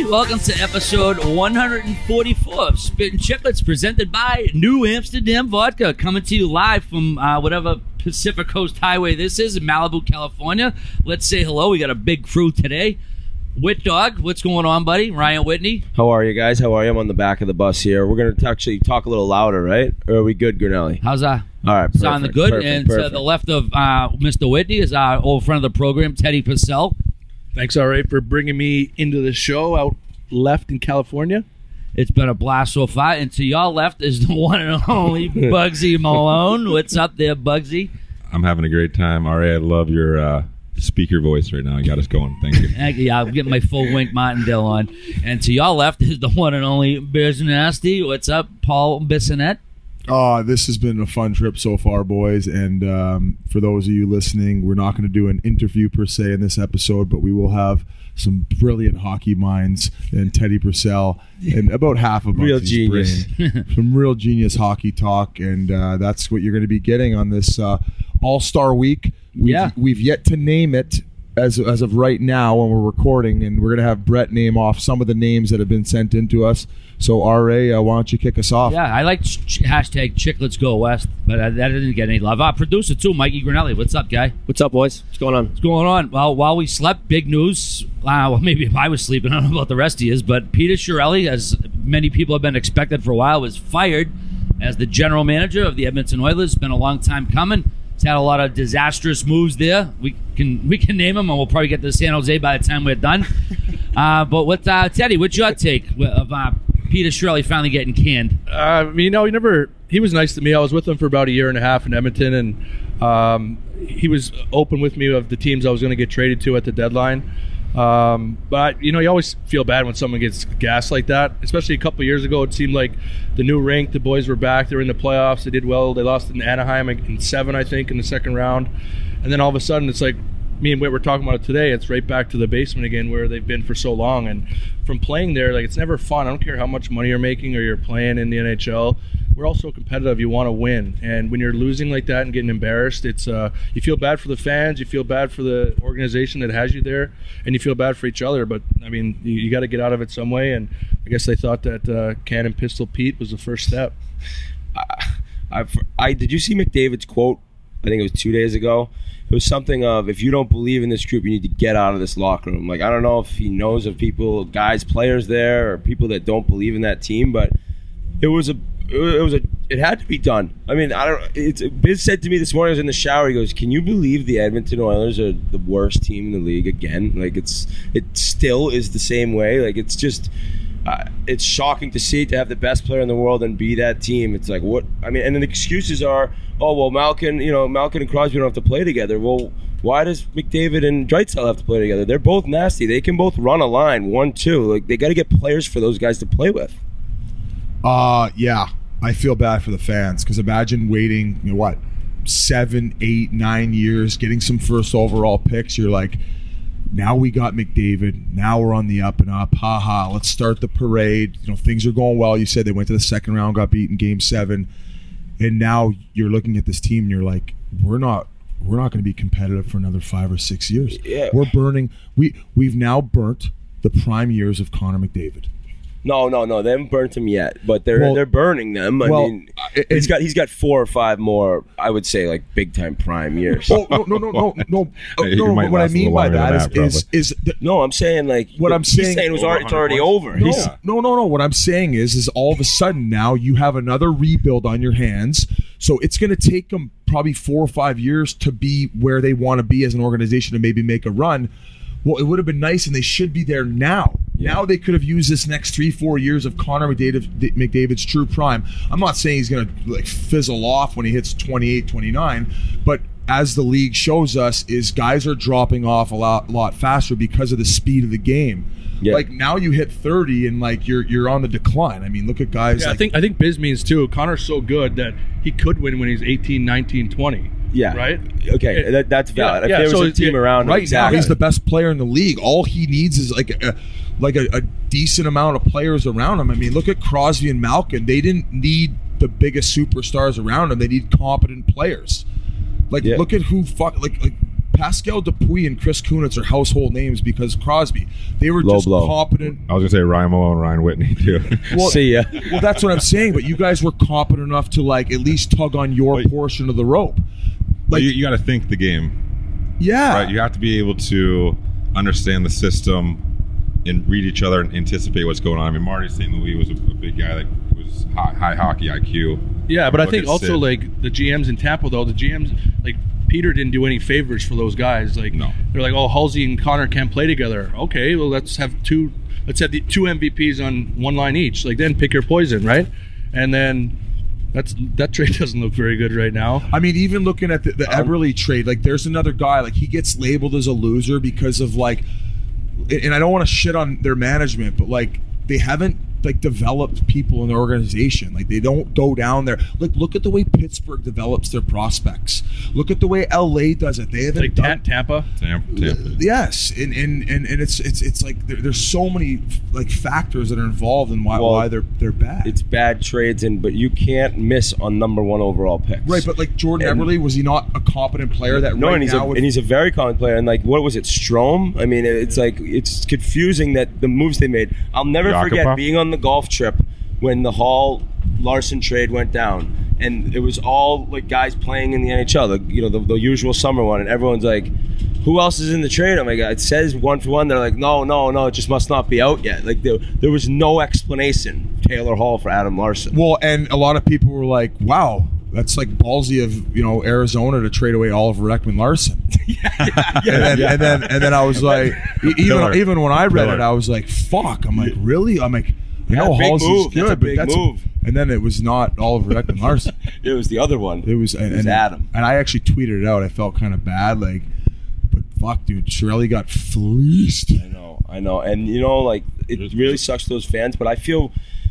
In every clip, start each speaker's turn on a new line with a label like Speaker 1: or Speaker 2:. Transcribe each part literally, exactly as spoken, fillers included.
Speaker 1: Welcome to episode one forty-four of Spittin' Chicklets, presented by New Amsterdam Vodka, coming to you live from uh, whatever Pacific Coast Highway this is in Malibu, California. Let's say hello. We got a big crew today. Whit Dog, what's going on, buddy? Ryan Whitney.
Speaker 2: How are you guys? How are you? I'm on the back of the bus here. We're going to actually talk a little louder, right? Or are we good, Gurnelli?
Speaker 1: How's that?
Speaker 2: All right, perfect,
Speaker 1: sounding good.
Speaker 2: Perfect,
Speaker 1: and
Speaker 2: perfect.
Speaker 1: to the left of uh, Mister Whitney is our old friend of the program, Teddy Purcell.
Speaker 3: Thanks, R A, for bringing me into the show out left in California.
Speaker 1: It's been a blast so far. And to your left is the one and only Bugsy Malone. What's up there, Bugsy?
Speaker 4: I'm having a great time. R A, I love your uh, speaker voice right now. You got us going. Thank you.
Speaker 1: Yeah, I'm getting my full Wink Martindale on. And to your left is the one and only Biz Nasty. What's up, Paul Bissonette?
Speaker 5: Uh, this has been a fun trip so far, boys. And um, for those of you listening, we're not going to do an interview per se in this episode, but we will have some brilliant hockey minds and Teddy Purcell and about half of
Speaker 2: real
Speaker 5: Bugsy's
Speaker 2: genius.
Speaker 5: brain. Some real genius hockey talk, and uh, that's what you're going to be getting on this uh, All-Star Week. We've,
Speaker 1: Yeah.
Speaker 5: we've yet to name it as as of right now when we're recording, and we're going to have Brett name off some of the names that have been sent in to us. So, R A, uh, why don't you kick us off?
Speaker 1: Yeah, I like ch- hashtag Chicklets Go West, but uh, that didn't get any love. Our producer, too, Mikey Grinelli. What's up, guy?
Speaker 2: What's up, boys? What's going on?
Speaker 1: What's going on? Well, while we slept, big news. Uh, well, maybe if I was sleeping, I don't know about the rest of you, but Peter Chiarelli, as many people have been expected for a while, was fired as the general manager of the Edmonton Oilers. It's been a long time coming. He's had a lot of disastrous moves there. We can we can name them, and we'll probably get to San Jose by the time we're done. uh, but what, uh, Teddy, what's your take of uh, Peter Chiarelli finally getting canned?
Speaker 3: Uh, you know, he never. He was nice to me. I was with him for about a year and a half in Edmonton, and um, he was open with me of the teams I was going to get traded to at the deadline. Um, but you know, you always feel bad when someone gets gassed like that. Especially a couple of years ago, it seemed like the new rink, the boys were back. They were in the playoffs. They did well. They lost in Anaheim in seven, I think, in the second round. And then all of a sudden, it's like me and Whit were talking about it today. It's right back to the basement again, where they've been for so long. And from playing there, like, it's never fun. I don't care how much money you're making or you're playing in the N H L. We're all so competitive. You want to win, and when you're losing like that and getting embarrassed, it's uh, you feel bad for the fans, you feel bad for the organization that has you there, and you feel bad for each other. But I mean, you, you got to get out of it some way. And I guess they thought that uh, Cannon Pistol Pete was the first step.
Speaker 2: I, I, I did you see McDavid's quote? I think it was two days ago. It was something of, if you don't believe in this group, you need to get out of this locker room. Like, I don't know if he knows of people, guys, players there, or people that don't believe in that team, but it was a. It was a. It had to be done. I mean, I don't. It's. Biz said to me this morning. I was in the shower. He goes, "Can you believe the Edmonton Oilers are the worst team in the league again? Like, it's. It still is the same way. Like, it's just. Uh, it's shocking to see, to have the best player in the world and be that team. It's like, what? I mean, and then the excuses are, oh well, Malkin. You know, Malkin and Crosby don't have to play together. Well, why does McDavid and Draisaitl have to play together? They're both nasty. They can both run a line, one, two. Like, they got to get players for those guys to play with.
Speaker 5: Uh, yeah, I feel bad for the fans, because imagine waiting, you know, what, seven, eight, nine years, getting some first overall picks. You're like, now we got McDavid. Now we're on the up and up. Ha ha, let's start the parade. You know, things are going well. You said they went to the second round, got beaten game seven. And now you're looking at this team and you're like, we're not we're not going to be competitive for another five or six years.
Speaker 2: Yeah.
Speaker 5: We're burning. We, we've now burnt the prime years of Connor McDavid.
Speaker 2: No, no, no. They haven't burnt him yet, but they're
Speaker 5: Well,
Speaker 2: they're burning them. I
Speaker 5: well,
Speaker 2: mean,
Speaker 5: it-
Speaker 2: he's got he's got four or five more. I would say like big time prime years.
Speaker 5: Oh, no, no, no, no, no. Oh,
Speaker 4: It
Speaker 5: no,
Speaker 4: might
Speaker 5: what I
Speaker 4: last a
Speaker 5: mean
Speaker 4: little
Speaker 5: by
Speaker 4: longer
Speaker 5: that
Speaker 4: than
Speaker 5: is,
Speaker 4: that,
Speaker 5: is, is the,
Speaker 2: No, I'm saying like
Speaker 5: What I'm
Speaker 2: he's
Speaker 5: saying-
Speaker 2: saying it was already, it's already
Speaker 4: Over
Speaker 2: over.
Speaker 4: one hundred
Speaker 2: He's,
Speaker 4: points.
Speaker 5: no, no, no, no. What I'm saying is, is all of a sudden now you have another rebuild on your hands. So it's going to take them probably four or five years to be where they want to be as an organization to maybe make a run. Well, it would have been nice, and they should be there now.
Speaker 2: Yeah.
Speaker 5: Now they could have used this next three, four years of Connor McDavid, McDavid's true prime. I'm not saying he's going to like fizzle off when he hits twenty-eight, twenty-nine, but as the league shows us, is guys are dropping off a lot, lot faster because of the speed of the game.
Speaker 2: Yeah.
Speaker 5: Like now you hit thirty and like you're you're on the decline. I mean, look at guys
Speaker 3: Yeah,
Speaker 5: like
Speaker 3: I think I think Biz means too. Connor's so good that he could win when he's eighteen, nineteen, twenty.
Speaker 2: yeah,
Speaker 3: Right?
Speaker 2: Okay,
Speaker 3: Yeah.
Speaker 2: that, that's valid.
Speaker 3: Yeah,
Speaker 2: if there
Speaker 3: so
Speaker 2: was a
Speaker 3: it's-
Speaker 2: team
Speaker 3: yeah,
Speaker 2: around him,
Speaker 5: right
Speaker 2: exactly.
Speaker 5: now he's the best player in the league. All he needs is like a, like a, a decent amount of players around him. I mean, look at Crosby and Malkin. They didn't need the biggest superstars around them. They need competent players. Like
Speaker 2: Yeah.
Speaker 5: look at who fuck like like Pascal Dupuis and Chris Kunitz are household names because Crosby. They were
Speaker 2: Low
Speaker 5: just
Speaker 2: blow.
Speaker 5: competent.
Speaker 4: I was gonna say Ryan Malone, Ryan Whitney too.
Speaker 5: Well,
Speaker 2: See ya.
Speaker 5: Well, that's what I'm saying. But you guys were competent enough to like at least tug on your
Speaker 4: Wait.
Speaker 5: portion of the rope.
Speaker 4: Like
Speaker 5: Like,
Speaker 4: you, you got to think the game,
Speaker 5: yeah,
Speaker 4: right? You have to be able to understand the system and read each other and anticipate what's going on. I mean, Marty Saint Louis was a, a big guy that was high, high hockey I Q.
Speaker 3: Yeah, but I
Speaker 4: Look
Speaker 3: think
Speaker 4: at
Speaker 3: also
Speaker 4: Sid.
Speaker 3: like the G Ms in Tampa though, the G Ms like Peter didn't do any favors for those guys. Like
Speaker 4: No.
Speaker 3: they're like, oh, Halsey and Connor can't play together. Okay, well let's have two. Let's have the two M V Ps on one line each. Like then pick your poison, right? And then that's that trade doesn't look very good right now.
Speaker 5: I mean, even looking at the, the
Speaker 2: Um,
Speaker 5: Eberle trade, like there's another guy, like he gets labeled as a loser because of like, and I don't want to shit on their management, but like they haven't like developed people in the organization. Like they don't go down there. Like look at the way Pittsburgh develops their prospects. Look at the way L A does it. They haven't
Speaker 3: Like Ta-
Speaker 5: done.
Speaker 3: Tampa.
Speaker 4: Tampa, Tampa.
Speaker 5: Yes, and and, and, and it's it's it's like there, there's so many like factors that are involved in why
Speaker 2: Well,
Speaker 5: why they're they're bad.
Speaker 2: It's bad trades, and but you can't miss on number one overall picks.
Speaker 5: Right, but like Jordan
Speaker 2: And-
Speaker 5: Eberle, was he not a competent player that
Speaker 2: No,
Speaker 5: right
Speaker 2: and he's a
Speaker 5: now would-
Speaker 2: and he's a very common player. And like, what was it, Strome? I mean, it's like it's confusing that the moves they made. I'll never
Speaker 4: Yakupov?
Speaker 2: forget being on the golf trip when the Hall Larson trade went down, and it was all like guys playing in the N H L, the, you know, the, the usual summer one, and everyone's like, "Who else is in the trade?" I'm like, "It says one for one." They're like, "No, no, no, it just must not be out yet." Like there, there was no explanation. Taylor Hall for Adam Larson.
Speaker 5: Well, and a lot of people were like, "Wow, that's like ballsy of you know Arizona to trade away Oliver Ekman Larson." and, then, and then and then I was like, e- even
Speaker 4: Pillar.
Speaker 5: even when I read
Speaker 4: Pillar.
Speaker 5: it, I was like, "Fuck!" I'm like, "Really?" I'm like, "I
Speaker 2: Yeah,
Speaker 5: know
Speaker 2: big
Speaker 5: Halsey's
Speaker 2: move.
Speaker 5: good,
Speaker 2: That's a
Speaker 5: but
Speaker 2: big
Speaker 5: that's."
Speaker 2: move.
Speaker 5: And then it was not Oliver Ekman Larson.
Speaker 2: It was the other one.
Speaker 5: It was, and,
Speaker 2: It was
Speaker 5: and-
Speaker 2: Adam.
Speaker 5: And I actually tweeted it out. I felt kind of bad, like, but fuck, dude, Chiarelli got fleeced.
Speaker 2: I know, I know, and you know, like it really sucks for those fans. But I feel,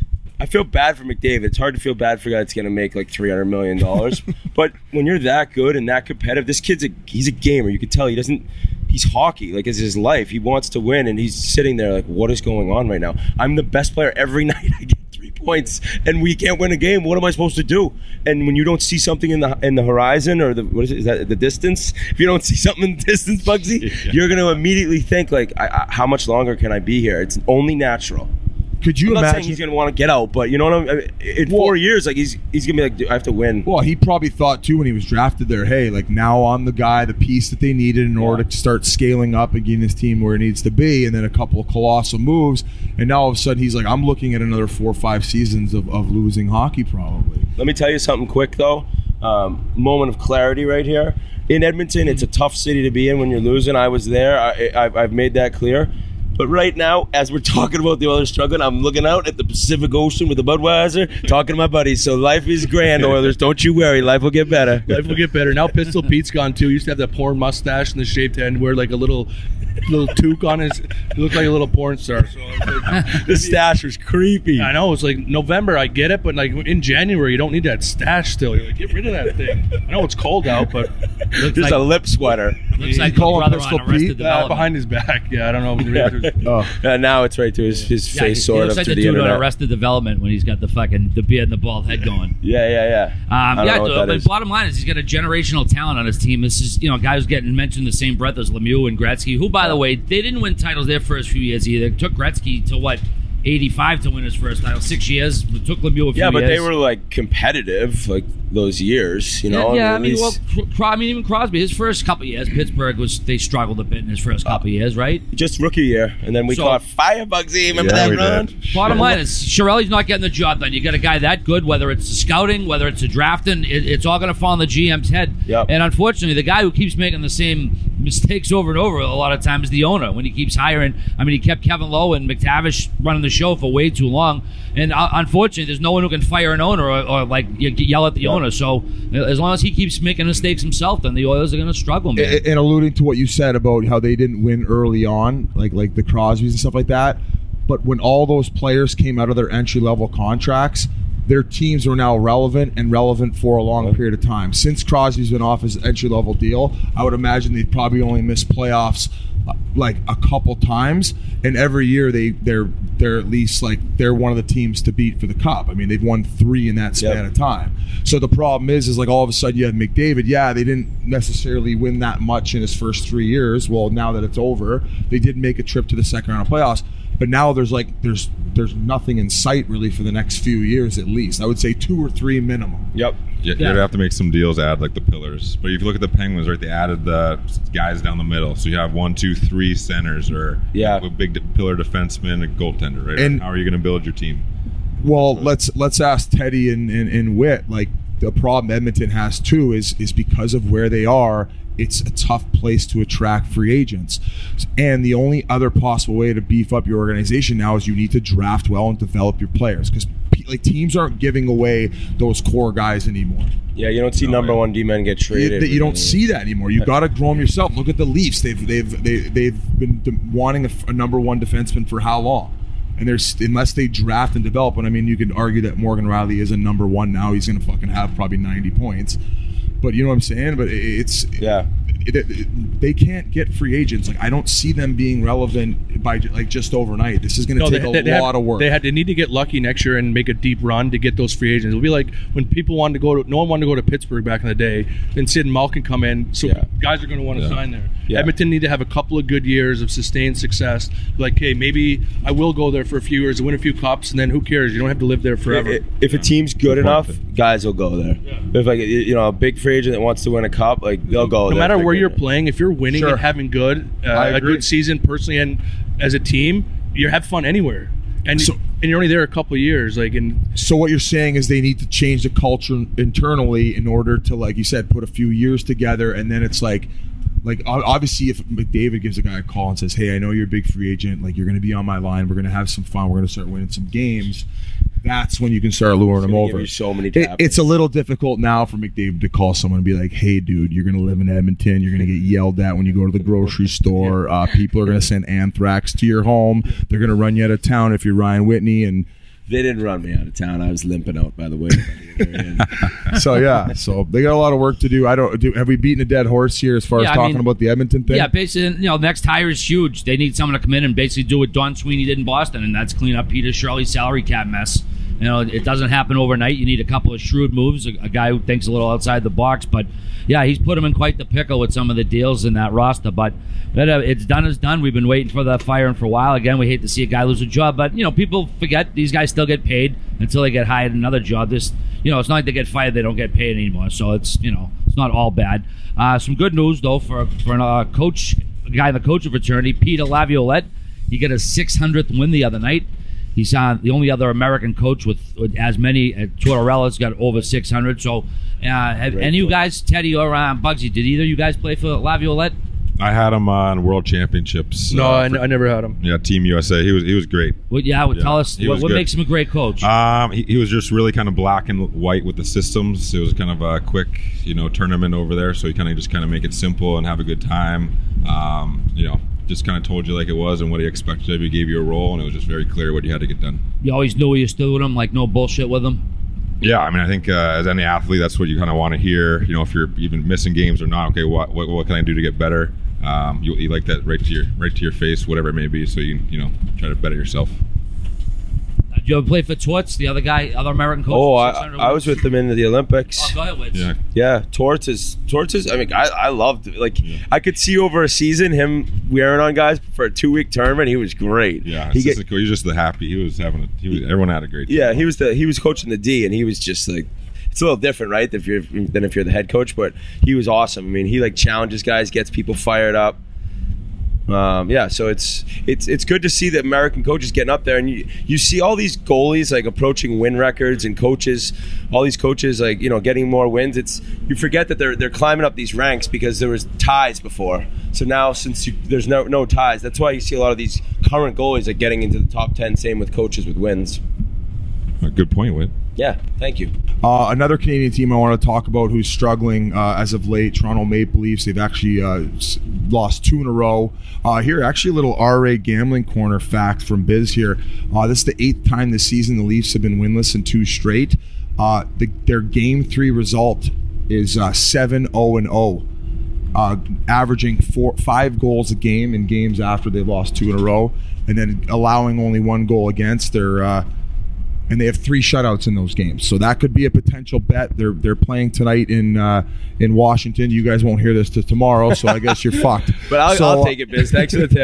Speaker 2: I feel bad for McDavid. It's hard to feel bad for a guy that's going to make like three hundred million dollars. But when you're that good and that competitive, this kid's a he's a gamer. You can tell he doesn't. He's hockey, like it's his life. He wants to win, and he's sitting there like, what is going on right now? I'm the best player every night. I get three points, and we can't win a game. What am I supposed to do? And when you don't see something in the in the horizon or the what is it? Is that the distance? If you don't see something in the distance, Bugsy,
Speaker 4: Yeah.
Speaker 2: you're going to immediately think like, I, I, how much longer can I be here? It's only natural.
Speaker 5: Could you
Speaker 2: I'm not saying
Speaker 5: imagine?
Speaker 2: he's going to want to get out, but you know what I'm. I mean, in
Speaker 5: Well-
Speaker 2: four years, like he's he's going to be like, "Dude, I have to win.
Speaker 5: Well, he probably thought too when he was drafted there, hey, like now I'm the guy, the piece that they needed in order to start scaling up and getting this team where it needs to be, and then a couple of colossal moves, and now all of a sudden he's like, I'm looking at another four or five seasons of, of losing hockey probably.
Speaker 2: Let me tell you something quick, though. Um, moment of clarity right here. In Edmonton, it's a tough city to be in when you're losing. I was there. I, I, I've made that clear. But right now, as we're talking about the Oilers struggling, I'm looking out at the Pacific Ocean with the Budweiser, talking to my buddies. So life is grand, Oilers. Don't you worry. Life will get better.
Speaker 3: Life will get better. Now Pistol Pete's gone too. He used to have that porn mustache and the shaved head and wear like a little little toque on his. He looked like a little porn star. So I was like,
Speaker 2: The stash was creepy.
Speaker 3: I know it's like November. I get it, but like in January, you don't need that stash. Still, you're like, get rid of that thing. I know it's cold out, but
Speaker 2: Just
Speaker 1: like-
Speaker 2: a lip sweater.
Speaker 1: Looks like
Speaker 5: call
Speaker 1: my
Speaker 5: him
Speaker 1: brother
Speaker 5: Pistol
Speaker 1: on Arrested
Speaker 5: Pete?
Speaker 3: uh,
Speaker 1: Development.
Speaker 3: behind his back. Yeah, I don't know.
Speaker 5: Oh,
Speaker 2: Uh, now it's right to his, his
Speaker 1: Yeah,
Speaker 2: face,
Speaker 1: he,
Speaker 2: sort
Speaker 1: he
Speaker 2: of,
Speaker 1: looks like
Speaker 2: to
Speaker 1: the
Speaker 2: the
Speaker 1: dude on
Speaker 2: internet.
Speaker 1: Arrested Development when he's got the fucking the beard and the bald head going.
Speaker 2: Yeah, yeah, yeah.
Speaker 1: Um,
Speaker 2: I don't
Speaker 1: yeah,
Speaker 2: know what that
Speaker 1: but
Speaker 2: is.
Speaker 1: bottom line is he's got a generational talent on his team. This is, you know, guys getting mentioned in the same breath as Lemieux and Gretzky, who, by the way, they didn't win titles their first few years either. It took Gretzky to, what, eighty-five to win his first title. Six years. It took Lemieux a few
Speaker 2: Yeah, but
Speaker 1: years.
Speaker 2: they were like competitive, like those years, you know.
Speaker 1: Yeah, yeah, I
Speaker 2: at
Speaker 1: mean,
Speaker 2: least-
Speaker 1: well, Cro- I mean, even Crosby, his first couple of years, Pittsburgh was they struggled a bit in his first couple of years, right?
Speaker 2: just rookie year, and then we
Speaker 1: So-
Speaker 2: caught fire Bugsy. Remember
Speaker 4: Yeah,
Speaker 2: that
Speaker 4: we
Speaker 2: run?
Speaker 4: did.
Speaker 1: Bottom line is, Chiarelli's not getting the job done. You got a guy that good, whether it's the scouting, whether it's the drafting, it, it's all going to fall on the G M's head.
Speaker 2: Yep.
Speaker 1: And unfortunately, the guy who keeps making the same mistakes over and over a lot of times is the owner when he keeps hiring. I mean, he kept Kevin Lowe and McTavish running the show for way too long. And uh, unfortunately, there's no one who can fire an owner or, or like y- yell at the owner. So uh, as long as he keeps making mistakes himself, then the Oilers are going to struggle, man.
Speaker 5: and and alluding to what you said about how they didn't win early on, like like the Crosbys and stuff like that. But when all those players came out of their entry level contracts, their teams are now relevant and relevant for a long period of time. Since Crosby's been off his entry-level deal, I would imagine they'd probably only missed playoffs uh, like a couple times, and every year they they're they're at least like they're one of the teams to beat for the cup. I mean, they've won three in that span
Speaker 2: Yep.
Speaker 5: of time. So the problem is, is like all of a sudden you have McDavid. Yeah, they didn't necessarily win that much in his first three years. Well, now that it's over, they did make a trip to the second round of playoffs. But now there's like there's there's nothing in sight really for the next few years at least. I would say two or three minimum.
Speaker 2: Yep.
Speaker 4: Yeah,
Speaker 1: Yeah.
Speaker 4: you'd have to make some deals, add like the pillars. But if you look at the Penguins, right, they added the guys down the middle. So you have one, two, three centers, or
Speaker 2: Yeah.
Speaker 4: a big de- pillar defenseman, a goaltender, right?
Speaker 5: And-
Speaker 4: How are you going to build your team?
Speaker 5: Well, let's let's ask Teddy and, and, and Witt. Like the problem Edmonton has too is is because of where they are. It's a tough place to attract free agents, and the only other possible way to beef up your organization now is you need to draft well and develop your players because like teams aren't giving away those core guys anymore.
Speaker 2: Yeah, you don't see
Speaker 4: No,
Speaker 2: number
Speaker 4: yeah.
Speaker 2: one D men get
Speaker 5: You,
Speaker 2: traded.
Speaker 5: that you don't see that anymore. You got to grow them yourself. Look at the Leafs. They've they've they, they've been de- wanting a, a number one defenseman for how long? And there's unless they draft and develop. And I mean, you could argue that Morgan Riley is a number one now. He's going to fucking have probably ninety points. But you know what I'm saying? But it's
Speaker 2: Yeah.
Speaker 5: it, it, they can't get free agents. Like I don't see them being relevant by like just overnight. This is going to
Speaker 3: No,
Speaker 5: take
Speaker 3: they,
Speaker 5: a
Speaker 3: they, they
Speaker 5: lot
Speaker 3: had,
Speaker 5: of work.
Speaker 3: They had they need to get lucky next year and make a deep run to get those free agents. It'll be like when people wanted to go to no one wanted to go to Pittsburgh back in the day. Then Sid and Malkin come in, so
Speaker 2: Yeah.
Speaker 3: guys are going to want to
Speaker 4: Yeah.
Speaker 3: sign there.
Speaker 2: Yeah.
Speaker 3: Edmonton need to have a couple of good years of sustained success. Like, hey, maybe I will go there for a few years, win a few cups, and then who cares? You don't have to live there forever.
Speaker 2: If, if a team's good
Speaker 4: Good
Speaker 2: enough,
Speaker 4: point.
Speaker 2: guys will go there. If like you know a big free agent that wants to win a cup, like they'll go.
Speaker 3: no
Speaker 2: there
Speaker 3: matter
Speaker 2: if they're
Speaker 3: where
Speaker 2: good
Speaker 3: you're
Speaker 2: enough.
Speaker 3: playing, if you're winning
Speaker 5: Sure.
Speaker 3: and having good uh,
Speaker 5: I
Speaker 3: a
Speaker 5: agree.
Speaker 3: good season personally and as a team, you have fun anywhere. And
Speaker 5: So-
Speaker 3: and you're only there a couple of years, like and
Speaker 5: So what you're saying is they need to change the culture internally in order to, like you said, put a few years together, and then it's like, like o- obviously if McDavid gives a guy a call and says, "Hey, I know you're a big free agent. Like you're going to be on my line. We're going to have some fun. We're going to start winning some games." That's when you can start luring them
Speaker 2: gonna give
Speaker 5: over.
Speaker 2: you so many
Speaker 5: It-
Speaker 2: taps.
Speaker 5: it's a little difficult now for McDavid to call someone and be like, "Hey, dude, you're going to live in Edmonton. You're going to get yelled at when you go to the grocery store. Uh, people are going to send anthrax to your home. They're going to run you out of town if you're Ryan Whitney." And
Speaker 2: They didn't run me out of town. I was limping out, by the way.
Speaker 5: so yeah, so they got a lot of work to do. I don't do. Have we beaten a dead horse here as far
Speaker 1: Yeah,
Speaker 5: as
Speaker 1: I
Speaker 5: talking
Speaker 1: mean-
Speaker 5: about the Edmonton thing?
Speaker 1: Yeah, basically, you know, next hire is huge. They need someone to come in and basically do what Don Sweeney did in Boston, and that's clean up Peter Shirley's salary cap mess. You know, it doesn't happen overnight. You need a couple of shrewd moves, a, a guy who thinks a little outside the box. But yeah, he's put him in quite the pickle with some of the deals in that roster. But but, uh, it's done is done. We've been waiting for the firing for a while. Again, we hate to see a guy lose a job, but you know, people forget these guys still get paid until they get hired another job. This, you know, it's not like they get fired; they don't get paid anymore. So it's you know, it's not all bad. Uh, some good news though for for a uh, coach, a guy in the coaching fraternity, Peter Laviolette. He got his six hundredth win the other night. He's uh, the only other American coach with, with as many. Uh, Tortorella's got over six hundred. So, uh, have
Speaker 2: Great
Speaker 1: any of you
Speaker 2: coach.
Speaker 1: guys, Teddy or uh, Bugsy, did either of you guys play for Laviolette?
Speaker 4: I had him on World Championships.
Speaker 3: no,
Speaker 4: uh,
Speaker 3: I,
Speaker 4: for-
Speaker 3: I never had him.
Speaker 4: yeah, Team U S A. He was he was great.
Speaker 1: Well, yeah, well,
Speaker 4: Yeah,
Speaker 1: tell us
Speaker 4: he
Speaker 1: what,
Speaker 4: was
Speaker 1: what
Speaker 4: good.
Speaker 1: makes him a great coach.
Speaker 4: Um, he, he was just really kind of black and white with the systems. It was kind of a quick, you know, tournament over there. So he kind of just kind of make it simple and have a good time. Um, you know, just kind of told you like it was and what he expected of you, gave you a role, and it was just very clear what you had to get done.
Speaker 1: you always knew you stood with him, like no bullshit with him.
Speaker 4: Yeah, I mean, I think uh, as any athlete, that's what you kind of want to hear. You know, if you're even missing games or not, okay, what what, what can I do to get better? Um, you, you like that right to your right to your face, whatever it may be. So you you know try to better yourself.
Speaker 1: Uh, Did you ever play for Torts, the other guy, other American coach?
Speaker 2: Oh,
Speaker 1: six hundred
Speaker 2: I, I was
Speaker 1: wins?
Speaker 2: with them in the Olympics.
Speaker 1: Oh, go ahead, Witz.
Speaker 4: Yeah,
Speaker 2: Yeah, Torts is Torts is. I mean, I, I loved it. Like
Speaker 4: Yeah.
Speaker 2: I could see over a season him wearing on guys for a two week tournament. He was great.
Speaker 4: yeah.
Speaker 2: he
Speaker 4: It's
Speaker 2: get,
Speaker 4: just a- he was just the happy. He was having. A, he was. Everyone had a great. Time.
Speaker 2: yeah, he was the he was coaching the D, and he was just like. It's a little different, right? If you're than if you're the head coach, but he was awesome. I mean, he like challenges guys, gets people fired up. Um, yeah, so it's it's it's good to see that American coaches getting up there, and you you see all these goalies like approaching win records, and coaches, all these coaches like you know getting more wins. It's you forget that they're they're climbing up these ranks because there was ties before. So now since you, there's no no ties, that's why you see a lot of these current goalies like getting into the top ten. Same with coaches with wins.
Speaker 4: A good point, Whit.
Speaker 2: Yeah, thank you.
Speaker 5: Uh, another Canadian team I want to talk about who's struggling uh, as of late, Toronto Maple Leafs. They've actually uh, s- lost two in a row. Uh, here, actually, a little R A gambling corner fact from Biz here. Uh, this is the eighth time this season the Leafs have been winless in two straight. Uh, the, their game three result is uh, seven oh and oh, uh, averaging four, five goals a game in games after they lost two in a row, and then allowing only one goal against. Their uh, and they have three shutouts in those games, so that could be a potential bet. They're they're playing tonight in uh, in Washington. You guys won't hear this till tomorrow, so I guess you're fucked.
Speaker 2: But I'll,
Speaker 5: so,
Speaker 2: I'll take it, Biz. Thanks for the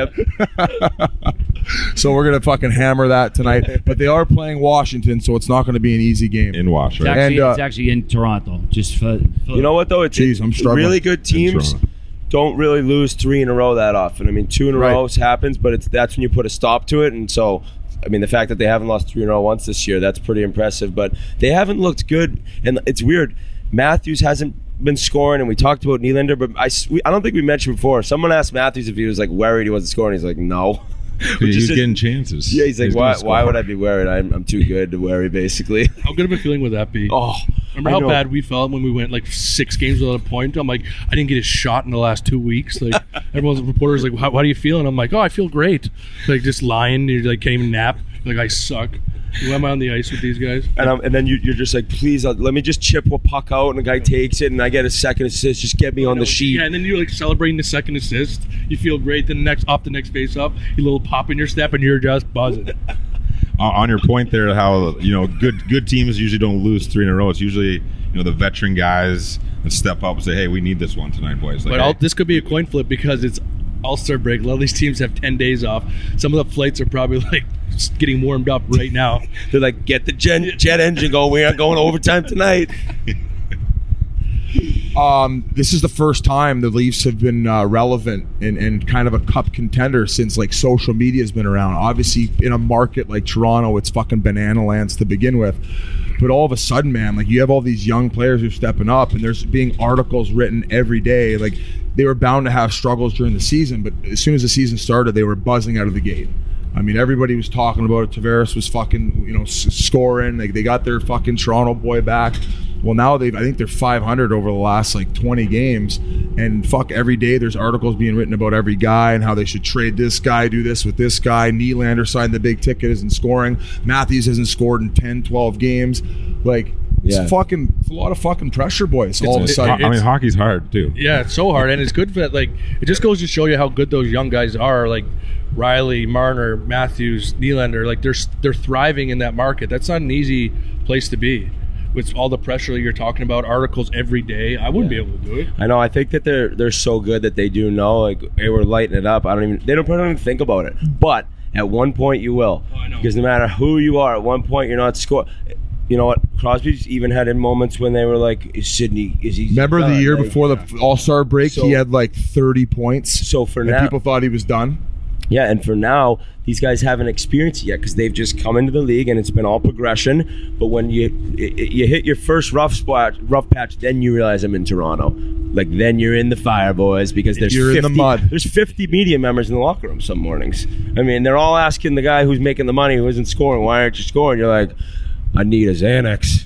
Speaker 2: tip.
Speaker 5: So we're gonna fucking hammer that tonight. But they are playing Washington, so it's not going to be an easy game.
Speaker 4: In Wash,
Speaker 1: It's
Speaker 4: right?
Speaker 1: actually,
Speaker 5: And, uh,
Speaker 1: it's actually in Toronto. Just for, for
Speaker 2: You know what, though? It's
Speaker 5: Jeez, I'm struggling.
Speaker 2: really good teams
Speaker 4: Toronto.
Speaker 2: don't really lose three in a row that often. I mean, two in a
Speaker 5: Right.
Speaker 2: row happens, but it's that's when you put a stop to it. And so, I mean, the fact that they haven't lost three in a row once this year, that's pretty impressive. But they haven't looked good. And it's weird. Matthews hasn't been scoring, and we talked about Nylander, but I, s- we- I don't think we mentioned before. Someone asked Matthews if he was like worried he wasn't scoring. He's like, no. Which
Speaker 4: He's
Speaker 2: is-
Speaker 4: getting chances.
Speaker 2: Yeah, he's like,
Speaker 4: He's
Speaker 2: why,
Speaker 4: gonna
Speaker 2: why
Speaker 4: score.
Speaker 2: would I be worried? I'm, I'm too good to worry, basically.
Speaker 3: How good of a feeling would that be?
Speaker 2: Oh,
Speaker 3: Remember
Speaker 2: I
Speaker 3: how
Speaker 2: know.
Speaker 3: bad we felt when we went like six games without a point? I'm like, I didn't get a shot in the last two weeks. Like everyone's reporters like, how, how do you feel? And I'm like, oh, I feel great. Like just lying. You like can't even nap. Like I suck. Why am I on the ice with these guys?
Speaker 2: And, I'm, and then you, you're just like, please, uh, let me just chip a puck out, and the guy takes it, and I get a second assist. Just get me on the sheet.
Speaker 3: Yeah, and then you're like celebrating the second assist. You feel great. Then next off the next face up, you little pop in your step, and you're just buzzing.
Speaker 4: on on your point there, how you know good good teams usually don't lose three in a row. It's usually you know the veteran guys that step up and say, "Hey, we need this one tonight, boys." Like,
Speaker 3: But
Speaker 4: hey,
Speaker 3: all, this could be a coin flip because it's All-Star break. A lot of these teams have ten days off. Some of the flights are probably like just getting warmed up right now.
Speaker 2: They're like, get the gen- jet engine going. We aren't going overtime tonight.
Speaker 5: Um, this is the first time the Leafs have been uh, relevant and, and kind of a cup contender since like social media has been around. Obviously, in a market like Toronto, it's fucking banana lands to begin with. But all of a sudden, man, like you have all these young players who are stepping up, and there's being articles written every day. Like they were bound to have struggles during the season, but as soon as the season started, they were buzzing out of the gate. I mean, everybody was talking about it. Tavares was fucking, you know, s- scoring. Like they got their fucking Toronto boy back. Well, now they've, I think they're five hundred over the last like twenty games, and fuck, every day there's articles being written about every guy and how they should trade this guy, do this with this guy. Nylander signed the big ticket, isn't scoring. Matthews hasn't scored in ten, twelve games. Like,
Speaker 2: Yeah.
Speaker 5: it's fucking, it's a lot of fucking pressure, boys. All of a
Speaker 3: it-
Speaker 5: sudden,
Speaker 4: I mean, hockey's hard too.
Speaker 3: Yeah, it's so hard, and it's good for that. Like, it just goes to show you how good those young guys are. Like Riley, Marner, Matthews, Nylander. Like they're they're thriving in that market. That's not an easy place to be. With all the pressure that you're talking about, articles every day, I wouldn't
Speaker 2: Yeah.
Speaker 3: be able to do it.
Speaker 2: I know. I think that they're they're so good that they do know. Like, hey, we're lighting it up. I don't even. They don't probably don't even think about it. But at one point, you will.
Speaker 3: Oh, I know.
Speaker 2: Because no matter who you are, at one point, you're not scoring. You know what? Crosby's even had in moments when they were like, "Is Sidney? Is he?"
Speaker 5: remember the
Speaker 2: done?"
Speaker 5: year
Speaker 2: Like,
Speaker 5: before the All-Star break,
Speaker 2: So-
Speaker 5: he had like thirty points.
Speaker 2: So for
Speaker 5: and
Speaker 2: now,
Speaker 5: people thought he was done.
Speaker 2: Yeah, and for now, these guys haven't experienced it yet because they've just come into the league and it's been all progression. But when you you hit your first rough spot, rough patch, then you realize I'm in Toronto. Like then you're in the fire, boys, because there's
Speaker 5: You're in the
Speaker 2: fifty,
Speaker 5: mud.
Speaker 2: There's fifty media members in the locker room some mornings. I mean, they're all asking the guy who's making the money who isn't scoring, "Why aren't you scoring?" You're like, "I need a Xanax."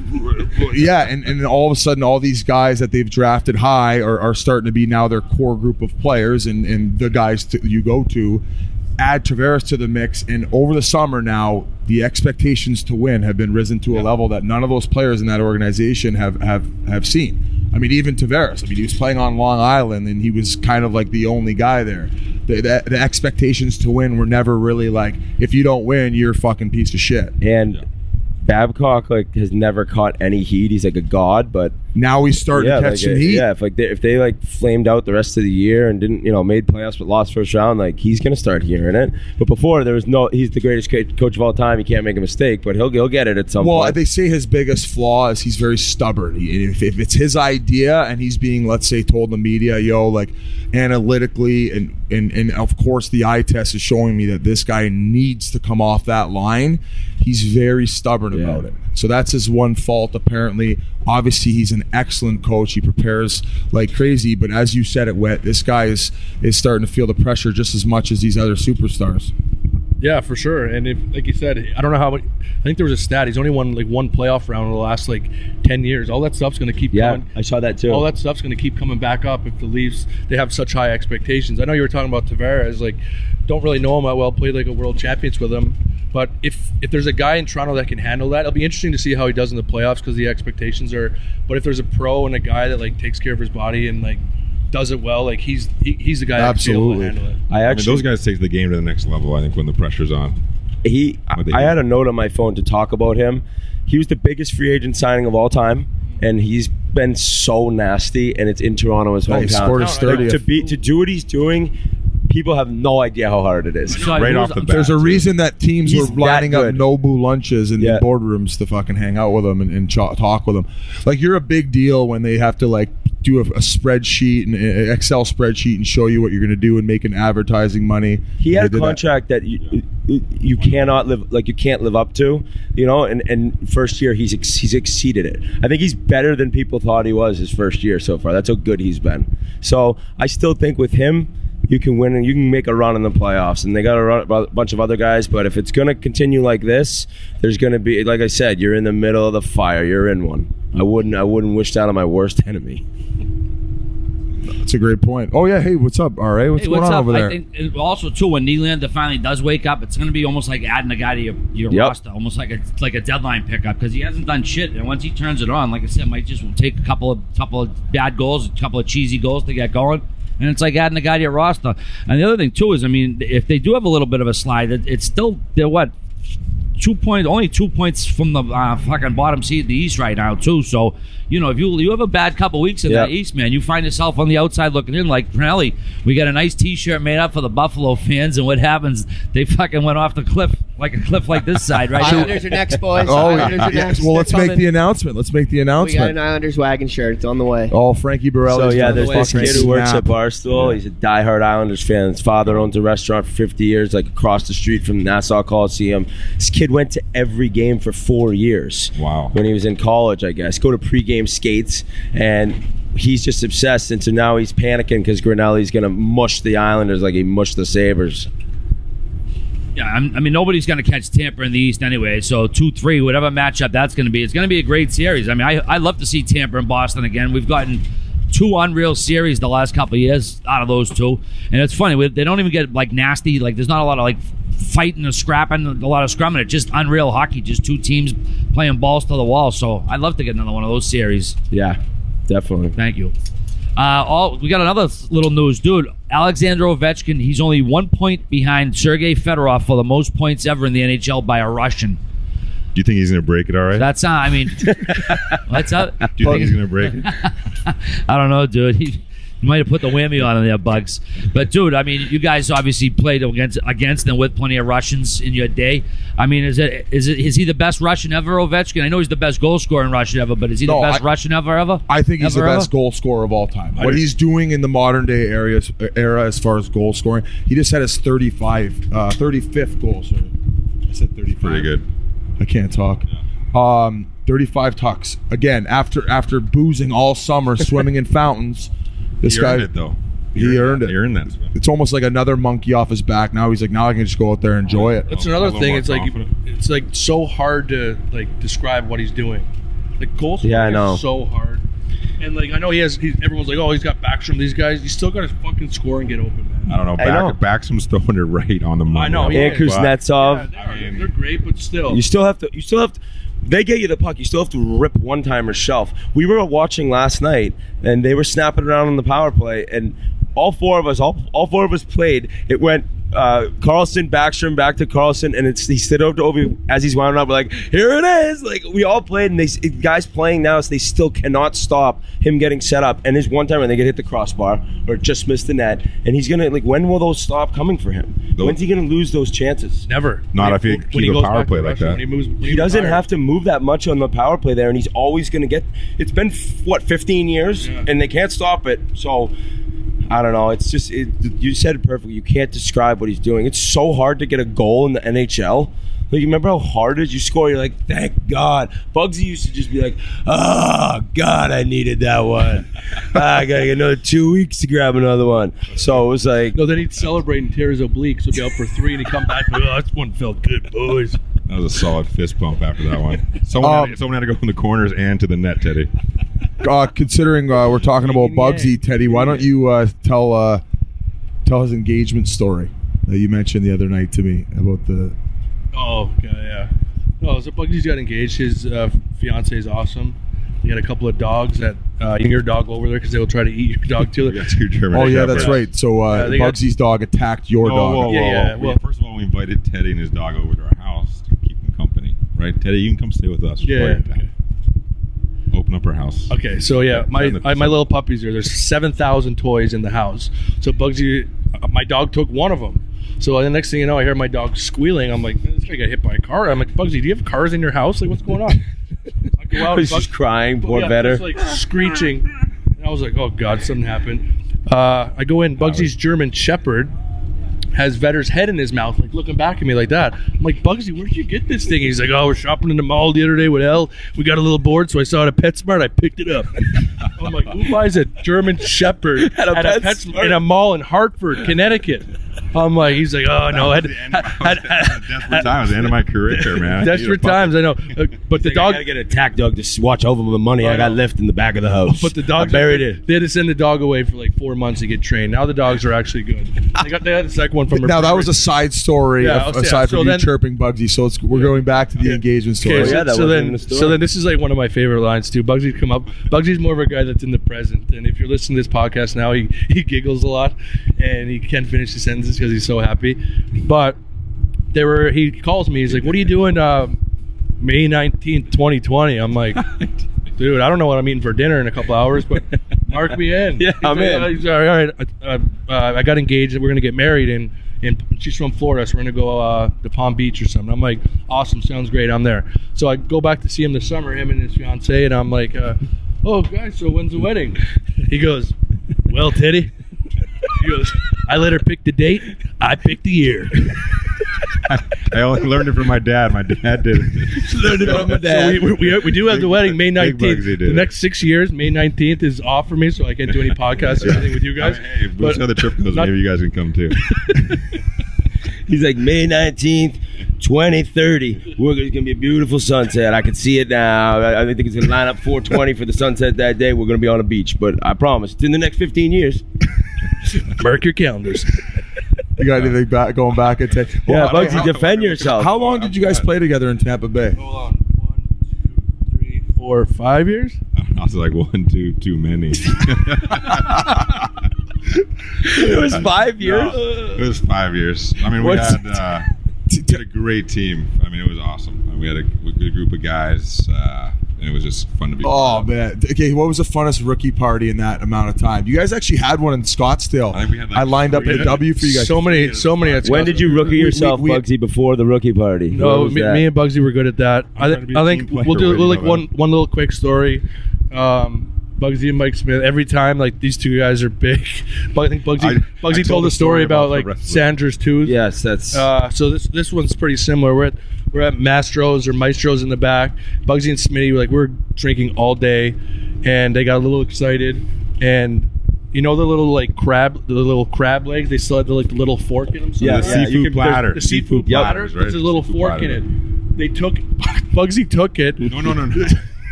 Speaker 5: Well, yeah, and, and all of a sudden, all these guys that they've drafted high are, are starting to be now their core group of players, and, and the guys to, you go to. Add Tavares to the mix, and over the summer now, the expectations to win have been risen to a level that none of those players in that organization have, have, have seen. I mean, even Tavares. I mean, he was playing on Long Island, and he was kind of like the only guy there. The, the, the expectations to win were never really like, if you don't win, you're a fucking piece of shit.
Speaker 2: And Babcock like has never caught any heat. He's like a god, but
Speaker 5: Now he's starting
Speaker 2: yeah,
Speaker 5: to catch
Speaker 2: like,
Speaker 5: some
Speaker 2: uh,
Speaker 5: heat.
Speaker 2: yeah. If like they, if they like flamed out the rest of the year and didn't, you know, made playoffs but lost first round, like he's gonna start hearing it. But before there was no, he's the greatest co- coach of all time. He can't make a mistake, but he'll he'll get it at some
Speaker 5: Well,
Speaker 2: point.
Speaker 5: they say his biggest flaw is he's very stubborn. He, if, if it's his idea and he's being, let's say, told in the media, yo, like analytically, and, and, and of course the eye test is showing me that this guy needs to come off that line, he's very stubborn
Speaker 2: Yeah.
Speaker 5: about it. So that's his one fault, apparently. Obviously, he's an excellent coach. He prepares like crazy. But as you said it, Wet, this guy is, is starting to feel the pressure just as much as these other superstars.
Speaker 3: Yeah, for sure. And if, like you said, I don't know how many, I think there was a stat. He's only won like one playoff round in the last like ten years. All that stuff's going to keep
Speaker 2: Yeah,
Speaker 3: coming.
Speaker 2: I saw that too.
Speaker 3: All that stuff's going to keep coming back up if the Leafs, they have such high expectations. I know you were talking about Tavares. Like, don't really know him that well. Played like a World Champions with him. But if if there's a guy in Toronto that can handle that, it'll be interesting to see how he does in the playoffs because the expectations are. But if there's a pro and a guy that like takes care of his body and like does it well, like he's he, he's the guy that can be able to handle it.
Speaker 2: I
Speaker 4: I mean,
Speaker 2: actually
Speaker 4: those guys take the game to the next level, I think, when the pressure's on.
Speaker 2: he
Speaker 4: What they
Speaker 2: I
Speaker 4: do.
Speaker 2: had a note on my phone to talk about him. He was the biggest free agent signing of all time, and he's been so nasty, and it's in Toronto, his
Speaker 5: Yeah, he
Speaker 2: hometown.
Speaker 5: scored his
Speaker 2: Like,
Speaker 5: thirtieth.
Speaker 2: to be to do what he's doing, people have no idea how hard it is.
Speaker 1: So,
Speaker 4: Right
Speaker 1: who's-
Speaker 4: off the bat.
Speaker 5: There's a reason that teams
Speaker 2: He's
Speaker 5: were lining
Speaker 2: that
Speaker 5: up
Speaker 2: good.
Speaker 5: Nobu lunches in
Speaker 2: Yeah.
Speaker 5: the boardrooms to fucking hang out with him and, and ch- talk with him. Like, you're a big deal when they have to like do a, a spreadsheet and an Excel spreadsheet and show you what you're going to do and making advertising money.
Speaker 2: He
Speaker 5: They
Speaker 2: had a
Speaker 5: did that.
Speaker 2: contract that you, you cannot live like you can't live up to, you know. And, and first year he's ex, he's exceeded it. I think he's better than people thought he was his first year so far. That's how good he's been. So I still think with him, you can win and you can make a run in the playoffs. And they got a, run, a bunch of other guys. But if it's going to continue like this, there's going to be, like I said, you're in the middle of the fire. You're in one. I wouldn't I wouldn't wish that on my worst enemy.
Speaker 5: That's a great point. Oh yeah, hey, what's up? All right, what's
Speaker 1: Hey,
Speaker 5: going
Speaker 1: what's
Speaker 5: on
Speaker 1: up?
Speaker 5: over there?
Speaker 1: I think it- also too when Nylander finally does wake up, it's going to be almost like adding a guy to your, your
Speaker 2: Yep.
Speaker 1: roster, almost like a like a deadline pickup because he hasn't done shit. And once he turns it on, like I said, might just take a couple of couple of bad goals, a couple of cheesy goals to get going. And it's like adding a guy to your roster. And the other thing too is, I mean, if they do have a little bit of a slide, it, it's still they're what two points, only two points from the uh, fucking bottom seed in the East right now too. So you know, if you you have a bad couple weeks in
Speaker 2: Yeah.
Speaker 1: the East, man, you find yourself on the outside looking in. Like Pinelli, we got a nice T-shirt made up for the Buffalo fans, and what happens? They fucking went off the cliff like a cliff like this side right now.
Speaker 6: Islanders are next, boys.
Speaker 5: Oh,
Speaker 6: Islanders are
Speaker 5: yeah.
Speaker 6: next.
Speaker 5: Well, let's
Speaker 6: They're
Speaker 5: make
Speaker 6: coming.
Speaker 5: the announcement. Let's make the
Speaker 6: We got
Speaker 5: announcement.
Speaker 6: an Islanders wagon shirt. It's on the way.
Speaker 5: Oh, Frankie Borelli.
Speaker 2: So yeah, there's this
Speaker 6: fucking
Speaker 2: kid who works
Speaker 5: snap.
Speaker 2: at Barstool. He's a diehard Islanders fan. His father owns a restaurant for fifty years, like across the street from Nassau Coliseum. This kid went to every game for four years.
Speaker 4: Wow.
Speaker 2: When he was in college, I guess. Go to pregame skates, and he's just obsessed. And so now he's panicking because Grinelli's going to mush the Islanders like he mushed the Sabres.
Speaker 1: Yeah, I'm, I mean, nobody's going to catch Tampa in the East anyway. So two three, whatever matchup that's going to be, it's going to be a great series. I mean, I I love to see Tampa and Boston again. We've gotten two unreal series the last couple of years out of those two, and it's funny. we- They don't even get like nasty. Like there's not a lot of like fighting or scrapping, a lot of scrumming. It's just unreal hockey. Just two teams playing balls to the wall. So I'd love to get another one of those series.
Speaker 2: Yeah, definitely.
Speaker 1: Thank you. Uh, all we got another little news, dude. Alexander Ovechkin, he's only one point behind Sergei Fedorov for the most points ever in the N H L by a Russian.
Speaker 4: Do you think he's going to break it all right?
Speaker 1: That's uh, I mean, what's up?
Speaker 4: Do you think he's going to break it?
Speaker 1: I don't know, dude. He, he might have put the whammy on in there, Bugs. But dude, I mean, you guys obviously played against against and with plenty of Russians in your day. I mean, is it is it is he the best Russian ever, Ovechkin? I know he's the best goal scorer in Russia ever, but is he the
Speaker 5: No,
Speaker 1: best
Speaker 5: I-
Speaker 1: Russian ever ever?
Speaker 5: I think he's
Speaker 1: Ever,
Speaker 5: the best
Speaker 1: ever?
Speaker 5: goal scorer of all time.
Speaker 4: I
Speaker 5: What
Speaker 4: do.
Speaker 5: he's doing in the modern day areas, era as far as goal scoring, he just had his thirty-five, uh, thirty-fifth goal. Sorry, I said thirty-five.
Speaker 4: Pretty good.
Speaker 5: I can't talk. Um, thirty-five tucks again after after boozing all summer, swimming in fountains. This
Speaker 4: He
Speaker 5: guy,
Speaker 4: earned it, though.
Speaker 5: he earned
Speaker 4: that.
Speaker 5: it.
Speaker 4: He earned that. Spin.
Speaker 5: It's almost like another monkey off his back. Now he's like, now I can just go out there and enjoy it.
Speaker 3: That's
Speaker 4: Oh, a
Speaker 3: another
Speaker 4: little
Speaker 3: thing.
Speaker 4: more
Speaker 3: It's like
Speaker 4: confident.
Speaker 3: it's like so hard to like describe what he's doing. Like goal scoring
Speaker 2: Yeah, I know.
Speaker 3: is so hard. And like I know he has. He's, everyone's like, oh, he's got Backstrom. These guys, he's still got to fucking score and get open, man.
Speaker 4: I don't know.
Speaker 2: I know.
Speaker 4: Back, Backstrom's throwing it right on the money.
Speaker 3: I know,
Speaker 4: level,
Speaker 3: yeah.
Speaker 2: And
Speaker 3: But-
Speaker 2: Kuznetsov.
Speaker 3: Yeah, they are.
Speaker 4: I mean-
Speaker 3: They're great, but still.
Speaker 2: You still have to. You still have to. They get you the puck. You still have to rip one timer shelf. We were watching last night, and they were snapping around on the power play, and all four of us, all all four of us played. It went uh, Carlson, Backstrom, back to Carlson, and it's he stood over to Ovi as he's winding up. We're like, here it is. Like we all played, and they guys playing now, so they still cannot stop him getting set up. And his one timer, they get hit the crossbar or just missed the net, and he's gonna like. When will those stop coming for him?
Speaker 4: Those-
Speaker 2: When's he gonna lose those chances?
Speaker 3: never.
Speaker 4: Not
Speaker 3: When
Speaker 4: if you
Speaker 3: when
Speaker 4: keep a
Speaker 3: goes
Speaker 4: power
Speaker 3: back to
Speaker 4: play like
Speaker 3: Russia,
Speaker 4: that.
Speaker 3: When he moves, when
Speaker 2: He doesn't
Speaker 3: retires.
Speaker 2: have to move that much on the power play there, and he's always going to get. It's been what fifteen years,
Speaker 3: Yeah.
Speaker 2: and they can't stop it. So I don't know. It's just it, you said it perfectly. You can't describe what he's doing. It's so hard to get a goal in the N H L. Like, you remember how hard it is? You score, you're like, thank God. Bugsy used to just be like, oh, God, I needed that one. ah, I got to get another two weeks to grab another one. So it was like,
Speaker 3: No, then he'd celebrate and tear his obliques. So he'd be out for three, and he'd come back. Oh, that one felt good, boys.
Speaker 4: That was a solid fist bump after that one. Someone,
Speaker 5: Um,
Speaker 4: had, to, someone had to go in the corners and to the net, Teddy.
Speaker 5: Uh, considering uh, we're talking about Bugsy, Teddy, why don't you uh, tell uh, tell his engagement story that you mentioned the other night to me about the.
Speaker 3: Oh, yeah, yeah. No, so Bugsy's got engaged. His uh, fiance is awesome. He had a couple of dogs that uh, bring your dog over there because they will try to eat your dog too.
Speaker 4: We got two German
Speaker 5: Oh yeah,
Speaker 4: Shepherds.
Speaker 5: that's right. So uh,
Speaker 3: Yeah, they got-
Speaker 5: Bugsy's dog attacked your
Speaker 4: Whoa,
Speaker 5: dog.
Speaker 4: whoa, whoa,
Speaker 3: Yeah, yeah,
Speaker 4: whoa.
Speaker 3: well-
Speaker 4: First of all, we invited Teddy and his dog over to our house to keep him company. Right, Teddy, you can come stay with us.
Speaker 3: Yeah,
Speaker 4: Right
Speaker 3: yeah,
Speaker 4: now.
Speaker 3: okay.
Speaker 4: Open up our house.
Speaker 3: Okay, so yeah, my
Speaker 4: Send it-
Speaker 3: I, my little puppies here. There's seven thousand toys in the house. So Bugsy, uh, my dog took one of them. So the next thing you know, I hear my dog squealing. I'm like, this guy got hit by a car. I'm like, Bugsy, do you have cars in your house? Like, what's going on? I go out,
Speaker 2: he's
Speaker 3: Bug-
Speaker 2: just crying, poor
Speaker 3: yeah,
Speaker 2: better.
Speaker 3: just like screeching. And I was like, oh God, something happened. Uh, I go in. Bugsy's German Shepherd has Vetter's head in his mouth, like looking back at me like that. I'm like, Bugsy, where'd you get this thing? He's like, oh, we're shopping in the mall the other day with Elle. We got a little board, so I saw it at PetSmart. I picked it up. I'm like, who buys a German Shepherd
Speaker 2: At a
Speaker 3: at
Speaker 2: PetSmart?
Speaker 3: in a mall in Hartford, Connecticut? I'm like, he's like, oh no, had, had, had,
Speaker 4: Desperate times, the end of my career, man.
Speaker 3: desperate times, I know. Uh, but the
Speaker 2: Like, I
Speaker 3: dog,
Speaker 2: gotta get an attack dog to s- watch over the money I,
Speaker 3: I
Speaker 2: got
Speaker 3: know.
Speaker 2: left in the back of the house.
Speaker 3: but the dogs
Speaker 2: I buried it.
Speaker 3: They had to send the dog away for like four months to get trained. Now the dogs are actually good. They got they had the second one from.
Speaker 5: Now that was a side story
Speaker 3: Yeah,
Speaker 5: of-
Speaker 3: yeah,
Speaker 5: aside
Speaker 3: so
Speaker 5: from you
Speaker 3: then-
Speaker 5: chirping Bugsy. So it's, we're going back to the engagement story.
Speaker 3: Okay, so,
Speaker 2: yeah, that
Speaker 3: so
Speaker 2: wasn't
Speaker 3: then,
Speaker 2: in the story.
Speaker 3: so then this is like one of my favorite lines too. Bugsy'd come up. Bugsy's more of a guy that's in the present, and if you're listening to this podcast now, he he giggles a lot, and he can't finish his sentences because he's so happy. But there were he calls me. He's like, "What are you doing, uh, May nineteenth, twenty twenty?" I'm like, "Dude, I don't know what I'm eating for dinner in a couple hours, but mark me in."
Speaker 2: Yeah,
Speaker 3: He's
Speaker 2: I'm
Speaker 3: like,
Speaker 2: in.
Speaker 3: "Oh, he's all right, all right. Uh, uh, I got engaged, and we're gonna get married, and and she's from Florida, so we're gonna go uh, to Palm Beach or something." I'm like, "Awesome, sounds great. I'm there." So I go back to see him this summer, him and his fiance, and I'm like, uh, "Oh, guys, so when's the wedding?" He goes, "Well, Teddy," he goes, "I let her pick the date. I picked the year."
Speaker 4: I only learned it from my dad. My dad did it.
Speaker 2: Learned it from my
Speaker 3: So
Speaker 2: dad.
Speaker 3: we, we, we do have the wedding May
Speaker 4: Big
Speaker 3: nineteenth.
Speaker 4: Bugsy did
Speaker 3: The
Speaker 4: it.
Speaker 3: next six years, May nineteenth is off for me, so I can't do any podcasts or anything with you guys.
Speaker 4: I mean, hey, if we'll see how the trip goes.
Speaker 3: not-
Speaker 4: Maybe you guys can come too.
Speaker 2: He's like, May nineteenth, twenty thirty. We're gonna, it's gonna be a beautiful sunset. I can see it now. I, I think it's gonna line up four twenty for the sunset that day. We're gonna be on a beach, but I promise, it's in the next fifteen years.
Speaker 3: Mark your calendars.
Speaker 5: You got anything back going back and take?
Speaker 2: Yeah,
Speaker 5: Well,
Speaker 2: Bugsy, defend yourself.
Speaker 5: How long did you guys play together in Tampa Bay?
Speaker 3: Hold on. One, two, three, four, five years?
Speaker 4: I was like, one, two, too many.
Speaker 2: It was five years.
Speaker 4: No, it was five years. I mean, we
Speaker 2: What's-
Speaker 4: had, uh, we had a great team. I mean, it was awesome. I mean, we had a, a good group of guys, uh, and it was just fun to be.
Speaker 5: Oh
Speaker 4: part of.
Speaker 5: man! Okay, what was the funnest rookie party in that amount of time? You guys actually had one in Scottsdale.
Speaker 4: I think we had, like,
Speaker 5: I lined up
Speaker 4: three.
Speaker 5: at a W for you guys.
Speaker 3: So many, so many. at
Speaker 2: When did you rookie yourself,
Speaker 5: we- we-
Speaker 2: Bugsy, before the rookie party? What
Speaker 3: No,
Speaker 2: was
Speaker 3: me,
Speaker 2: that?
Speaker 3: me and Bugsy were good at that. I,
Speaker 4: trying
Speaker 3: th-
Speaker 4: to be
Speaker 3: I
Speaker 4: a
Speaker 3: think
Speaker 4: team player
Speaker 3: we'll do
Speaker 4: with
Speaker 3: we'll
Speaker 4: you,
Speaker 3: like
Speaker 4: know
Speaker 3: one
Speaker 4: that.
Speaker 3: one little quick story. Um, Bugsy and Mike Smith. Every time, like these two guys are big. But I think Bugsy
Speaker 4: I-
Speaker 3: Bugsy
Speaker 4: I
Speaker 3: told a story about,
Speaker 4: the
Speaker 3: like
Speaker 4: wrestler.
Speaker 3: Sandra's tooth.
Speaker 2: Yes, that's.
Speaker 3: Uh, so this this one's pretty similar. We're at we're at Mastro's or Maestro's in the back. Bugsy and Smitty, like we're drinking all day, and they got a little excited. And you know the little like crab, the little crab legs. They still had the like the little fork in them.
Speaker 2: Yeah,
Speaker 4: The
Speaker 2: yeah, you
Speaker 4: seafood
Speaker 2: can-
Speaker 4: platter.
Speaker 3: The seafood
Speaker 2: Yep.
Speaker 3: platter.
Speaker 4: Right?
Speaker 3: There's a little
Speaker 4: Seafood
Speaker 3: fork
Speaker 4: platter.
Speaker 3: in it. They took Bugsy took it.
Speaker 4: No, no, no, no.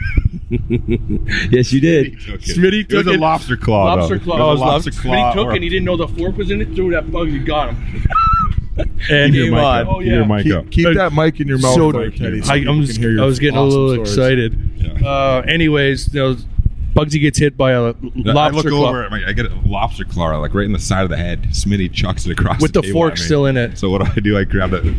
Speaker 2: Yes, you did.
Speaker 4: He took it.
Speaker 3: Smitty
Speaker 4: It was
Speaker 3: took
Speaker 4: a
Speaker 3: it.
Speaker 4: lobster claw.
Speaker 3: Lobster
Speaker 4: though.
Speaker 3: claw.
Speaker 4: It
Speaker 3: Oh,
Speaker 4: was
Speaker 3: it
Speaker 4: a
Speaker 3: was
Speaker 4: lobster
Speaker 3: lobster.
Speaker 4: claw.
Speaker 3: Smitty took
Speaker 4: or-
Speaker 3: it and he didn't know the fork was in it. Threw that Bugsy got him.
Speaker 4: Keep
Speaker 3: and
Speaker 4: your
Speaker 2: Game
Speaker 4: mic
Speaker 2: on.
Speaker 4: up.
Speaker 3: Oh,
Speaker 4: Keep your
Speaker 3: yeah.
Speaker 4: mic up.
Speaker 5: Keep, keep that mic in your mouth,
Speaker 3: So-
Speaker 5: there, Teddy. so
Speaker 3: I,
Speaker 5: people
Speaker 3: I'm
Speaker 5: can
Speaker 3: just,
Speaker 5: hear your
Speaker 3: I was getting a
Speaker 5: awesome
Speaker 3: little
Speaker 5: stories.
Speaker 3: excited.
Speaker 4: Yeah.
Speaker 3: Uh, anyways, you know, Bugsy gets hit by a lobster
Speaker 4: I look
Speaker 3: claw
Speaker 4: over, I get a lobster claw like right in the side of the head. Smitty chucks it across
Speaker 3: with the
Speaker 4: table
Speaker 3: fork
Speaker 4: at me.
Speaker 3: still in it.
Speaker 4: So what do I do? I grab it.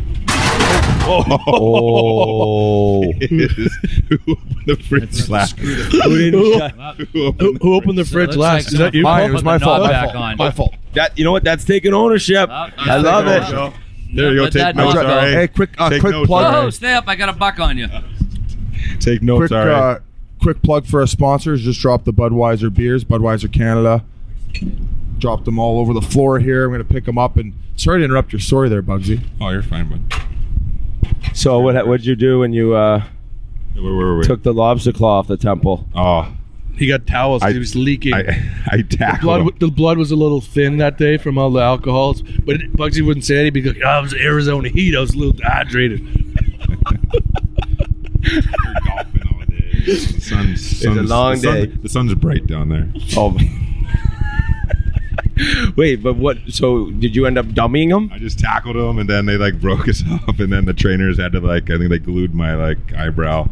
Speaker 2: Oh.
Speaker 4: It is- Who opened the fridge last?
Speaker 2: Who didn't shut-
Speaker 4: Who opened
Speaker 3: Who,
Speaker 4: the
Speaker 3: who opened the
Speaker 1: So
Speaker 3: fridge
Speaker 1: looks
Speaker 3: last?
Speaker 1: like
Speaker 3: Is that you?
Speaker 1: someone
Speaker 5: Mine,
Speaker 3: Paul?
Speaker 5: it was
Speaker 1: put
Speaker 5: my
Speaker 1: the
Speaker 5: fault.
Speaker 1: knob
Speaker 5: My
Speaker 1: back
Speaker 5: fault.
Speaker 1: on.
Speaker 5: My fault.
Speaker 2: That you know what? That's taking ownership.
Speaker 1: Oh,
Speaker 2: I love
Speaker 1: taking
Speaker 2: it.
Speaker 1: ownership.
Speaker 4: There you go.
Speaker 1: Let
Speaker 4: Take
Speaker 1: that
Speaker 4: notes,
Speaker 1: knob
Speaker 4: all
Speaker 1: go.
Speaker 4: right.
Speaker 5: Hey, quick, uh,
Speaker 4: Take
Speaker 5: quick
Speaker 4: notes,
Speaker 5: plug.
Speaker 4: all
Speaker 1: Whoa,
Speaker 4: right.
Speaker 1: stay up. I got a buck on you.
Speaker 4: Take notes,
Speaker 5: Quick,
Speaker 4: all right.
Speaker 5: uh, quick plug for our sponsors. Just dropped the Budweiser beers, Budweiser Canada. Dropped them all over the floor here. I'm going to pick them up. And sorry to interrupt your story there, Bugsy.
Speaker 4: Oh, you're fine, bud.
Speaker 2: So what what'd you do when you uh,
Speaker 4: Where were we?
Speaker 2: took the lobster claw off the temple?
Speaker 4: Oh,
Speaker 3: He got towels. 'cause
Speaker 4: I-
Speaker 3: he was leaking.
Speaker 4: I I
Speaker 3: the,
Speaker 4: tackled
Speaker 3: blood,
Speaker 4: him.
Speaker 3: the blood was a little thin that day from all the alcohols, but it, Bugsy wouldn't say anything because like, oh, it was Arizona heat. I was a little dehydrated.
Speaker 4: You're golfing all day. The sun's, sun's,
Speaker 2: a long
Speaker 4: the sun-
Speaker 2: day.
Speaker 4: The sun's bright down there.
Speaker 2: Oh. Wait, but what? So did you end up dummying him?
Speaker 4: I just tackled him, and then they like broke us up, and then the trainers had to like I think they glued my like eyebrow.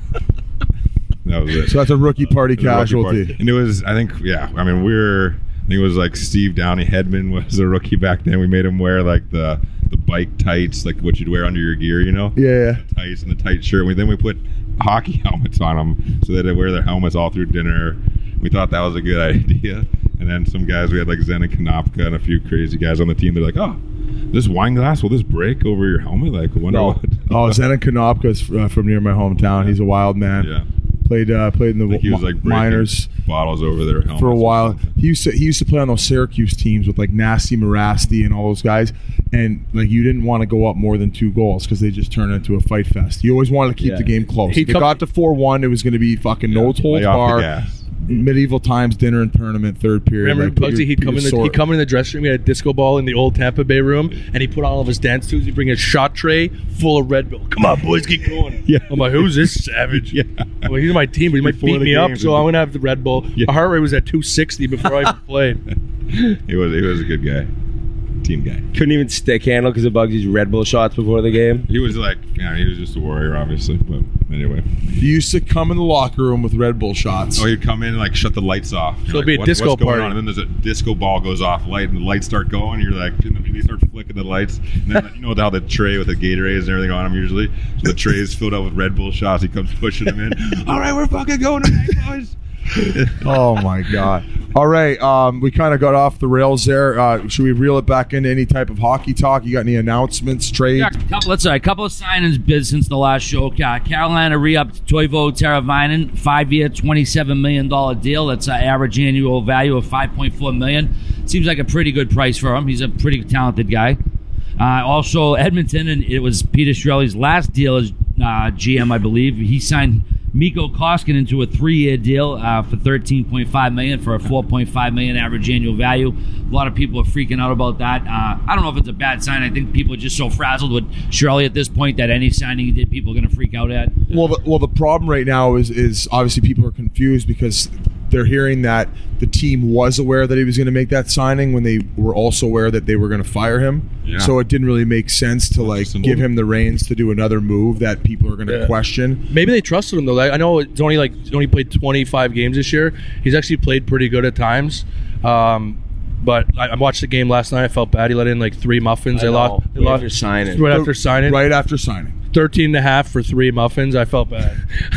Speaker 4: That was it.
Speaker 5: So that's a rookie party
Speaker 4: It was a rookie
Speaker 5: casualty.
Speaker 4: party. And it was, I think, yeah. I mean, we were. I think it was like Steve Downey Hedman was a rookie back then. We made him wear like the the bike tights, like what you'd wear under your gear, you know?
Speaker 5: Yeah.
Speaker 4: Tights and the tight shirt. We, then we put hockey helmets on them so that they wear their helmets all through dinner. We thought that was a good idea. And then some guys, we had like Zen and Konopka and a few crazy guys on the team. They're like, oh, this wine glass, will this break over your helmet? Like, I wonder
Speaker 2: No.
Speaker 4: what.
Speaker 5: Oh, Zenon Konopka's uh, from near my hometown. He's a wild man.
Speaker 4: Yeah.
Speaker 5: Played uh, played in the
Speaker 4: Like he was like breaking
Speaker 5: minors
Speaker 4: bottles over their helmets
Speaker 5: for a
Speaker 4: or
Speaker 5: while.
Speaker 4: something.
Speaker 5: He used to he used to play on those Syracuse teams with like Nasty Marasti and all those guys. And like you didn't want to go up more than two goals because they just turned into a fight fest. You always wanted to keep
Speaker 2: Yeah.
Speaker 5: the game close.
Speaker 3: He'd
Speaker 5: If it
Speaker 3: come-
Speaker 5: got to four one, it was going to be fucking no holds
Speaker 4: Lay off the
Speaker 5: bar.
Speaker 4: gas.
Speaker 5: Medieval times dinner and tournament third period.
Speaker 3: Remember
Speaker 5: like, put
Speaker 3: Bugsy?
Speaker 5: your-
Speaker 3: He'd
Speaker 5: put
Speaker 3: come
Speaker 5: your
Speaker 3: in the
Speaker 5: sword-
Speaker 3: he'd come in the dressing room. He had a disco ball in the old Tampa Bay room, and he put all of his dance tubes. He'd bring a shot tray full of Red Bull. Come on, boys, keep going.
Speaker 4: Yeah.
Speaker 3: I'm like, who's this savage?
Speaker 4: Yeah.
Speaker 3: Well, he's my team, but he might
Speaker 4: Before
Speaker 3: beat
Speaker 4: the
Speaker 3: me up,
Speaker 4: game.
Speaker 3: so I'm gonna have the Red Bull.
Speaker 4: Yeah.
Speaker 3: My heart rate was at two sixty before I even played.
Speaker 4: He was he was a good guy, team guy.
Speaker 2: Couldn't even stick handle because of Bugsy's Red Bull shots before the game.
Speaker 4: He was like, yeah, he was just a warrior, obviously. But anyway,
Speaker 5: He used to come in the locker room with Red Bull shots.
Speaker 4: oh, he'd come in and like shut the lights off.
Speaker 3: So
Speaker 4: You're
Speaker 3: it'd be
Speaker 4: like,
Speaker 3: a
Speaker 4: what-
Speaker 3: disco
Speaker 4: what's going
Speaker 3: party.
Speaker 4: on? And then there's a disco ball goes off, light, and the lights start going. And you're like, and then they start flicking the lights. And then you know how the tray with the Gatorades and everything on them usually. So the tray is filled up with Red Bull shots. He comes pushing them in. All right, we're fucking going tonight, boys.
Speaker 5: Oh my god! All right, um, we kind of got off the rails there. Uh, should we reel it back into any type of hockey talk? You got any announcements, trade?
Speaker 1: Yeah, a couple, let's say a couple of signings biz since the last show. Uh, Carolina re-upped Toivo Teravainen, five-year, twenty-seven million dollars deal. That's an average annual value of five point four million dollars. Seems like a pretty good price for him. He's a pretty talented guy. Uh, also, Edmonton, and it was Peter Chiarelli's last deal as uh, G M, I believe. He signed Mikko Koskinen into a three-year deal uh, for thirteen point five million dollars for a four point five million dollars average annual value. A lot of people are freaking out about that. Uh, I don't know if it's a bad sign. I think people are just so frazzled with Chiarelli at this point that any signing he did, people are going to freak out at.
Speaker 5: Well, the, well, the problem right now is is obviously people are confused because they're hearing that the team was aware that he was going to make that signing when they were also aware that they were going to fire him.
Speaker 4: Yeah.
Speaker 5: So it didn't really make sense to like
Speaker 4: Interesting.
Speaker 5: give him the reins to do another move that people are going to
Speaker 3: Yeah.
Speaker 5: question.
Speaker 3: Maybe they trusted him though. Like, I know it's only like he's only played twenty-five games this year. He's actually played pretty good at times. Um, but I, I watched the game last night. I felt bad. He let in like three muffins.
Speaker 2: I
Speaker 3: They
Speaker 2: know.
Speaker 3: lost. They
Speaker 2: Right
Speaker 3: lost
Speaker 2: after signing.
Speaker 3: Right after signing.
Speaker 5: Right after signing.
Speaker 3: thirteen and a half for three muffins. I felt bad.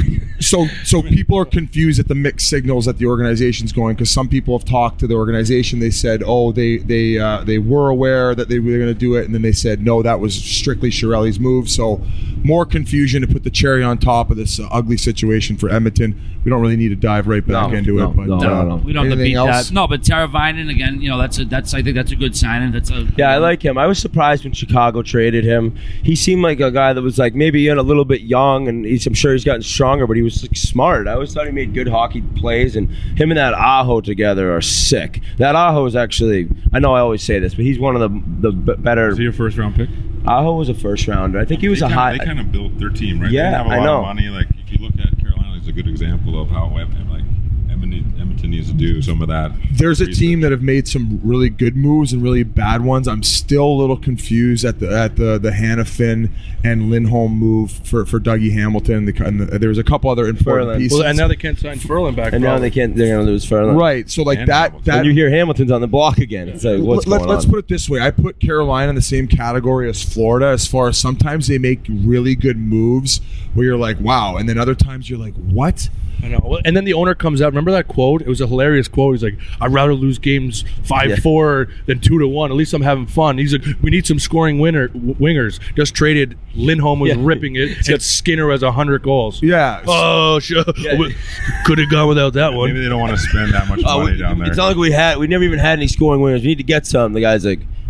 Speaker 5: So, so people are confused at the mixed signals that the organization's going because some people have talked to the organization. They said, "Oh, they they uh, they were aware that they were going to do it," and then they said, "No, that was strictly Chiarelli's move." So, more confusion to put the cherry on top of this uh, ugly situation for Edmonton. We don't really need to dive right back
Speaker 2: No,
Speaker 5: into
Speaker 2: no,
Speaker 5: it, but
Speaker 2: no,
Speaker 5: uh,
Speaker 2: no, no.
Speaker 1: We don't have to
Speaker 5: anything
Speaker 1: beat
Speaker 5: else?
Speaker 1: that. No, but Teravainen again. You know, that's a that's I think that's a good signing. That's a
Speaker 2: Yeah, I like him. I was surprised when Chicago traded him. He seemed like a guy that was like maybe a little bit young, and he's, I'm sure he's gotten stronger, but he was like, smart. I always thought he made good hockey plays, and him and that Aho together are sick. That Aho is actually, I know I always say this, but he's one of the the b- better.
Speaker 4: Was he a first round pick?
Speaker 2: Aho was a first rounder. I think he was
Speaker 4: they
Speaker 2: a
Speaker 4: kinda,
Speaker 2: high.
Speaker 4: They kind of built their team, right?
Speaker 2: Yeah,
Speaker 4: they didn't have a
Speaker 2: I
Speaker 4: lot
Speaker 2: know.
Speaker 4: of money. Like if you look at Carolina, it's a good example of how like Edmonton, Edmonton needs to do some of that.
Speaker 5: There's a
Speaker 4: research.
Speaker 5: team that have made some really good moves and really bad ones. I'm still a little confused at the at the the Hannafin and Lindholm move for, for Dougie Hamilton. The, and the, there was a couple other important
Speaker 2: Ferland.
Speaker 5: pieces.
Speaker 3: Well, and now they can't sign Ferland back.
Speaker 2: and now
Speaker 3: probably.
Speaker 2: they can't. They're going to lose Ferland.
Speaker 5: right. So like
Speaker 4: And
Speaker 5: that
Speaker 4: Hamilton.
Speaker 5: that
Speaker 2: And you hear Hamilton's on the block again. It's like, what's
Speaker 5: Let,
Speaker 2: going
Speaker 5: let's
Speaker 2: on?
Speaker 5: put it this way. I put Carolina in the same category as Florida as far as sometimes they make really good moves where you're like, wow. And then other times you're like, what?
Speaker 3: I know. Well, and then the owner comes out. Remember that quote? It was a hilarious quote. He's like, "I'd rather lose games five
Speaker 2: Yeah.
Speaker 3: four than two to one. At least I'm having fun." He's like, "We need some scoring winner w- wingers." Just traded. Lindholm was
Speaker 2: Yeah.
Speaker 3: ripping it, and Skinner has a hundred goals.
Speaker 5: Yeah.
Speaker 3: Oh, sure.
Speaker 2: Yeah.
Speaker 3: Could have gone without that one.
Speaker 4: Maybe they don't want to spend that much
Speaker 2: Oh,
Speaker 4: money
Speaker 2: we-
Speaker 4: down there.
Speaker 2: It's not like we had. We never even had any scoring winners. We need to get some. The guy's like,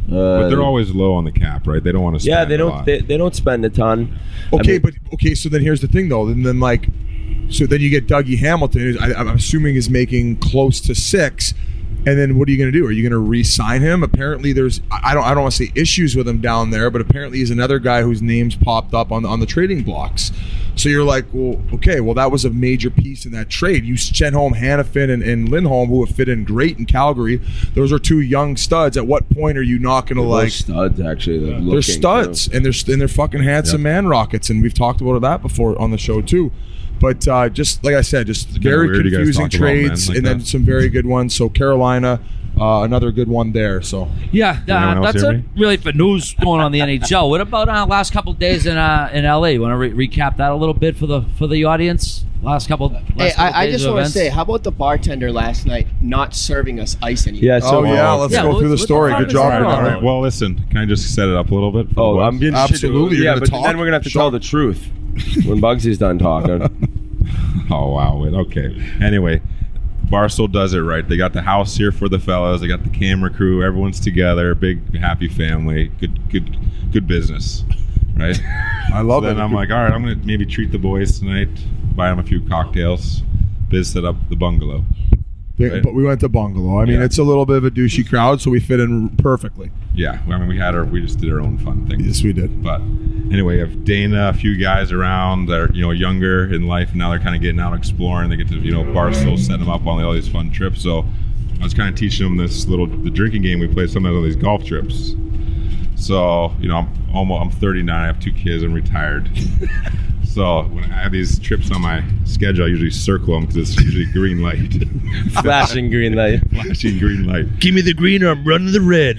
Speaker 2: Uh,
Speaker 4: But they're always low on the cap, right? They don't want to spend
Speaker 2: yeah, they
Speaker 4: a
Speaker 2: don't
Speaker 4: lot.
Speaker 2: they, they don't spend a ton.
Speaker 5: Okay,
Speaker 2: I mean,
Speaker 5: but okay, so then here's the thing though. Then then like, so then you get Dougie Hamilton, who's, I, I'm assuming is making close to six, and then what are you going to do? Are you going to re-sign him? Apparently, there's I don't I don't want to say issues with him down there, but apparently he's another guy whose name's popped up on the, on the trading blocks. So you're like, well, okay, well that was a major piece in that trade. You sent home Hannafin and, and Lindholm, who have fit in great in Calgary. Those are two young studs. At what point are you not going to
Speaker 2: they're
Speaker 5: like?
Speaker 2: studs actually. They're,
Speaker 5: They're
Speaker 2: looking,
Speaker 5: studs,
Speaker 2: too.
Speaker 5: and they're and they're fucking handsome man rockets, and we've talked about that before on the show too. But uh, just like I said, just
Speaker 4: kinda
Speaker 5: very
Speaker 4: weird you guys
Speaker 5: confusing
Speaker 4: talk about men
Speaker 5: trades,
Speaker 4: like
Speaker 5: and then
Speaker 4: that.
Speaker 5: some very good ones. So Carolina, uh, another good one there. So
Speaker 1: Yeah,
Speaker 4: anyone
Speaker 1: uh,
Speaker 4: else
Speaker 1: that's
Speaker 4: hear
Speaker 1: it.
Speaker 4: me?
Speaker 1: Really for news going on in the N H L. What about uh, last couple of days in uh, in L A? You want to re- recap that a little bit for the for the audience? Last couple. Last
Speaker 6: Hey,
Speaker 1: couple
Speaker 6: I, I
Speaker 1: days
Speaker 6: just
Speaker 1: of
Speaker 6: want to
Speaker 1: events?
Speaker 6: say, how about the bartender last night not serving us ice anymore?
Speaker 2: Yeah. So
Speaker 5: oh yeah, let's
Speaker 1: Yeah,
Speaker 5: go
Speaker 1: what-
Speaker 5: through the
Speaker 1: what the
Speaker 5: story.
Speaker 1: fuck
Speaker 5: Good
Speaker 1: is
Speaker 5: job.
Speaker 1: that
Speaker 5: Ron.
Speaker 1: all
Speaker 4: All right. Well, listen. Can I just set it up a little bit? for
Speaker 2: Oh,
Speaker 4: the
Speaker 2: I'm
Speaker 4: boys?
Speaker 2: getting
Speaker 5: Absolutely, you're
Speaker 2: Yeah,
Speaker 5: gonna
Speaker 2: but
Speaker 5: talk?
Speaker 2: then we're gonna have to tell the truth when Bugsy's done talking.
Speaker 4: Oh wow! Wait, okay. Anyway, Barstool does it right. They got the house here for the fellas. They got the camera crew. Everyone's together. Big happy family. Good, good, good business, right?
Speaker 5: I love
Speaker 4: so
Speaker 5: it.
Speaker 4: Then I'm like, all right, I'm gonna maybe treat the boys tonight. Buy them a few cocktails. Biz set up the bungalow.
Speaker 5: They-
Speaker 4: right.
Speaker 5: But we went to bungalow. I mean,
Speaker 4: Yeah.
Speaker 5: it's a little bit of a douchey crowd, so we fit in perfectly.
Speaker 4: Yeah, I mean, we had our, we just did our own fun thing.
Speaker 5: Yes, we did.
Speaker 4: But anyway, if Dana, a few guys around that are, you know, younger in life, now they're kind of getting out exploring. They get to, you know, Barstool set them up on all these fun trips. So I was kind of teaching them this little, the drinking game we play sometimes on these golf trips. So, you know, I'm almost, I'm thirty-nine, I have two kids, I'm retired. So when I have these trips on my schedule, I usually circle them because it's usually green light.
Speaker 2: Flashing green light.
Speaker 4: Flashing green light.
Speaker 3: Give me the green or I'm running the red.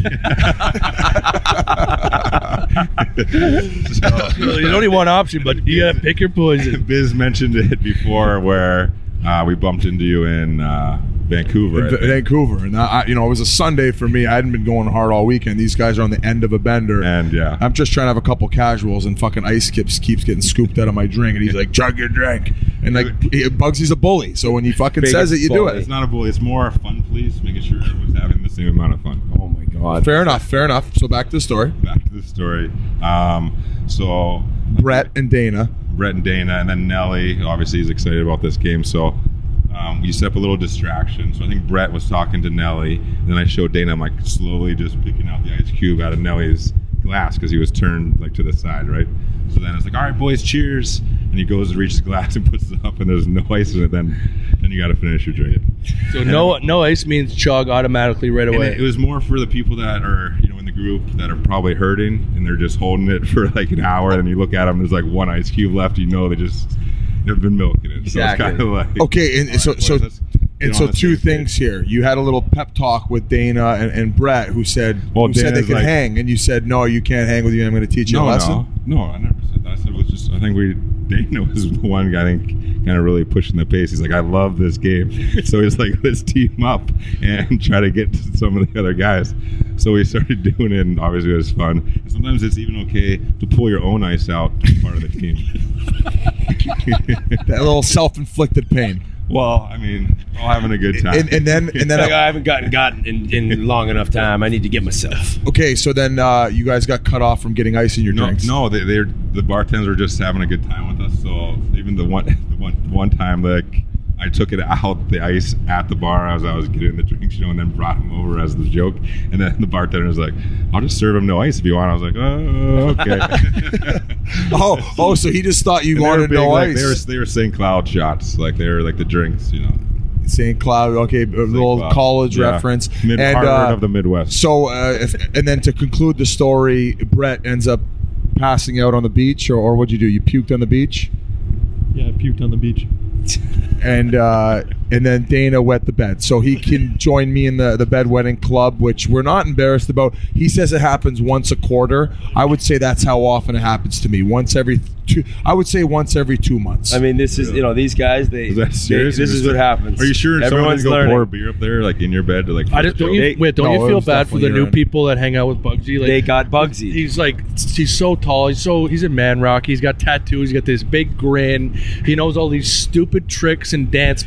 Speaker 4: So,
Speaker 3: There's only one option, but you gotta pick your poison.
Speaker 4: Biz mentioned it before where uh, we bumped into you in uh, Vancouver. I
Speaker 5: In
Speaker 4: think.
Speaker 5: Vancouver, and I, you know, it was a Sunday for me. I hadn't been going hard all weekend. These guys are on the end of a bender,
Speaker 4: And yeah.
Speaker 5: I'm just trying to have a couple casuals, and fucking Ice Kips keeps getting scooped out of my drink, and he's like, "Chug your drink," and like he, Bugsy's a bully, so when he fucking
Speaker 2: Biggest
Speaker 5: says it, you do
Speaker 2: bully.
Speaker 4: It's
Speaker 5: it.
Speaker 4: not a bully. It's more fun, please. Making sure everyone's having the same amount of fun.
Speaker 2: Oh my god.
Speaker 5: Fair enough, fair enough. So back to the story.
Speaker 4: Back to the story. Um, so
Speaker 5: Brett and Dana.
Speaker 4: Brett and Dana, and then Nelly. Obviously, he's excited about this game. So um, we set up a little distraction. So I think Brett was talking to Nelly, and then I showed Dana. I'm like slowly just picking out the ice cube out of Nelly's glass because he was turned like to the side, right? So then it's like, all right, boys, cheers. And he goes to reach his glass and puts it up, and there's no ice in it. Then, then you got to finish your drink.
Speaker 3: So no no ice means chug automatically right
Speaker 4: And
Speaker 3: away.
Speaker 4: it, it was more for the people that are, you know, in the group that are probably hurting, and they're just holding it for like an hour, and you look at them, there's like one ice cube left. You know, they just they've been milking it. So
Speaker 2: Exactly.
Speaker 4: it's kind of like
Speaker 5: Okay, and
Speaker 4: all
Speaker 5: so
Speaker 4: right,
Speaker 5: so
Speaker 4: boys, let's get
Speaker 5: and
Speaker 4: on
Speaker 5: so
Speaker 4: the
Speaker 5: two
Speaker 4: same
Speaker 5: things
Speaker 4: page.
Speaker 5: here. You had a little pep talk with Dana and, and Brett, who said
Speaker 4: Well,
Speaker 5: who said they
Speaker 4: Dana's
Speaker 5: could
Speaker 4: like-
Speaker 5: hang, and you said no, you can't hang with you. I'm going to teach you
Speaker 4: No,
Speaker 5: a lesson.
Speaker 4: no, no, I never said that. I said it was just. I think we Dana was the one guy, I think, kind of really pushing the pace. He's like, I love this game, so he's like, let's team up and try to get to some of the other guys. So we started doing it, and obviously it was fun. And sometimes it's even okay to pull your own ice out as part of the team.
Speaker 5: That little self-inflicted pain.
Speaker 4: Well, I mean, we're all having a good time.
Speaker 5: And, and then and then
Speaker 2: Like, I haven't gotten gotten in, in long enough time. I need to get myself.
Speaker 5: okay, so then uh, you guys got cut off from getting ice in your
Speaker 4: no,
Speaker 5: drinks.
Speaker 4: no, they, they're the bartenders were just having a good time with us. So even the one, the one, one time, like I took it out the ice at the bar as I was getting the drinks, you know, and then brought him over as the joke. And then the bartender was like, "I'll just serve him no ice if you want." I was like, "Oh, okay."
Speaker 5: Oh, oh, so he just thought you
Speaker 4: And they were
Speaker 5: wanted
Speaker 4: big,
Speaker 5: no
Speaker 4: like,
Speaker 5: ice.
Speaker 4: They were they were saying cloud shots, like they were like the drinks, you know.
Speaker 5: Saint Cloud, okay, a little
Speaker 4: Cloud.
Speaker 5: college
Speaker 4: Yeah.
Speaker 5: reference.
Speaker 4: Mid
Speaker 5: and
Speaker 4: Harvard
Speaker 5: uh,
Speaker 4: of the Midwest.
Speaker 5: So, uh, if, and then to conclude the story, Brett ends up passing out on the beach, or, or what'd you do? You puked on the beach,
Speaker 7: Yeah, I puked on the beach.
Speaker 5: and uh, and then Dana wet the bed, so he can join me in the the bedwetting club, which we're not embarrassed about. He says it happens once a quarter. I would say that's how often it happens to me. Once every two, I would say once every two months.
Speaker 2: I mean, this is you know these guys. They,
Speaker 4: Is that
Speaker 2: they
Speaker 4: serious?
Speaker 2: this is what happens.
Speaker 4: Are you sure someone
Speaker 2: Everyone's
Speaker 4: didn't go
Speaker 2: learning.
Speaker 4: pour a beer up there, like in your bed, to like?
Speaker 3: I just don't you
Speaker 2: They-
Speaker 3: wait. Don't
Speaker 5: no,
Speaker 3: you
Speaker 5: it
Speaker 3: feel
Speaker 5: was
Speaker 3: bad for the
Speaker 5: definitely
Speaker 3: new
Speaker 5: urine.
Speaker 3: people that hang out with Bugsy? Like
Speaker 2: They got Bugsy.
Speaker 3: He's like he's so tall. He's so he's a man rock. He's got tattoos. He's got this big grin. He knows all these stupid tricks and dance moves. And like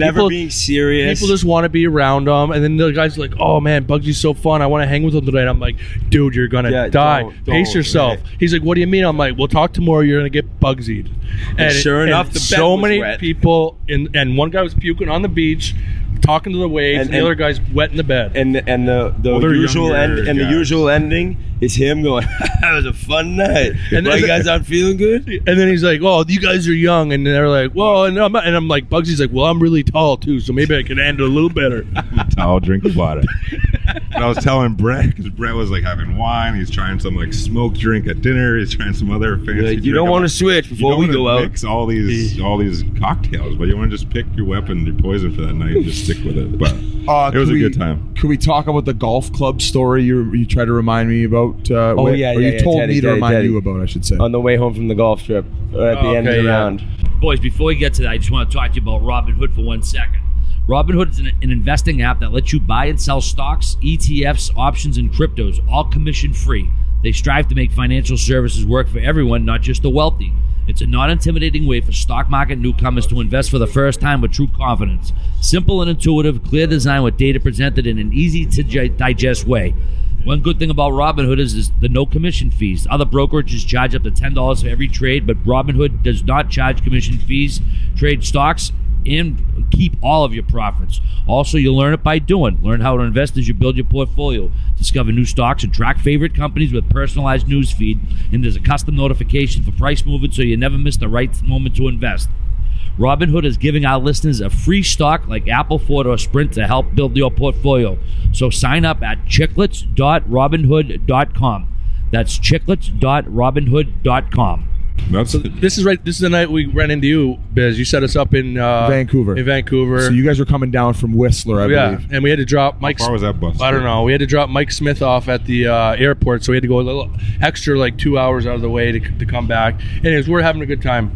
Speaker 2: never
Speaker 3: people,
Speaker 2: being serious.
Speaker 3: People just want to be around them, and then the guy's like, "Oh man, Bugsy's so fun. I want to hang with him tonight." I'm like, "Dude, you're gonna
Speaker 2: Yeah,
Speaker 3: die.
Speaker 2: don't-
Speaker 3: Pace
Speaker 2: don't,
Speaker 3: yourself."
Speaker 2: right.
Speaker 3: He's like, "What do you mean?" I'm like, "We'll talk tomorrow. You're gonna get Bugsy'd." And
Speaker 2: sure enough,
Speaker 3: and
Speaker 2: the bed
Speaker 3: so
Speaker 2: was
Speaker 3: many
Speaker 2: wet.
Speaker 3: people, and and one guy was puking on the beach, talking to the waves, and,
Speaker 2: And-
Speaker 3: the
Speaker 2: and-
Speaker 3: other guy's wet in the bed.
Speaker 2: And and the the
Speaker 4: Well, they're
Speaker 2: usual end
Speaker 4: younger
Speaker 2: and the
Speaker 4: guys.
Speaker 2: usual ending is him going, "That was a fun night.
Speaker 3: And
Speaker 2: And
Speaker 3: then-
Speaker 2: you guys aren't feeling good."
Speaker 3: And then he's like, "Well, you guys are young," and they're like, "Well," and I'm, and I'm like, Bugsy's like, "Well, I'm really tall too, so maybe I can handle a little better."
Speaker 4: I'll drink water. And I was telling Brett, because Brett was like having wine. He's trying some like smoked drink at dinner. He's trying some other fancy.
Speaker 2: You're like, you
Speaker 4: drink.
Speaker 2: don't
Speaker 4: I'm
Speaker 2: want to
Speaker 4: like,
Speaker 2: switch
Speaker 4: you
Speaker 2: before
Speaker 4: don't
Speaker 2: we
Speaker 4: wanna
Speaker 2: go out.
Speaker 4: mix all these all these cocktails, but you want to just pick your weapon, your poison for that night, and just stick with it. But
Speaker 5: Uh,
Speaker 4: it was
Speaker 5: can
Speaker 4: a
Speaker 5: we-
Speaker 4: good time.
Speaker 5: Can we talk about the golf club story you you tried to remind me about? Uh,
Speaker 2: Oh,
Speaker 5: when-
Speaker 2: yeah,
Speaker 5: or
Speaker 2: yeah,
Speaker 5: you
Speaker 2: yeah,
Speaker 5: told
Speaker 2: Teddy,
Speaker 5: me to
Speaker 2: Teddy,
Speaker 5: remind
Speaker 2: Teddy.
Speaker 5: you about, I should say.
Speaker 2: On the way home from the golf trip, or at the
Speaker 3: Oh,
Speaker 2: end of
Speaker 3: okay,
Speaker 2: the
Speaker 3: yeah.
Speaker 2: round.
Speaker 1: Boys, before we get to that, I just want to talk to you about Robinhood for one second. Robinhood is an, an investing app that lets you buy and sell stocks, E T Fs, options, and cryptos, all commission-free. They strive to make financial services work for everyone, not just the wealthy. It's a non-intimidating way for stock market newcomers to invest for the first time with true confidence. Simple and intuitive, clear design with data presented in an easy-to-digest way. One good thing about Robinhood is, is the no commission fees. Other brokerages charge up to ten dollars for every trade, but Robinhood does not charge commission fees. Trade stocks and keep all of your profits. Also, you learn it by doing. Learn how to invest as you build your portfolio. Discover new stocks and track favorite companies with personalized news feed. And there's a custom notification for price movement so you never miss the right moment to invest. Robinhood is giving our listeners a free stock like Apple, Ford, or Sprint to help build your portfolio. So sign up at chicklets dot robinhood dot com. That's chicklets dot robinhood dot com.
Speaker 4: That's
Speaker 3: This is right. This is the night we ran into you, Biz. You set us up in uh,
Speaker 5: Vancouver.
Speaker 3: In Vancouver.
Speaker 5: So you guys were coming down from Whistler, I
Speaker 3: yeah,
Speaker 5: believe.
Speaker 3: and we had to drop Mike.
Speaker 4: How far was that bus?
Speaker 3: I don't know. We had to drop Mike Smith off at the uh, airport, so we had to go a little extra, like two hours out of the way to, to come back. Anyways, we're having a good time.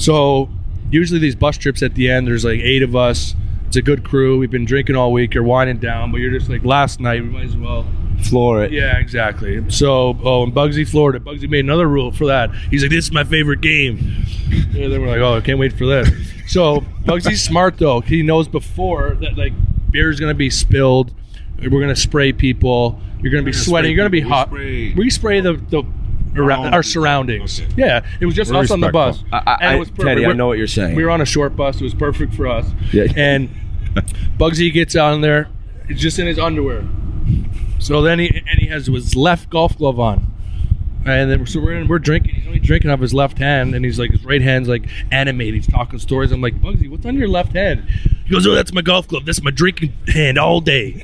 Speaker 3: So usually these bus trips at the end, there's like eight of us. It's a good crew. We've been drinking all week. You're winding down, but you're just like, last night, we might as well.
Speaker 2: Floor it.
Speaker 3: Yeah, exactly. So, oh, in Bugsy, Florida, Bugsy made another rule for that. He's like, this is my favorite game. And then we're like, oh, I can't wait for this. So, Bugsy's smart, though. He knows before that, like, beer's going to be spilled. We're going to spray people. You're going to be
Speaker 4: gonna
Speaker 3: sweating.
Speaker 4: spray
Speaker 3: You're going to be
Speaker 4: people. We
Speaker 3: hot.
Speaker 4: spray-
Speaker 3: We spray the, the around,
Speaker 4: Oh,
Speaker 3: our surroundings.
Speaker 4: okay.
Speaker 3: Yeah, it was just
Speaker 4: We're
Speaker 3: us on the bus.
Speaker 4: respectful.
Speaker 2: I, I,
Speaker 3: And it was perfect.
Speaker 2: Teddy, I
Speaker 3: We're-
Speaker 2: know what you're saying.
Speaker 3: We were on a short bus. It was perfect for us.
Speaker 2: Yeah.
Speaker 3: And Bugsy gets on there, he's just in his underwear. So then he and he has his left golf glove on, and then so we're in, we're drinking. He's only drinking off his left hand, and he's like his right hand's like animated. He's talking stories. I'm like, Bugsy, what's on your left hand? He goes, oh, that's my golf glove. That's my drinking hand all day.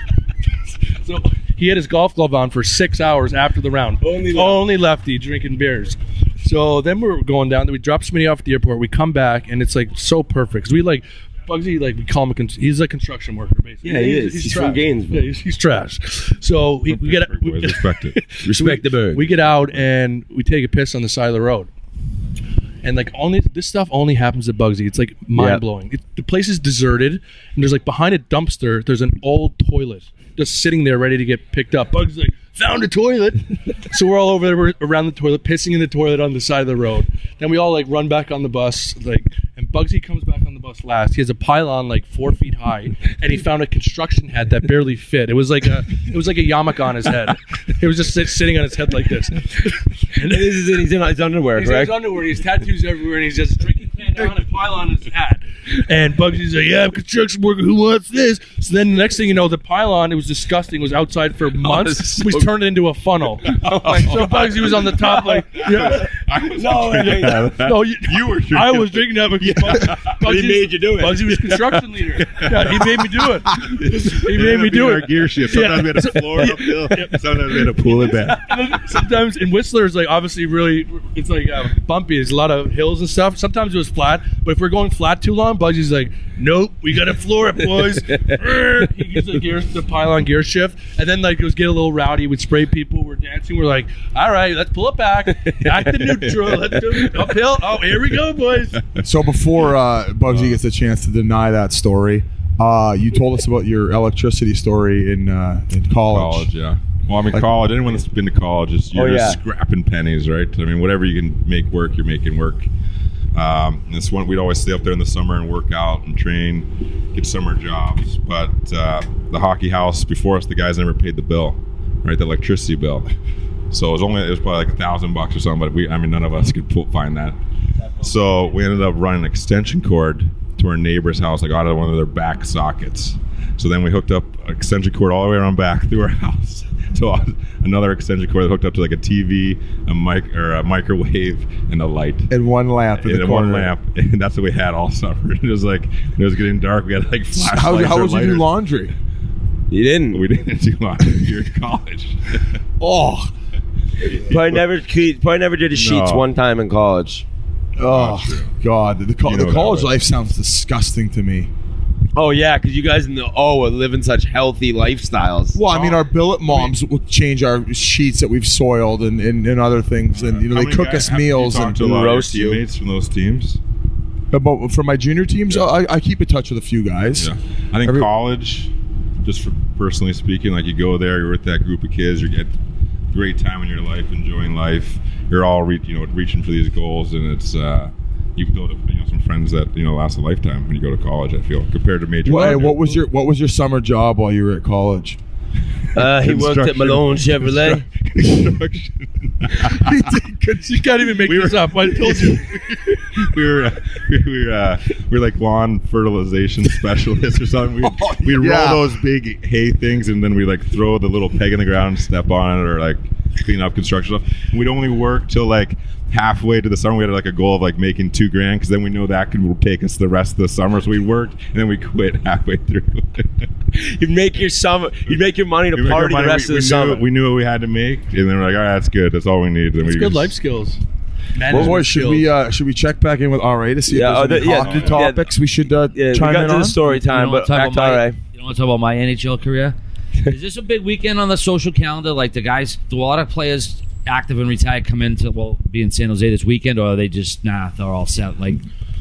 Speaker 3: So he had his golf glove on for six hours after the round.
Speaker 2: Only lefty.
Speaker 3: Only lefty drinking beers. So then we're going down. We drop Smitty off at the airport. We come back, and it's like so perfect. 'Cause we like Bugsy, like we call him a con- he's a construction worker basically.
Speaker 2: Yeah, he is. He's from
Speaker 3: trash.
Speaker 2: Gainesville.
Speaker 3: Yeah, he's, he's trash. So we, we get we,
Speaker 4: Boys, respect it.
Speaker 2: Respect the bird.
Speaker 3: we get out and we take a piss on the side of the road. And like only this stuff only happens at Bugsy. It's like mind blowing. It, the place is deserted, and there's like behind a dumpster. There's an old toilet just sitting there ready to get picked up. Bugsy's like, found a toilet. So we're all over there we're around the toilet, pissing in the toilet on the side of the road. Then we all like run back on the bus, like, and Bugsy comes back on the bus last. He has a pylon like four feet high, and he found a construction hat that barely fit. It was like a it was like a yarmulke on his head. It was just sit, sitting on his head like this.
Speaker 2: And this is it. He's in his underwear,
Speaker 3: He's in his
Speaker 2: correct?
Speaker 3: underwear. He's tattoos everywhere, and he's just drinking pan down and pylon in his hat. And Bugsy's like, "Yeah, I'm a construction worker. Who wants this?" So then the next thing you know, the pylon, it was disgusting. It was outside for months.
Speaker 2: this is
Speaker 3: we
Speaker 2: so-
Speaker 3: turned it into a funnel. So Bugsy was on the top, like, yeah.
Speaker 4: I was
Speaker 2: No,
Speaker 4: drinking
Speaker 2: wait.
Speaker 4: out of that.
Speaker 3: No, you,
Speaker 4: You were drinking
Speaker 3: I
Speaker 4: out
Speaker 3: was
Speaker 4: of
Speaker 3: drinking that because Bugsy,
Speaker 2: He made you do it.
Speaker 3: Bugsy was construction leader. Yeah, he made me do it. He
Speaker 4: It
Speaker 3: made
Speaker 4: ended
Speaker 3: me
Speaker 4: up being
Speaker 3: do
Speaker 4: our
Speaker 3: it.
Speaker 4: gear shift. Sometimes we had to floor it uphill. Sometimes we had to pull it back.
Speaker 3: And then sometimes in Whistler is like obviously really it's like uh, bumpy. There's a lot of hills and stuff. Sometimes it was flat, but if we're going flat too long, Bugsy's like, nope, we gotta floor it, boys. He gives the gear, the pylon gear shift, and then like it was get a little rowdy. We'd spray people. We're dancing. We're like, all right, let's pull it back, back to neutral. Let's do it uphill. Oh, here we go, boys.
Speaker 5: So before uh, Bugsy gets a chance to deny that story, uh, you told us about your electricity story in uh, in college.
Speaker 4: College, yeah. Well, I mean,
Speaker 5: Like-
Speaker 4: college. Anyone that's been to college, is you're
Speaker 2: Oh,
Speaker 4: just
Speaker 2: yeah.
Speaker 4: scrapping pennies, right? I mean, whatever you can make work, you're making work. Um, and this one, we'd always stay up there in the summer and work out and train, get summer jobs. But uh, the hockey house before us, the guys never paid the bill, right? The electricity bill. So it was only it was probably like a thousand bucks or something. But we, I mean, none of us could pull, find that. So we ended up running an extension cord to our neighbor's house, like out of one of their back sockets. So then we hooked up an extension cord all the way around back through our house. So another extension cord that hooked up to like a T V, a mic or a microwave, and a light.
Speaker 5: And one lamp in
Speaker 4: and
Speaker 5: the
Speaker 4: one
Speaker 5: corner.
Speaker 4: lamp, and that's what we had all summer. It was like it was getting dark. We had like flashlights.
Speaker 5: How, how
Speaker 4: or
Speaker 5: would you do
Speaker 4: lighters.
Speaker 5: laundry?
Speaker 2: You didn't.
Speaker 4: We didn't do laundry. You're in college.
Speaker 5: Oh,
Speaker 2: Probably never. Probably never did a sheets
Speaker 4: No.
Speaker 2: one time in college.
Speaker 5: oh,
Speaker 4: true.
Speaker 5: God! The, co-
Speaker 4: You know
Speaker 5: the
Speaker 4: that
Speaker 5: college
Speaker 4: way.
Speaker 5: life sounds disgusting to me.
Speaker 2: Oh yeah, because you guys in the O live in such healthy lifestyles.
Speaker 5: Well, I mean, our billet moms will change our sheets that we've soiled and, and, and other things, and you know
Speaker 4: How
Speaker 5: they
Speaker 4: many
Speaker 5: cook
Speaker 4: guys-
Speaker 5: us
Speaker 4: have you
Speaker 5: meals
Speaker 4: talked
Speaker 5: and
Speaker 4: to a lot of your
Speaker 2: roast you.
Speaker 4: teammates from those teams.
Speaker 5: About for my junior teams, I, I keep in touch with a few guys.
Speaker 4: Yeah, I think
Speaker 5: Every-
Speaker 4: college, just for personally speaking, like you go there, you're with that group of kids, you get a great time in your life, enjoying life. You're all re- you know reaching for these goals, and it's uh, you build up you know some friends that you know last a lifetime when you go to college. I feel compared to major.
Speaker 5: Well, hey,
Speaker 4: college.
Speaker 5: what was your what was your summer job while you were at college?
Speaker 2: Uh, he worked at
Speaker 4: Construction.
Speaker 2: Malone Chevrolet.
Speaker 4: Construction.
Speaker 3: You can't even make
Speaker 4: We
Speaker 3: this
Speaker 4: were-
Speaker 3: up. I told you.
Speaker 4: we were uh, we were uh, we were like lawn fertilization specialists or something. We
Speaker 5: Oh,
Speaker 4: we
Speaker 5: yeah.
Speaker 4: roll those big hay things and then we like throw the little peg in the ground and step on it or like clean up construction stuff. And we'd only work till like halfway to the summer. We had like a goal of like making two grand because then we know that could take us the rest of the summer. So we worked and then we quit halfway through.
Speaker 2: You'd make your summer. You'd make your money to
Speaker 4: We make our
Speaker 2: party the
Speaker 4: money,
Speaker 2: rest
Speaker 4: we,
Speaker 2: of the
Speaker 4: we
Speaker 2: summer.
Speaker 4: Knew, we knew what we had to make, and then we're like, all right, that's good. That's all we need. Then
Speaker 3: It's
Speaker 4: we
Speaker 3: good
Speaker 4: just-
Speaker 3: life skills.
Speaker 5: Well,
Speaker 3: Management
Speaker 5: boys, should
Speaker 3: skills.
Speaker 5: we uh, should we check back in with R A to see
Speaker 2: Yeah,
Speaker 5: if
Speaker 2: oh,
Speaker 5: there's any
Speaker 2: the- yeah,
Speaker 5: hockey
Speaker 2: yeah.
Speaker 5: topics we should uh,
Speaker 2: yeah, we
Speaker 5: chime
Speaker 2: got
Speaker 5: in
Speaker 2: to
Speaker 5: on?
Speaker 2: the story time,
Speaker 1: you know,
Speaker 2: but
Speaker 1: talk
Speaker 2: back to
Speaker 1: about my,
Speaker 2: R A.
Speaker 1: You want to talk about my N H L career? Is this a big weekend on the social calendar? Like the guys, do a lot of players active and retired come into well be in San Jose this weekend, or are they just nah? They're all set. Like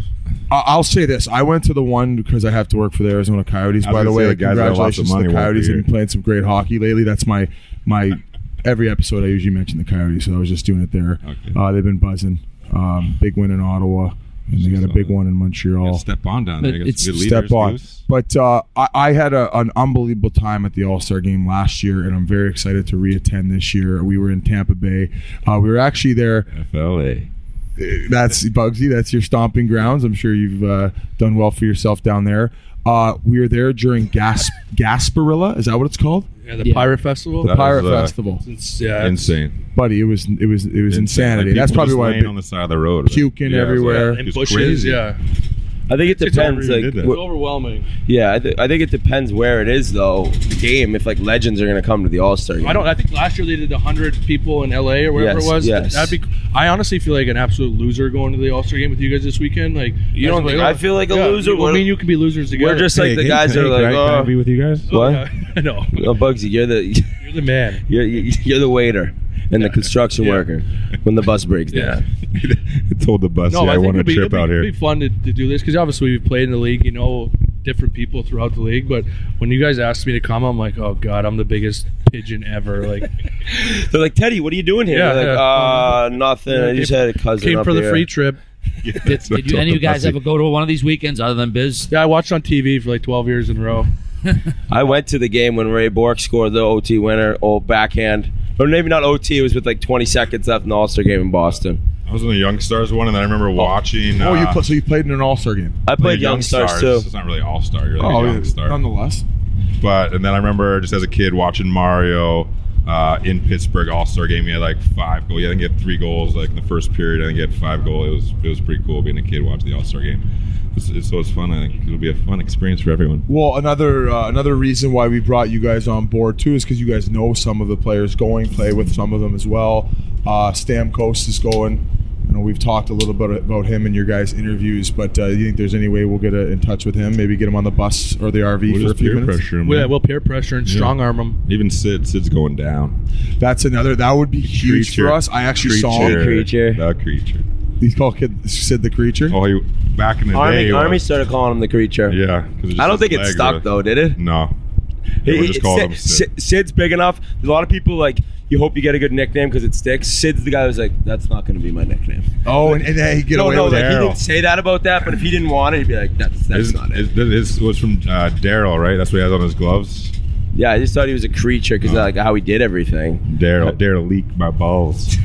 Speaker 5: I- I'll say this: I went to the one because I have to work for the Arizona Coyotes.
Speaker 4: I was
Speaker 5: By the
Speaker 4: gonna
Speaker 5: way,
Speaker 4: say, the guys that have lots of
Speaker 5: congratulations to
Speaker 4: money
Speaker 5: the
Speaker 4: won't be
Speaker 5: Coyotes. They've
Speaker 4: here.
Speaker 5: been playing some great hockey lately. That's my my every episode. I usually mention the Coyotes, so I was just doing it there.
Speaker 4: Okay.
Speaker 5: Uh, they've been buzzing. Um, big win in Ottawa, and they got a big one in Montreal.
Speaker 4: Step on down there. You got
Speaker 1: It's-
Speaker 4: some good
Speaker 5: Step
Speaker 4: leaders,
Speaker 5: on.
Speaker 4: Goose.
Speaker 5: But uh, I, I had a, an unbelievable time at the All Star Game last year, and I'm very excited to reattend this year. We were in Tampa Bay. Uh, we were actually there.
Speaker 4: F L A.
Speaker 5: That's Bugsy. That's your stomping grounds. I'm sure you've uh, done well for yourself down there. Uh, we were there during Gas Gasparilla. Is that what it's called?
Speaker 3: Yeah, the
Speaker 1: Yeah.
Speaker 3: Pirate Festival.
Speaker 5: The
Speaker 4: That
Speaker 5: Pirate
Speaker 4: was, uh,
Speaker 5: Festival,
Speaker 3: It's, yeah, it's-
Speaker 4: Insane.
Speaker 5: buddy. It was it was it was insanity.
Speaker 4: Like,
Speaker 5: That's
Speaker 4: people
Speaker 5: probably
Speaker 4: just
Speaker 5: why
Speaker 4: laying
Speaker 5: I've
Speaker 4: on
Speaker 5: been
Speaker 4: the side of the road,
Speaker 5: puking
Speaker 4: Yeah, it was
Speaker 5: everywhere.
Speaker 4: like-
Speaker 3: in
Speaker 4: it was
Speaker 3: bushes.
Speaker 4: crazy.
Speaker 3: Yeah,
Speaker 2: I think it
Speaker 3: It's
Speaker 2: depends.
Speaker 4: over-
Speaker 2: Like,
Speaker 4: did that.
Speaker 2: wh-
Speaker 3: it's overwhelming.
Speaker 2: yeah, I, th- I think it depends where it is though. The game, if like legends are going to come to the All Star game.
Speaker 3: I don't. I think last year they did one hundred people in L A or whatever
Speaker 2: Yes,
Speaker 3: it was.
Speaker 2: yes.
Speaker 3: That'd be. I honestly feel like an absolute loser going to the All Star game with you guys this weekend. Like
Speaker 2: You don't
Speaker 3: that's
Speaker 2: think
Speaker 3: like,
Speaker 2: I feel like a
Speaker 3: yeah,
Speaker 2: loser?
Speaker 3: Well,
Speaker 2: We're-
Speaker 3: me and you can be losers together.
Speaker 2: We're just like the guys that are like, oh,
Speaker 4: with you guys?
Speaker 3: Oh,
Speaker 2: what?
Speaker 3: yeah. I know.
Speaker 2: oh, Bugsy, you're the
Speaker 3: You're the man.
Speaker 2: you're you're the waiter and the construction
Speaker 3: Yeah.
Speaker 2: worker when the bus breaks
Speaker 3: Yeah.
Speaker 2: down.
Speaker 4: I told the bus,
Speaker 3: No,
Speaker 4: yeah,
Speaker 3: I
Speaker 4: I,
Speaker 3: think
Speaker 4: want a
Speaker 3: it'd be,
Speaker 4: trip
Speaker 3: it'd be,
Speaker 4: out here.
Speaker 3: It'd be fun to, to do this because obviously we've played in the league. You know, different people throughout the league. But when you guys asked me to come, I'm like, oh god, I'm the biggest pigeon ever. Like,
Speaker 2: They're like, Teddy, what are you doing here?
Speaker 3: Yeah,
Speaker 2: You're like,
Speaker 3: yeah.
Speaker 2: uh, nothing.
Speaker 3: Yeah,
Speaker 2: I just
Speaker 3: came-
Speaker 2: had a cousin
Speaker 3: came
Speaker 2: up
Speaker 3: for the
Speaker 2: here.
Speaker 3: free trip.
Speaker 1: did, did you, any of you guys ever go to one of these weekends other than Biz?
Speaker 3: Yeah, I watched on T V for like twelve years in a row.
Speaker 2: I went to the game when Ray Bork scored the O T winner, oh backhand, or maybe not O T. It was with like twenty seconds left in the All Star game in Boston.
Speaker 4: I was in the Young Stars one, and then I remember watching.
Speaker 5: Oh,
Speaker 4: uh,
Speaker 5: you pl- so you played in an All Star game?
Speaker 2: I played
Speaker 4: the
Speaker 2: Young Stars too.
Speaker 4: It's not really All Star. You're like
Speaker 5: Oh,
Speaker 4: a Young Star.
Speaker 5: nonetheless.
Speaker 4: But and then I remember just as a kid watching Mario uh, in Pittsburgh All Star game. He had like five goals. Yeah, I think he had three goals like in the first period. I think he had five goals. It was it was pretty cool being a kid watching the All Star game. It's, it's, so it's fun. I think it'll be a fun experience for everyone.
Speaker 5: Well, another uh, another reason why we brought you guys on board too is because you guys know some of the players going, play with some of them as well. Uh, Stamkos is going. I know we've talked a little bit about him in your guys' interviews, but uh, you think there's any way we'll get uh, in touch with him? Maybe get him on the bus or the R V
Speaker 4: We'll
Speaker 5: for a
Speaker 4: just
Speaker 5: few
Speaker 4: peer
Speaker 5: minutes.
Speaker 4: pressure him.
Speaker 3: Yeah,
Speaker 4: man.
Speaker 3: we'll peer pressure and
Speaker 4: Yeah.
Speaker 3: strong arm them.
Speaker 4: Even Sid. Sid's going down.
Speaker 5: That's another. That would be huge
Speaker 4: Creature.
Speaker 5: for us. I actually saw him.
Speaker 2: Creature.
Speaker 4: The creature.
Speaker 5: He's called kid Sid the Creature.
Speaker 4: Oh, he back in the day.
Speaker 2: Army,
Speaker 4: he
Speaker 2: Army
Speaker 4: was-
Speaker 2: started calling him the creature.
Speaker 4: Yeah. 'cause it's just
Speaker 2: I don't
Speaker 4: his
Speaker 2: think it
Speaker 4: legs
Speaker 2: stuck
Speaker 4: are-
Speaker 2: though, did it?
Speaker 4: No.
Speaker 2: He-
Speaker 4: Everyone
Speaker 2: he-
Speaker 4: just called
Speaker 2: Sid-
Speaker 4: him Sid.
Speaker 2: Sid- Sid's big enough. There's a lot of people like you hope you get a good nickname because it sticks. Sid's the guy who's like, that's not going to be my nickname.
Speaker 5: Oh, and, and then he get
Speaker 2: No,
Speaker 5: away
Speaker 2: no,
Speaker 5: with
Speaker 2: like,
Speaker 5: it.
Speaker 2: he didn't say that about that, but if he didn't want it, he'd be like, that's, that's
Speaker 4: His,
Speaker 2: not it.
Speaker 4: his, his was from uh, Daryl, right? That's what he has on his gloves.
Speaker 2: Yeah, I just thought he was a creature because
Speaker 4: Oh.
Speaker 2: like how he did everything.
Speaker 4: Daryl, Daryl leaked my balls.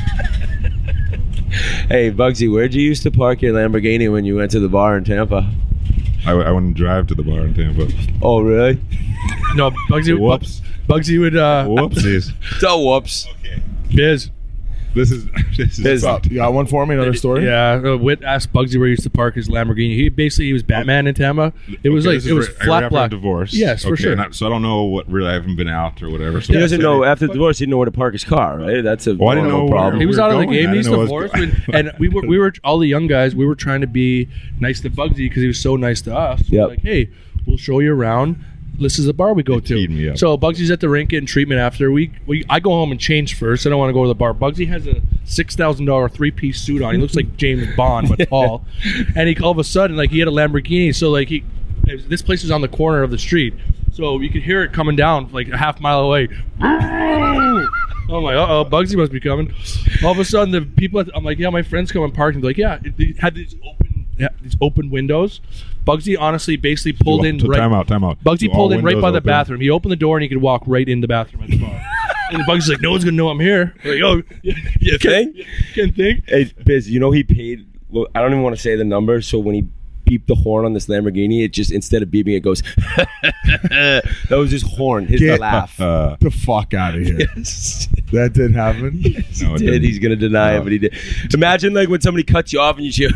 Speaker 2: Hey, Bugsy, where'd you used to park your Lamborghini when you went to the bar in Tampa?
Speaker 4: I, I wouldn't drive to the bar in Tampa.
Speaker 2: Oh, really?
Speaker 3: No, Bugsy.
Speaker 4: Whoops.
Speaker 3: Bugsy would. Uh,
Speaker 4: Whoopsies.
Speaker 2: So whoops.
Speaker 3: Biz.
Speaker 4: This is this is
Speaker 2: Biz.
Speaker 5: What's up? You got one for me? Another story?
Speaker 3: Yeah, uh, Whit asked Bugsy where he used to park his Lamborghini. He basically he was Batman in Tampa. It was
Speaker 4: Okay,
Speaker 3: like
Speaker 4: this
Speaker 3: it
Speaker 4: is
Speaker 3: was
Speaker 4: right- right
Speaker 3: flat
Speaker 4: after
Speaker 3: black.
Speaker 4: divorce.
Speaker 3: Yes, for
Speaker 4: Okay,
Speaker 3: sure.
Speaker 4: and I- so I don't know what really I haven't been out or whatever. So
Speaker 2: He doesn't
Speaker 3: so
Speaker 2: know
Speaker 3: they-
Speaker 2: after the divorce. He didn't know where to park his car, right? That's a
Speaker 4: Well, I didn't
Speaker 2: normal
Speaker 4: know where-
Speaker 2: problem.
Speaker 3: He was
Speaker 4: we were
Speaker 3: out of the
Speaker 4: going.
Speaker 3: game.
Speaker 4: I
Speaker 3: He's
Speaker 4: didn't know what
Speaker 3: divorced,
Speaker 4: was-
Speaker 3: and we were we were all the young guys. We were trying to be nice to Bugsy because he was so nice to us. We were
Speaker 2: Yep.
Speaker 3: Like, hey, we'll show you around. This is a bar we go to.
Speaker 4: teed me up.
Speaker 3: So Bugsy's at the rink getting treatment after. We, we I go home and change first. I don't want to go to the bar. Bugsy has a six thousand dollar three piece suit on. He looks like James Bond but tall. And he all of a sudden like he had a Lamborghini. So like he, this place is on the corner of the street. So you could hear it coming down like a half mile away. I'm like, uh oh, Bugsy must be coming. All of a sudden, the people. At, I'm like, yeah, my friends come and park. And they're like, yeah, it, they had these open, yeah, these open windows. Bugsy honestly basically pulled in
Speaker 4: So
Speaker 3: right.
Speaker 4: time out, time out.
Speaker 3: Bugsy
Speaker 4: So all
Speaker 3: pulled in right
Speaker 4: windows
Speaker 3: by the
Speaker 4: open?
Speaker 3: bathroom. He opened the door and he could walk right in the bathroom at the bar. And Bugsy's like, no one's gonna know I'm here. I'm like, oh, you, you
Speaker 2: think?
Speaker 3: Can think.
Speaker 2: Hey, Biz, you know he paid. Well, I don't even want to say the number. So when he beeped the horn on this Lamborghini, it just instead of beeping, it goes. That was his horn, his
Speaker 5: Get-
Speaker 2: laugh.
Speaker 4: Uh,
Speaker 5: The fuck out of here.
Speaker 2: Yes.
Speaker 5: That didn't happen.
Speaker 4: no, it
Speaker 2: He did.
Speaker 4: didn't.
Speaker 2: He's gonna deny it,
Speaker 4: No.
Speaker 2: but he did. Imagine like when somebody cuts you off and you shoot.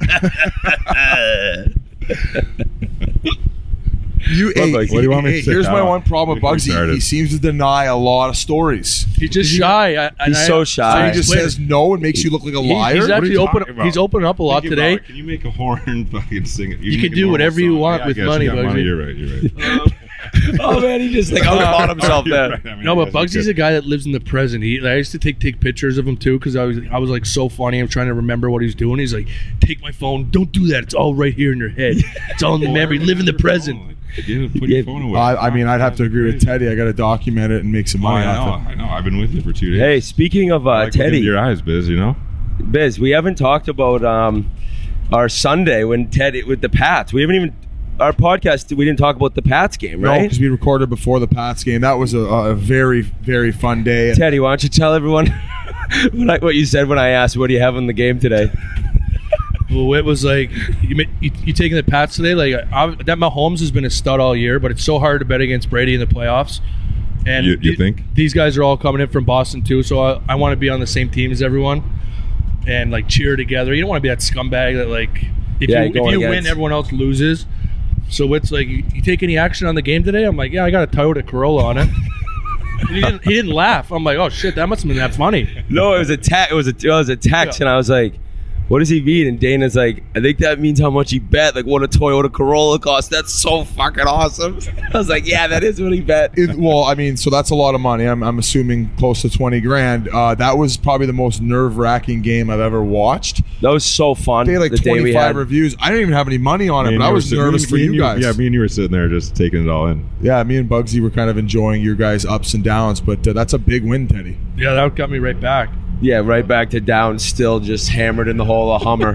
Speaker 5: You, hey,
Speaker 2: Bugsy,
Speaker 4: what do you want me to
Speaker 5: hey,
Speaker 4: say?
Speaker 5: Here's my
Speaker 4: No.
Speaker 5: one problem with
Speaker 4: Get me
Speaker 5: Bugsy.
Speaker 4: started.
Speaker 5: He seems to deny a lot of stories.
Speaker 3: He's just shy. I, and
Speaker 2: He's
Speaker 3: I-
Speaker 2: so
Speaker 5: So
Speaker 2: shy.
Speaker 5: he just
Speaker 3: Wait.
Speaker 5: says no and makes you look like a
Speaker 3: He-
Speaker 5: liar.
Speaker 3: He's
Speaker 4: What are
Speaker 3: actually
Speaker 4: you
Speaker 3: open.
Speaker 4: talking about?
Speaker 3: He's opened up a lot
Speaker 4: Think
Speaker 3: today.
Speaker 4: about it. Can you make a horn fucking sing it?
Speaker 3: You
Speaker 4: make
Speaker 3: can
Speaker 4: a
Speaker 3: do
Speaker 4: normal
Speaker 3: whatever you
Speaker 4: song.
Speaker 3: want
Speaker 4: Yeah, I
Speaker 3: with
Speaker 4: guess
Speaker 3: money,
Speaker 4: you got
Speaker 3: Bugsy.
Speaker 4: You're right. You're right.
Speaker 2: Oh man, he just like outthought himself
Speaker 4: You're
Speaker 2: there.
Speaker 4: right. I mean,
Speaker 3: No,
Speaker 4: I
Speaker 3: but
Speaker 4: guess you
Speaker 3: Bugsy's
Speaker 4: could.
Speaker 3: a guy that lives in the present. He, I used to take take pictures of him too because I was I was like so funny. I'm trying to remember what he's doing. He's like, take my phone. Don't do that. It's all right here in your head. It's all in the memory. Live in the present.
Speaker 4: Yeah, put
Speaker 2: Yeah.
Speaker 4: your phone away.
Speaker 5: I, I mean, I'd have to agree with Teddy. I got to document it and make some
Speaker 4: Oh,
Speaker 5: money
Speaker 4: I
Speaker 5: off
Speaker 4: know.
Speaker 5: it.
Speaker 4: I know. I've been with you for two days.
Speaker 2: Hey, speaking of uh,
Speaker 4: I like looking
Speaker 2: Teddy,
Speaker 4: into your eyes, Biz. You know.
Speaker 2: Biz, we haven't talked about um, our Sunday when Teddy with the Pats. We haven't even our podcast. We didn't talk about the Pats game,
Speaker 5: No,
Speaker 2: right?
Speaker 5: because we recorded before the Pats game. That was a, a very, very fun day.
Speaker 2: Teddy, why don't you tell everyone what, I, what you said when I asked, "What do you have in the game today?"
Speaker 3: Well, it was like you, ma- you, you taking the Pats today. Like I, that Mahomes has been a stud all year, but it's so hard to bet against Brady in the playoffs. And
Speaker 4: You- you
Speaker 3: the-
Speaker 4: think?
Speaker 3: these guys are all coming in from Boston too? So I, I want to be on the same team as everyone and like cheer together. You don't want to be that scumbag that like if
Speaker 2: Yeah,
Speaker 3: you,
Speaker 2: going
Speaker 3: if you win,
Speaker 2: against-
Speaker 3: everyone else loses. So it's like you, you take any action on the game today? I'm like, yeah, I got a Toyota Corolla on it. And he didn't. He didn't laugh. I'm like, oh shit, that must have been that funny.
Speaker 2: No, it was a te- It was a it was a text,
Speaker 3: Yeah.
Speaker 2: and I was like, "What does he mean?" And Dana's like, "I think that means how much he bet. Like what a Toyota Corolla costs. That's so fucking awesome." I was like, "Yeah, that is what he bet."
Speaker 5: It, well, I mean, so that's a lot of money. I'm, I'm assuming close to twenty grand. Uh, that was probably the most nerve wracking game I've ever watched.
Speaker 2: That was so fun.
Speaker 5: They had like
Speaker 2: the day we
Speaker 5: twenty-five
Speaker 2: had.
Speaker 5: reviews. I didn't even have any money on it,
Speaker 4: Me and
Speaker 5: but I
Speaker 4: you were
Speaker 5: was
Speaker 4: sitting-
Speaker 5: nervous
Speaker 4: me-
Speaker 5: for
Speaker 4: me
Speaker 5: you
Speaker 4: and
Speaker 5: guys.
Speaker 4: Yeah, me and you were sitting there just taking it all in.
Speaker 5: Yeah, me and Bugsy were kind of enjoying your guys' ups and downs, but uh, that's a big win, Teddy.
Speaker 3: Yeah, that got me right back.
Speaker 2: Yeah, right back to down, still just hammered in the hole of Hummer.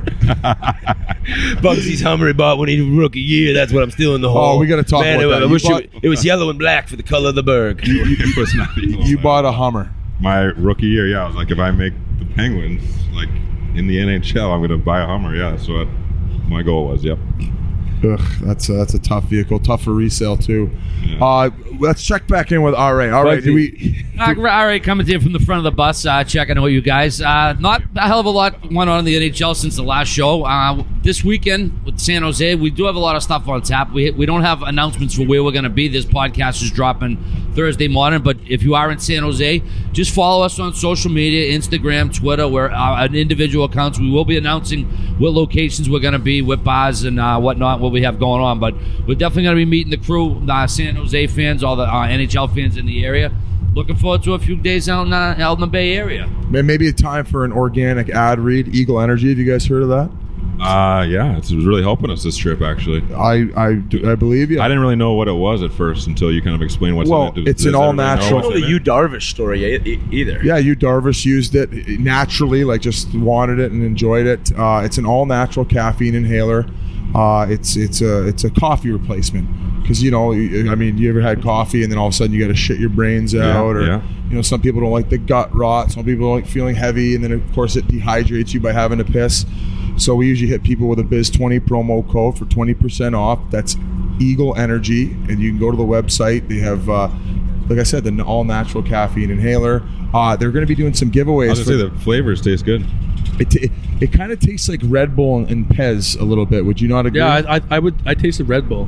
Speaker 2: Bugsy's Hummer he bought when he rookie year. That's what I'm still in the hole.
Speaker 5: Oh, we gotta talk
Speaker 2: Man,
Speaker 5: about
Speaker 2: it,
Speaker 5: that.
Speaker 2: I
Speaker 5: You
Speaker 2: wish
Speaker 5: bought-
Speaker 2: it, it was yellow and black for the color of the Berg.
Speaker 4: It was not even
Speaker 5: You
Speaker 4: that.
Speaker 5: bought a Hummer.
Speaker 4: My rookie year, yeah. I was like, if I make the Penguins like in the N H L, I'm going to buy a Hummer. Yeah, that's what my goal was. Yep.
Speaker 5: Ugh, that's a, that's a tough vehicle, tough for resale too.
Speaker 4: Yeah.
Speaker 5: Uh, let's check back in with R A. All right, do we?
Speaker 1: Uh, all right, coming to you from the front of the bus, uh, checking out you guys. Uh, not a hell of a lot went on in the N H L since the last show. Uh, this weekend with San Jose, we do have a lot of stuff on tap. We we don't have announcements for where we're going to be. This podcast is dropping Thursday morning, but if you are in San Jose, just follow us on social media, Instagram, Twitter, where uh, on individual accounts. We will be announcing what locations we're going to be, what bars and uh, whatnot, what we have going on. But we're definitely going to be meeting the crew, uh, San Jose fans, all the uh, N H L fans in the area. Looking forward to a few days out in, uh, out in the Bay Area.
Speaker 5: Man, maybe a time for an organic ad read. Eagle Energy. Have you guys heard of that?
Speaker 4: Uh, yeah, it's really helping us this trip, actually.
Speaker 5: I I, do- I believe you.
Speaker 4: I didn't really know what it was at first until you kind of explained what's
Speaker 5: Well,
Speaker 4: in it. Does-
Speaker 5: it's
Speaker 4: does
Speaker 5: an all
Speaker 4: everybody know
Speaker 5: natural-
Speaker 4: what's
Speaker 2: I don't know
Speaker 4: in
Speaker 2: the
Speaker 4: it?
Speaker 2: Hugh Darvish story e- e- either.
Speaker 5: Yeah, you Darvish used it naturally, like just wanted it and enjoyed it. Uh, it's an all natural caffeine inhaler. Uh, it's it's a it's a coffee replacement because you know you- I mean you ever had coffee and then all of a sudden you got to shit your brains
Speaker 4: Yeah,
Speaker 5: out or
Speaker 4: yeah.
Speaker 5: you know some people don't like the gut rot, some people don't like feeling heavy, and then of course it dehydrates you by having to piss. So we usually hit people with a Biz twenty promo code for twenty percent off. That's Eagle Energy, and you can go to the website. They have, uh, like I said, the all natural caffeine inhaler. Uh, they're going to be doing some giveaways.
Speaker 4: I was going to say the flavors taste good.
Speaker 5: It, it, it kind of tastes like Red Bull and, and Pez a little bit. Would you not agree?
Speaker 3: Yeah, I, I, I would. I tasted Red Bull.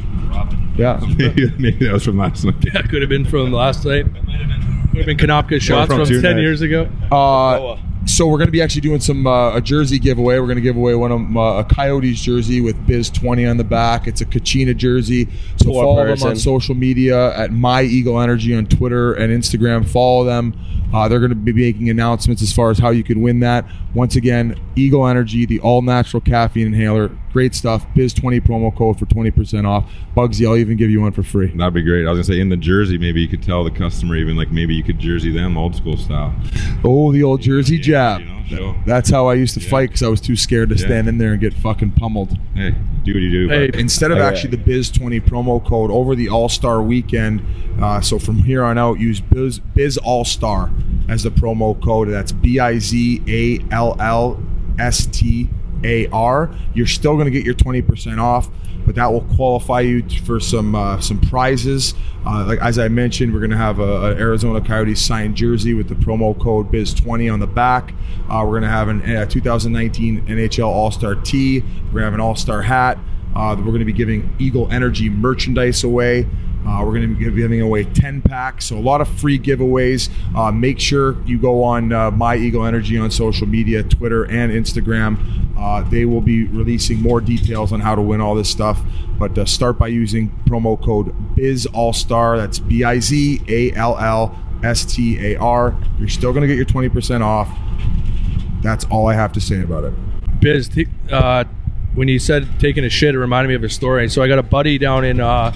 Speaker 5: yeah.
Speaker 4: maybe, maybe that was from last night.
Speaker 3: Yeah, could have been from last night. Could have been Kanopka shots
Speaker 4: from
Speaker 3: from,
Speaker 4: two
Speaker 3: ten
Speaker 4: nights.
Speaker 3: years ago.
Speaker 5: Uh, so we're going to be actually doing some uh, a jersey giveaway. We're going to give away one of uh, a Coyotes jersey with Biz twenty on the back. It's a Kachina jersey. So
Speaker 2: Four
Speaker 5: follow them
Speaker 2: person.
Speaker 5: on social media at My Eagle Energy on Twitter and Instagram. Follow them. Uh, they're going to be making announcements as far as how you can win that. Once again, Eagle Energy, the all natural caffeine inhaler. Great stuff. Biz twenty promo code for twenty percent off. Bugsy, I'll even give you one for free.
Speaker 4: That'd be great. I was going to say in the jersey, maybe you could tell the customer even like maybe you could jersey them old school style.
Speaker 5: Oh, the old Jersey
Speaker 4: Yeah,
Speaker 5: jab.
Speaker 4: you know, show.
Speaker 5: That's how I used to
Speaker 4: Yeah.
Speaker 5: fight because I was too scared to
Speaker 4: Yeah.
Speaker 5: stand in there and get fucking pummeled.
Speaker 4: Hey, do what you do.
Speaker 3: Hey,
Speaker 4: but-
Speaker 5: Instead of
Speaker 2: Oh, yeah.
Speaker 5: actually the Biz twenty promo code over the All Star weekend, uh, so from here on out, use Biz, Biz All Star as the promo code. That's B I Z A L L S T A R. You're still going to get your twenty percent off, but that will qualify you t- for some uh, some prizes. Uh, like as I mentioned, we're going to have a, a Arizona Coyotes signed jersey with the promo code Biz twenty on the back. Uh, we're going to have an uh, two thousand nineteen N H L All Star tee. We're going to have an All Star hat. Uh, we're going to be giving Eagle Energy merchandise away. Uh, we're going to be giving away ten packs, so a lot of free giveaways. Uh, make sure you go on uh, My Eagle Energy on social media, Twitter and Instagram. Uh, they will be releasing more details on how to win all this stuff. But uh, start by using promo code BizAllStar. That's B I Z A L L S T A R. You're still going to get your twenty percent off. That's all I have to say about it.
Speaker 3: Biz, t- uh, when you said taking a shit, it reminded me of a story. So I got a buddy down in uh,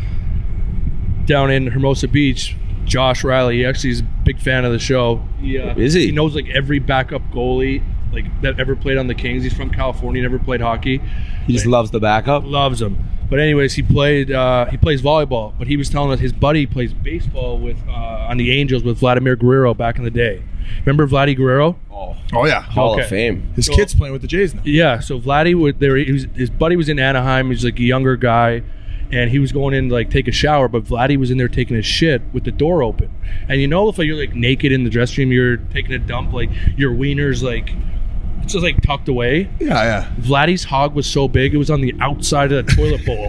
Speaker 3: down in Hermosa Beach, Josh Riley. He actually is a big fan of the show. He, uh,
Speaker 2: Is he?
Speaker 3: He knows like every backup goalie like that ever played on the Kings. He's from California, never played hockey.
Speaker 2: He just loves the backup.
Speaker 3: Loves him. But anyways, he played. Uh, he plays volleyball. But he was telling us his buddy plays baseball with uh, on the Angels with Vladimir Guerrero back in the day. Remember Vladdy Guerrero?
Speaker 2: Oh,
Speaker 5: Oh, yeah.
Speaker 2: Hall
Speaker 3: Okay.
Speaker 2: of Fame.
Speaker 5: His
Speaker 3: So-
Speaker 5: kid's playing with the Jays now.
Speaker 3: Yeah. So Vladdy would there. He was, his buddy was in Anaheim. He's like a younger guy, and he was going in to like take a shower. But Vladdy was in there taking a shit with the door open. And you know, if like, you're like naked in the dressing room, you're taking a dump, like your wiener's like it's just like tucked away.
Speaker 5: Yeah, yeah.
Speaker 3: Vladdy's hog was so big it was on the outside of the toilet bowl.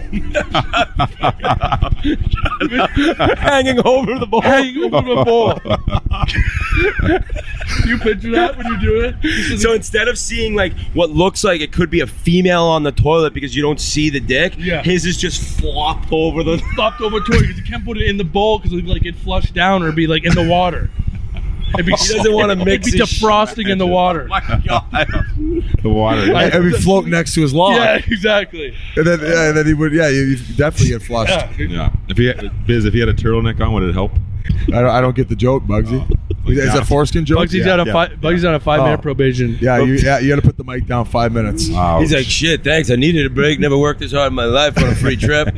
Speaker 2: Hanging over the ball.
Speaker 3: Hanging over the bowl. You picture that when you do it?
Speaker 2: So instead of seeing like what looks like it could be a female on the toilet because you don't see the dick,
Speaker 3: Yeah.
Speaker 2: his is just flopped over the.
Speaker 3: Flopped over toilet because you can't put it in the bowl because it'd like it flushed down or it'd be like in the water. It'd be,
Speaker 2: He doesn't wanna
Speaker 3: it'd
Speaker 2: mix
Speaker 3: be
Speaker 2: his
Speaker 3: defrosting in the water.
Speaker 4: the water.
Speaker 5: I, I'd be floating next to his log.
Speaker 3: Yeah, exactly.
Speaker 5: And then, yeah, and then he would, yeah, you definitely get flushed.
Speaker 3: Yeah.
Speaker 4: Yeah. If he had, Biz, if he had a turtleneck on, would it help?
Speaker 5: I, don't, I don't get the joke, Bugsy. Is that a foreskin joke?
Speaker 3: Bugsy's
Speaker 5: yeah.
Speaker 3: on a
Speaker 4: yeah.
Speaker 3: five. Bugsy's on a five minute
Speaker 5: Oh.
Speaker 3: probation.
Speaker 5: Yeah, you, yeah, you got to put the mic down five minutes.
Speaker 4: Wow.
Speaker 2: He's like, shit, thanks. I needed a break. Never worked this hard in my life on a free trip.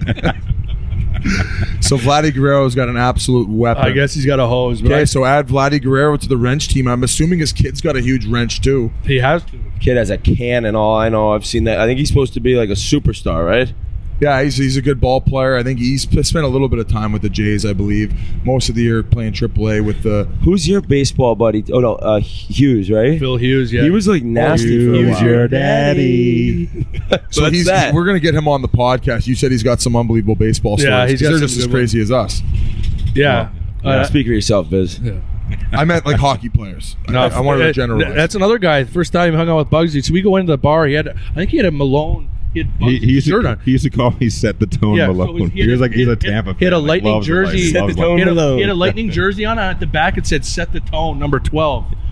Speaker 5: So Vladdy Guerrero's got an absolute weapon.
Speaker 3: I guess he's got a hose. But
Speaker 5: Okay,
Speaker 3: I-
Speaker 5: so add Vladdy Guerrero to the wrench team. I'm assuming his kid's got a huge wrench too.
Speaker 3: he has to.
Speaker 2: Kid has a can and all. I know. I've seen that. I think he's supposed to be like a superstar, right?
Speaker 5: Yeah, he's, he's a good ball player. I think he's p- spent a little bit of time with the Jays, I believe. Most of the year playing triple A with the.
Speaker 2: Who's your baseball buddy? Oh no, uh, Hughes, right?
Speaker 3: Phil Hughes. Yeah.
Speaker 2: He was like nasty for a
Speaker 5: Hughes,
Speaker 2: while.
Speaker 5: your
Speaker 2: daddy.
Speaker 5: So
Speaker 2: What's
Speaker 5: he's,
Speaker 2: that?
Speaker 5: we're gonna get him on the podcast. You said he's got some unbelievable baseball stories.
Speaker 3: Yeah, he's
Speaker 5: 'cause
Speaker 3: got
Speaker 5: they're
Speaker 3: some
Speaker 5: just as
Speaker 3: good ones.
Speaker 5: crazy as us.
Speaker 3: Yeah.
Speaker 2: Yeah,
Speaker 3: Uh,
Speaker 2: speak for yourself, Biz.
Speaker 5: I meant like hockey players.
Speaker 3: No,
Speaker 5: I, I wanted to
Speaker 3: uh,
Speaker 5: generalize.
Speaker 3: That's another guy. First time he hung out with Bugsy. So we go into the bar. He had, I think he had a Malone. He had
Speaker 4: He,
Speaker 3: Bugsy's
Speaker 4: he, used
Speaker 3: shirt
Speaker 4: to,
Speaker 3: on.
Speaker 4: he used to call me Set the Tone
Speaker 3: Yeah, so
Speaker 4: Malone.
Speaker 3: he had
Speaker 4: he was
Speaker 3: a-
Speaker 4: like he's a
Speaker 3: he had-
Speaker 4: Tampa.
Speaker 3: he had a
Speaker 4: fan, like,
Speaker 3: lightning
Speaker 4: loves the
Speaker 3: jersey.
Speaker 4: Lightning,
Speaker 2: Set
Speaker 4: loves
Speaker 2: the
Speaker 4: the
Speaker 2: tone.
Speaker 3: He had, a,
Speaker 2: Malone.
Speaker 3: he had a lightning jersey on. And at the back it said "Set the Tone," number twelve.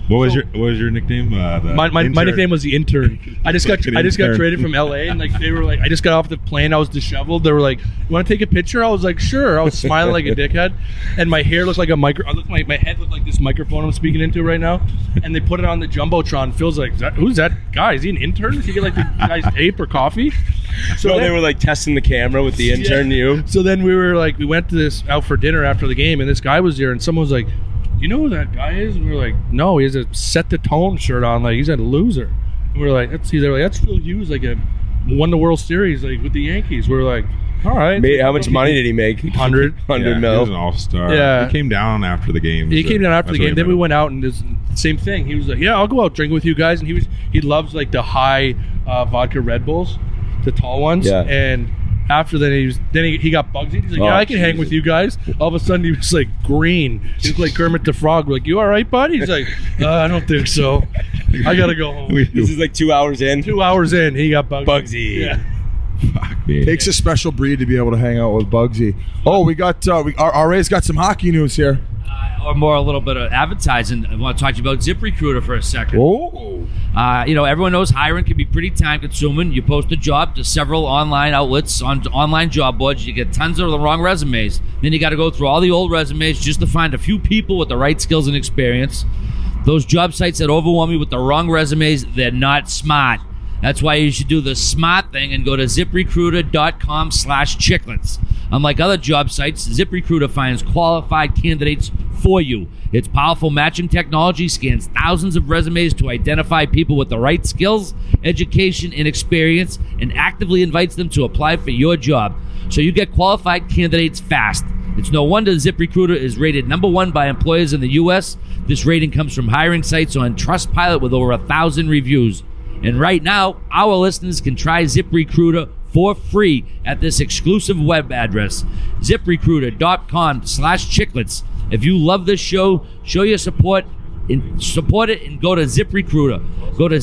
Speaker 4: What was your What was your nickname? Uh, the
Speaker 3: My, my, my
Speaker 4: intern?
Speaker 3: nickname was the intern. I just got
Speaker 4: Fucking
Speaker 3: I just got
Speaker 4: intern.
Speaker 3: traded from L A and like they were like I just got off the plane. I was disheveled. They were like, "You want to take a picture?" I was like, "Sure." I was smiling like a dickhead, and my hair looked like a micro. I looked like my head looked like this microphone I'm speaking into right now. And they put it on the jumbotron. Phil's like, Is that, "Who's that guy? Is he an intern? Does he get like the guy's tape or coffee?"
Speaker 2: So
Speaker 3: then-
Speaker 2: they were like testing the camera with the intern.
Speaker 3: Yeah.
Speaker 2: You.
Speaker 3: So then we were like, we went to this out for dinner after the game, and this guy was there, and someone was like, "You know who that guy is?" And we were like, "No, he has a set the tone shirt on, like he's a loser." And we were like, "That's he's like that's Phil Hughes, like a won the World Series like with the Yankees." We were like, "All right."
Speaker 2: Mate, how much money did he make?
Speaker 3: Hundred.
Speaker 2: Hundred
Speaker 4: Yeah,
Speaker 2: mil.
Speaker 4: He was an all-star.
Speaker 3: Yeah.
Speaker 4: He came down after the game.
Speaker 3: He
Speaker 4: so
Speaker 3: came down after
Speaker 4: that's
Speaker 3: the
Speaker 4: what
Speaker 3: game.
Speaker 4: he
Speaker 3: Then we
Speaker 4: meant.
Speaker 3: went out and this same thing. He was like, "Yeah, I'll go out drinking with you guys." And he was he loves like the high uh, vodka Red Bulls, the tall ones.
Speaker 2: Yeah.
Speaker 3: And after that, he was then he, he got Bugsy. He's like,
Speaker 2: Oh,
Speaker 3: "Yeah, I can hang
Speaker 2: Jesus.
Speaker 3: with you guys." All of a sudden, he was like green. He looked like Kermit the Frog. We're like, "You all right, buddy?" He's like, uh, "I don't think so. I gotta go home."
Speaker 4: We-
Speaker 2: This is like two hours in.
Speaker 3: Two hours in, he got Bugsy.
Speaker 2: Bugsy.
Speaker 3: Yeah.
Speaker 4: Fuck me.
Speaker 5: Takes a special breed to be able to hang out with Bugsy. Oh, we got uh, we, our R A's got some hockey news here.
Speaker 1: Uh, or more a little bit of advertising. I want to talk to you about ZipRecruiter for a second.
Speaker 5: Oh,
Speaker 1: Uh, you know, everyone knows hiring can be pretty time consuming. You post a job to several online outlets on online job boards. You get tons of the wrong resumes. Then you got to go through all the old resumes just to find a few people with the right skills and experience. Those job sites that overwhelm you with the wrong resumes, they're not smart. That's why you should do the smart thing and go to ZipRecruiter.com slash chicklets. Unlike other job sites, ZipRecruiter finds qualified candidates for you. Its powerful matching technology scans thousands of resumes to identify people with the right skills, education, and experience, and actively invites them to apply for your job. So you get qualified candidates fast. It's no wonder ZipRecruiter is rated number one by employers in the U S. This rating comes from hiring sites on Trustpilot with over a thousand reviews. And right now, our listeners can try ZipRecruiter for free at this exclusive web address, ZipRecruiter.com slash chicklets. If you love this show, show your support and support it and go to ZipRecruiter. Go to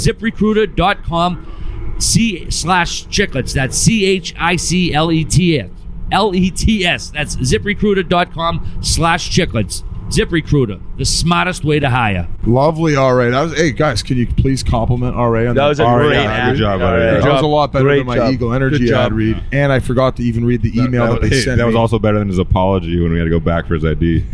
Speaker 1: ZipRecruiter.com C slash chicklets. That's C H I C L E T S. L E T S. That's ZipRecruiter.com slash chicklets. ZipRecruiter, the smartest way to hire.
Speaker 5: lovely R A. That was. Hey guys, can you please compliment R A on
Speaker 2: That was a
Speaker 5: R A
Speaker 2: great
Speaker 5: ad
Speaker 2: ad.
Speaker 4: Good job,
Speaker 2: All
Speaker 4: R A.
Speaker 2: right.
Speaker 5: That was a lot better
Speaker 2: Great
Speaker 5: than my
Speaker 2: job.
Speaker 5: Eagle Energy
Speaker 3: Good job.
Speaker 5: ad read, and I forgot to even read the email that,
Speaker 4: that,
Speaker 5: they
Speaker 4: hey,
Speaker 5: sent
Speaker 4: that was
Speaker 5: me.
Speaker 4: also better than his apology when we had to go back for his I D.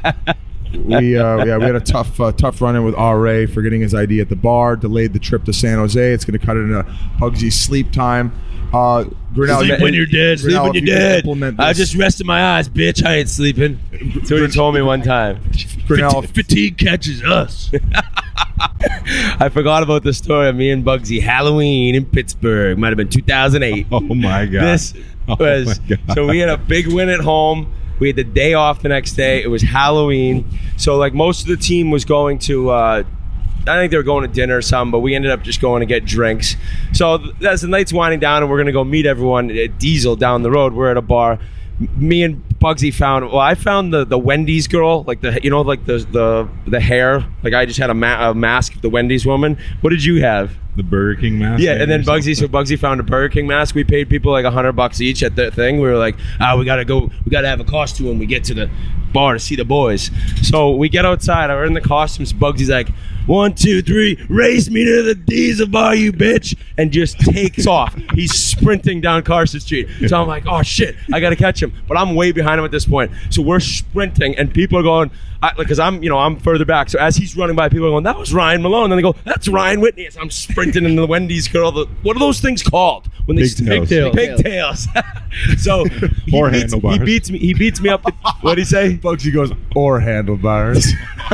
Speaker 5: we uh, yeah we had a tough uh, tough run in with R A for getting his I D at the bar. Delayed the trip to San Jose. It's going to cut it into Bugsy's sleep time. Uh, Grinnell,
Speaker 3: Sleep when you're dead.
Speaker 5: Grinnell,
Speaker 2: Sleep when
Speaker 5: if
Speaker 2: you're
Speaker 5: you could
Speaker 2: dead.
Speaker 5: implement
Speaker 2: I
Speaker 5: this-
Speaker 2: just rested my eyes, bitch. I ain't sleeping. That's what he told me one time.
Speaker 5: Grinnell,
Speaker 3: Fatigue catches us.
Speaker 2: I forgot about the story of me and Bugsy Halloween in Pittsburgh. Might have been two thousand eight.
Speaker 4: Oh my god.
Speaker 2: This
Speaker 4: Oh
Speaker 2: was
Speaker 4: my God.
Speaker 2: so we had a big win at home. We had the day off the next day. It was Halloween. So like most of the team was going to uh I think they were going to dinner or something, but we ended up just going to get drinks. So th- as the night's winding down and we're going to go meet everyone at Diesel down the road, we're at a bar. M- Me and Bugsy found, well, I found the, the Wendy's girl, like the, you know, like the the, the hair. Like I just had a, ma- a mask of the Wendy's woman. What did you have?
Speaker 4: The Burger King mask.
Speaker 2: Yeah, and then
Speaker 4: or
Speaker 2: Bugsy, so
Speaker 4: something?
Speaker 2: Bugsy found a Burger King mask. We paid people like a hundred bucks each at the thing. We were like, ah, we gotta go, we gotta have a costume when we get to the bar to see the boys. So we get outside, we're in the costumes. Bugsy's like, one, two, three, race me to the Diesel bar, you bitch, and just takes off. He's sprinting down Carson Street. So I'm like, oh shit, I gotta catch him. But I'm way behind him at this point. So we're sprinting, and people are going, because I'm, you know, I'm further back. So as he's running by, people are going, that was Ryan Malone. Then they go, that's Ryan Whitney. As I'm sprinting into the Wendy's girl. The, what are those things called? When they
Speaker 4: Pigtails.
Speaker 3: Pigtails.
Speaker 2: Pigtails. So he
Speaker 4: Or
Speaker 2: beats,
Speaker 4: handlebars.
Speaker 2: he beats me. He beats me up. What do you say?
Speaker 5: Bugsy goes or handlebars.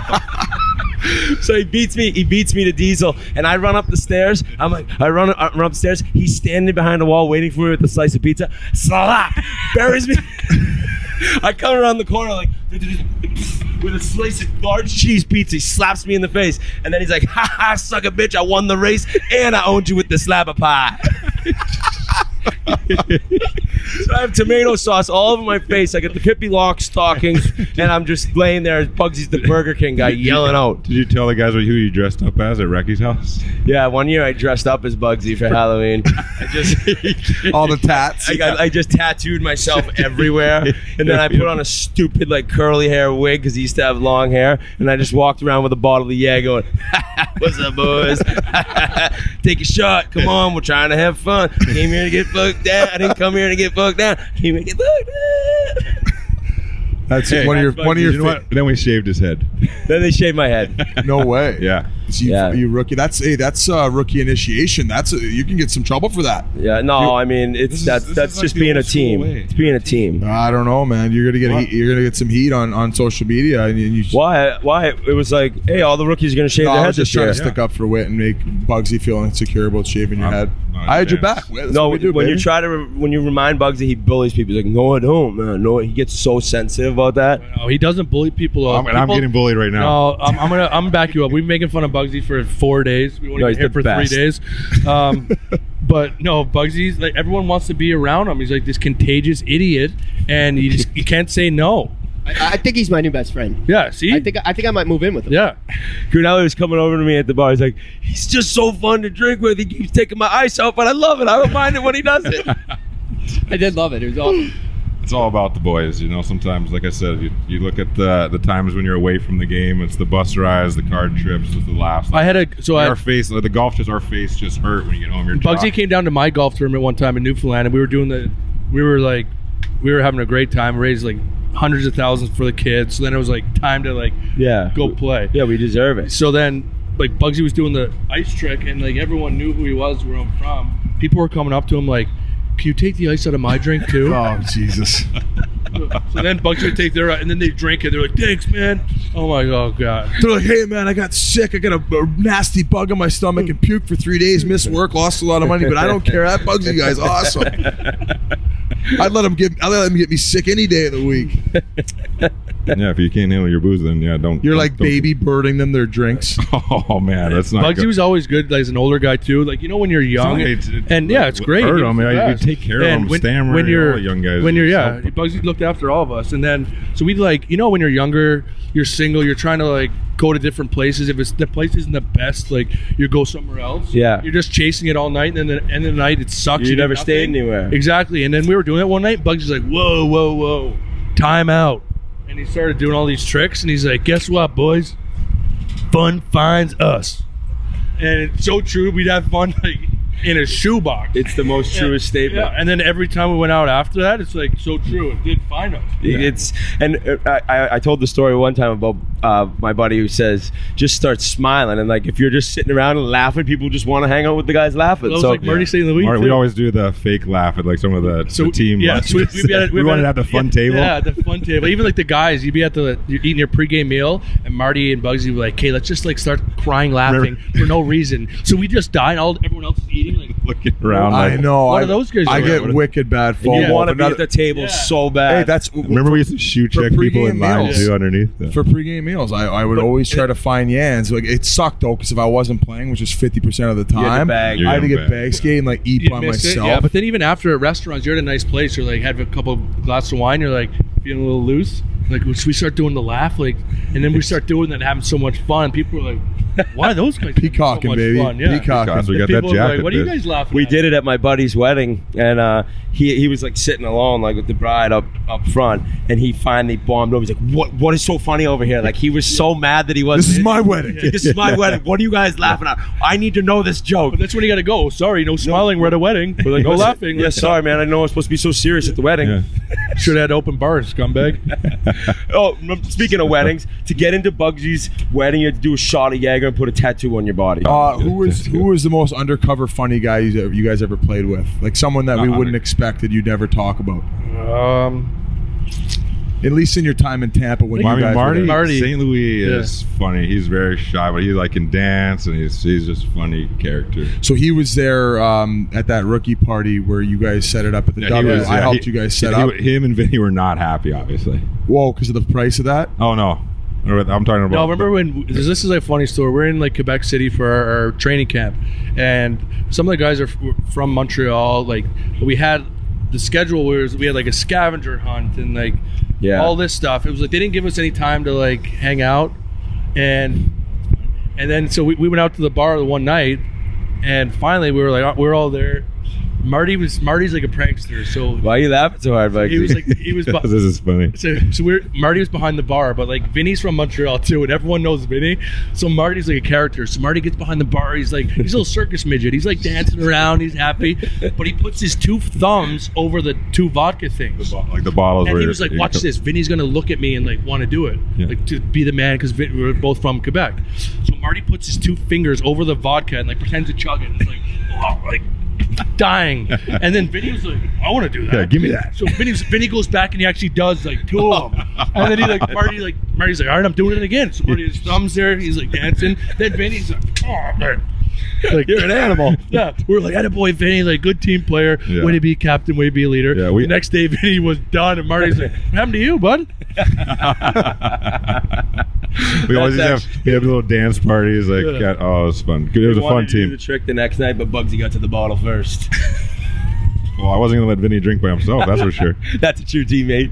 Speaker 2: So he beats me. He beats me to Diesel, and I run up the stairs. I'm like, I run, I run upstairs. He's standing behind the wall, waiting for me with a slice of pizza. Slap, buries me. I come around the corner like with a slice of large cheese pizza. He slaps me in the face, and then he's like, "Ha ha, suck a bitch! I won the race, and I owned you with the slab of pie." So I have tomato sauce all over my face. I got the Pippi Lock stockings, and I'm just laying there as Bugsy's the Burger King guy yelling out.
Speaker 4: Did you tell the guys who you dressed up as at Recky's house?
Speaker 2: Yeah, one year I dressed up as Bugsy for Halloween. I just
Speaker 5: All the tats.
Speaker 2: I, got, I just tattooed myself everywhere, and then I put on a stupid like curly hair wig because he used to have long hair, and I just walked around with a bottle of Jaeger going, "What's up, boys? Take a shot. Come on, we're trying to have fun. I came here to get fucked down. I didn't come here to get fucked down. I came here to get fucked down."
Speaker 5: That's
Speaker 4: Hey,
Speaker 5: one of your
Speaker 2: that's
Speaker 5: one of your.
Speaker 4: You know
Speaker 5: fa-
Speaker 4: what? Then we shaved his head.
Speaker 2: Then they shaved my head.
Speaker 5: No way.
Speaker 4: Yeah.
Speaker 5: So you,
Speaker 2: Yeah.
Speaker 5: you rookie. That's hey, that's uh, rookie initiation. That's a, you can get some trouble for that.
Speaker 2: Yeah, no, I mean it's
Speaker 4: This is-
Speaker 2: that's
Speaker 4: this
Speaker 2: that's
Speaker 4: is like
Speaker 2: just
Speaker 4: the
Speaker 2: being a
Speaker 4: old school
Speaker 2: team.
Speaker 4: way.
Speaker 2: It's being a team.
Speaker 5: I don't know, man. You're gonna get
Speaker 2: What?
Speaker 5: heat, you're gonna get some heat on, on social media, and you.
Speaker 2: Why? Why? It was like, hey, all the rookies are gonna shave
Speaker 5: No,
Speaker 2: their
Speaker 5: I
Speaker 2: heads
Speaker 5: was just
Speaker 2: this
Speaker 5: trying
Speaker 2: year.
Speaker 5: to stick up for Wit and make Bugsy feel insecure about shaving your
Speaker 4: Um,
Speaker 5: head.
Speaker 4: no,
Speaker 5: I had your
Speaker 4: yes.
Speaker 5: back. Wit. That's
Speaker 2: No,
Speaker 5: what we do,
Speaker 2: when
Speaker 5: baby.
Speaker 2: you try to re- when you remind Bugsy, he bullies people. He's like, "No, I don't, man. No." He gets so sensitive about that.
Speaker 3: No, he doesn't bully people.
Speaker 4: I'm, and I'm
Speaker 3: People-
Speaker 4: getting bullied right now.
Speaker 3: No, I'm, I'm gonna I'm gonna back you up. We've been making fun of Bugsy for four days. We only
Speaker 2: No,
Speaker 3: been
Speaker 2: he's
Speaker 3: here
Speaker 2: the
Speaker 3: for
Speaker 2: best.
Speaker 3: three days. Um, but no, Bugsy's like everyone wants to be around him. He's like this contagious idiot, and you just you can't say no.
Speaker 6: I, I think he's my new best friend.
Speaker 3: Yeah, see,
Speaker 6: I think I think I might move in with him.
Speaker 3: yeah,
Speaker 2: Grunelli was coming over to me at the bar. He's like, "He's just so fun to drink with. He keeps taking my ice out, but I love it. I don't mind it when he does it."
Speaker 6: I did love it. It was awesome.
Speaker 4: It's all about the boys, you know. Sometimes, like I said, you, you look at the the times when you're away from the game. It's the bus rides, the card trips, it's the laughs.
Speaker 3: I had a so I
Speaker 4: our face, like the golf just our face just hurt when you get home. You're
Speaker 3: Bugsy
Speaker 4: jock-
Speaker 3: came down to my golf tournament one time in Newfoundland, and we were doing the, we were like, we were having a great time, raised like hundreds of thousands for the kids. So then it was like time to like
Speaker 2: Yeah,
Speaker 3: go play.
Speaker 2: Yeah, we deserve it.
Speaker 3: So then like Bugsy was doing the ice trick, and like everyone knew who he was, where I'm from. People were coming up to him like, "Can you take the ice out of my drink too?"
Speaker 5: Oh Jesus!
Speaker 3: So then Bugsy would take their, and then they drink it. They're like, "Thanks, man." Oh my god, god.
Speaker 5: They're like, "Hey man, I got sick. I got a, a nasty bug in my stomach and puked for three days. Missed work, lost a lot of money, but I don't care. That Bugsy guy's awesome. I'd let him get. I'd let him get me sick any day of the week."
Speaker 4: Yeah, if you can't handle your booze, then yeah, don't.
Speaker 5: You're
Speaker 4: don't-
Speaker 5: like
Speaker 4: don't-
Speaker 5: baby birding them their drinks.
Speaker 4: Oh man, that's not.
Speaker 3: Bugsy
Speaker 4: good.
Speaker 3: was always good as an older guy too. Like, you know, when you're young,
Speaker 4: It's
Speaker 3: and,
Speaker 4: right.
Speaker 3: and yeah, it's great.
Speaker 4: Hurt
Speaker 3: He was
Speaker 4: him.
Speaker 3: the
Speaker 4: I- you
Speaker 3: best.
Speaker 4: take care of
Speaker 3: And
Speaker 4: him.
Speaker 3: When,
Speaker 4: Stammer,
Speaker 3: when
Speaker 4: all
Speaker 3: you're
Speaker 4: the young guys
Speaker 3: when you're yeah,
Speaker 4: yourself.
Speaker 3: Bugsy looked after all of us, and then so we like you know when you're younger, you're single, you're trying to like go to different places. If it's the place isn't the best, like you go somewhere else.
Speaker 2: Yeah.
Speaker 3: you're just chasing it all night, and then at the end of the night it sucks.
Speaker 2: You
Speaker 3: do
Speaker 2: never stayed
Speaker 3: nothing.
Speaker 2: anywhere.
Speaker 3: Exactly. And then we were doing it one night. Bugsy's like, "Whoa, whoa, whoa, time out." And he started doing all these tricks, and he's like, "Guess what, boys? Fun finds us." And it's so true. We'd have fun like in a shoebox.
Speaker 2: It's the most
Speaker 3: Yeah.
Speaker 2: truest statement.
Speaker 3: Yeah. And then every time we went out after that, it's like so true. It did find us.
Speaker 2: It's and uh, I, I told the story one time about uh, my buddy who says just start smiling, and like if you're just sitting around and laughing, people just want to hang out with the guys laughing.
Speaker 3: That was
Speaker 2: So
Speaker 3: like Marty Saint Louis.
Speaker 4: Marty,
Speaker 3: too.
Speaker 4: we always do the fake laugh at like some of the,
Speaker 3: So
Speaker 4: the team.
Speaker 3: yeah,
Speaker 4: lunches.
Speaker 3: so we, we, had,
Speaker 4: we wanted to have the fun
Speaker 3: yeah,
Speaker 4: table.
Speaker 3: Yeah, the fun table. Even like the guys, you'd be at the you're eating your pregame meal, and Marty and Bugsy were like, "Okay, let's just like start crying, laughing for no reason." So we just died. All everyone else is eating. Like,
Speaker 4: Looking around.
Speaker 5: I
Speaker 4: like-
Speaker 5: know.
Speaker 3: What
Speaker 5: I,
Speaker 3: are those guys
Speaker 5: I
Speaker 3: doing?
Speaker 5: get wicked bad
Speaker 2: you
Speaker 5: FOMO.
Speaker 2: want to be
Speaker 5: Another-
Speaker 2: at the table
Speaker 3: Yeah.
Speaker 2: so bad.
Speaker 5: Hey, that's
Speaker 4: Remember we used to shoot
Speaker 5: for
Speaker 4: check people
Speaker 5: pregame
Speaker 4: in line
Speaker 5: meals.
Speaker 4: too underneath. them.
Speaker 5: for pregame meals. I, I would always try to find yans. Like it sucked though, because if I wasn't playing, which is fifty percent of the
Speaker 2: had to
Speaker 5: time,
Speaker 2: bag.
Speaker 5: I had to
Speaker 4: You're
Speaker 5: get
Speaker 4: gonna
Speaker 5: bag skate and like eat
Speaker 3: you
Speaker 5: by
Speaker 3: missed it.
Speaker 5: myself.
Speaker 3: Yeah, but then even after at restaurants, you're at a nice place. You're like had a couple glasses of wine. You're like feeling a little loose. Like should we start doing the laugh? Like, and then we start doing that, and having so much fun. People are like, "Why are those guys having
Speaker 5: Peacocking,
Speaker 3: so much
Speaker 5: baby.
Speaker 3: fun?" Yeah.
Speaker 5: Peacocking.
Speaker 4: Because we
Speaker 3: And
Speaker 4: got that
Speaker 3: people are
Speaker 4: jacket.
Speaker 3: like, "What are you
Speaker 4: bitch.
Speaker 3: guys laughing?"
Speaker 2: we
Speaker 3: at?
Speaker 2: did it at my buddy's wedding, and uh, he he was like sitting alone, like with the bride up up front, and he finally bombed over. He's like, "What what is so funny over here?" Like he was so mad that he wasn't.
Speaker 5: This is
Speaker 2: in-
Speaker 5: my wedding.
Speaker 2: Like, this is my wedding. What are you guys laughing at? I need to know this joke.
Speaker 3: But that's when you got to go. Sorry, no smiling. We're at a wedding. We're like, no
Speaker 2: Listen,
Speaker 3: laughing.
Speaker 2: Yeah, sorry, man. I know I was supposed to be so serious at the wedding.
Speaker 4: Yeah.
Speaker 3: Should have had open bars, scumbag.
Speaker 2: Oh, m- speaking of weddings, to get into Bugsy's wedding, you had to do a shot of Jaeger and put a tattoo on your body.
Speaker 5: Uh, who was who was the most undercover funny guy you, ever, you guys ever played with? Like someone that we
Speaker 4: Uh,
Speaker 5: wouldn't
Speaker 4: under-
Speaker 5: expect that you'd never talk about.
Speaker 3: Um,
Speaker 5: At least in your time in Tampa when
Speaker 4: I
Speaker 5: you
Speaker 4: mean,
Speaker 5: guys
Speaker 4: Marty,
Speaker 5: were there.
Speaker 3: Marty.
Speaker 4: Saint Louis is funny. He's very shy, but he like can dance, and he's he's just a funny character.
Speaker 5: So he was there um, at that rookie party where you guys set it up at the
Speaker 4: Yeah, he
Speaker 5: W.
Speaker 4: was-
Speaker 5: I
Speaker 4: yeah,
Speaker 5: helped
Speaker 4: he-
Speaker 5: you guys set
Speaker 4: he-
Speaker 5: up.
Speaker 4: Him and Vinny were not happy, obviously.
Speaker 5: Whoa, because of the price of that?
Speaker 4: Oh no, I'm talking about.
Speaker 3: no, remember when this is a funny story. We're in like Quebec City for our, our training camp, and some of the guys are f- from Montreal. Like we had the schedule was we had like a scavenger hunt and like
Speaker 2: Yeah.
Speaker 3: all this stuff. It was like they didn't give us any time to like hang out, and and then so we, we went out to the bar the one night, and finally we were like we were all there. Marty was Marty's like a prankster, so
Speaker 2: Why are you laughing so hard, Mike?
Speaker 3: he was like he was.
Speaker 4: this is funny.
Speaker 3: So, so we're Marty was behind the bar, but like Vinny's from Montreal too, and everyone knows Vinny. So Marty's like a character. So Marty gets behind the bar. He's like he's a little circus midget. He's like dancing around. He's happy, but he puts his two thumbs over the two vodka things.
Speaker 4: Like the bottles.
Speaker 3: And
Speaker 4: where
Speaker 3: he was like,
Speaker 4: you-
Speaker 3: "Watch this. Vinny's gonna look at me and like want to do it,
Speaker 4: Yeah.
Speaker 3: like to be the man because we're both from Quebec." So Marty puts his two fingers over the vodka and like pretends to chug it. It's like, oh, like dying. And then Vinny was like, "I want to do that.
Speaker 4: Yeah, give me that."
Speaker 3: So Vinny, Vinny goes back and he actually does like two of them. And then he like Marty like Marty's like, "All right, I'm doing it again." So Marty his thumbs there. He's like dancing. Then Vinny's like, "Oh man." Like,
Speaker 2: You're an animal.
Speaker 3: Yeah, we were like, "Attaboy, Vinny, like good team player,
Speaker 4: Yeah.
Speaker 3: way to be captain, way to be a leader."
Speaker 4: Yeah, we-
Speaker 3: the next day, Vinny was done, and Marty's like, "What happened to you, bud?"
Speaker 4: we always used to
Speaker 2: That's
Speaker 4: have, we have little dance parties. Like,
Speaker 3: Yeah.
Speaker 4: yeah, oh, it was fun. Good- It was a fun
Speaker 2: Wanted to do
Speaker 4: team.
Speaker 2: the trick the next night, but Bugsy got to the bottle first.
Speaker 4: Well, I wasn't gonna let Vinny drink by himself. That's for sure.
Speaker 2: That's a true teammate.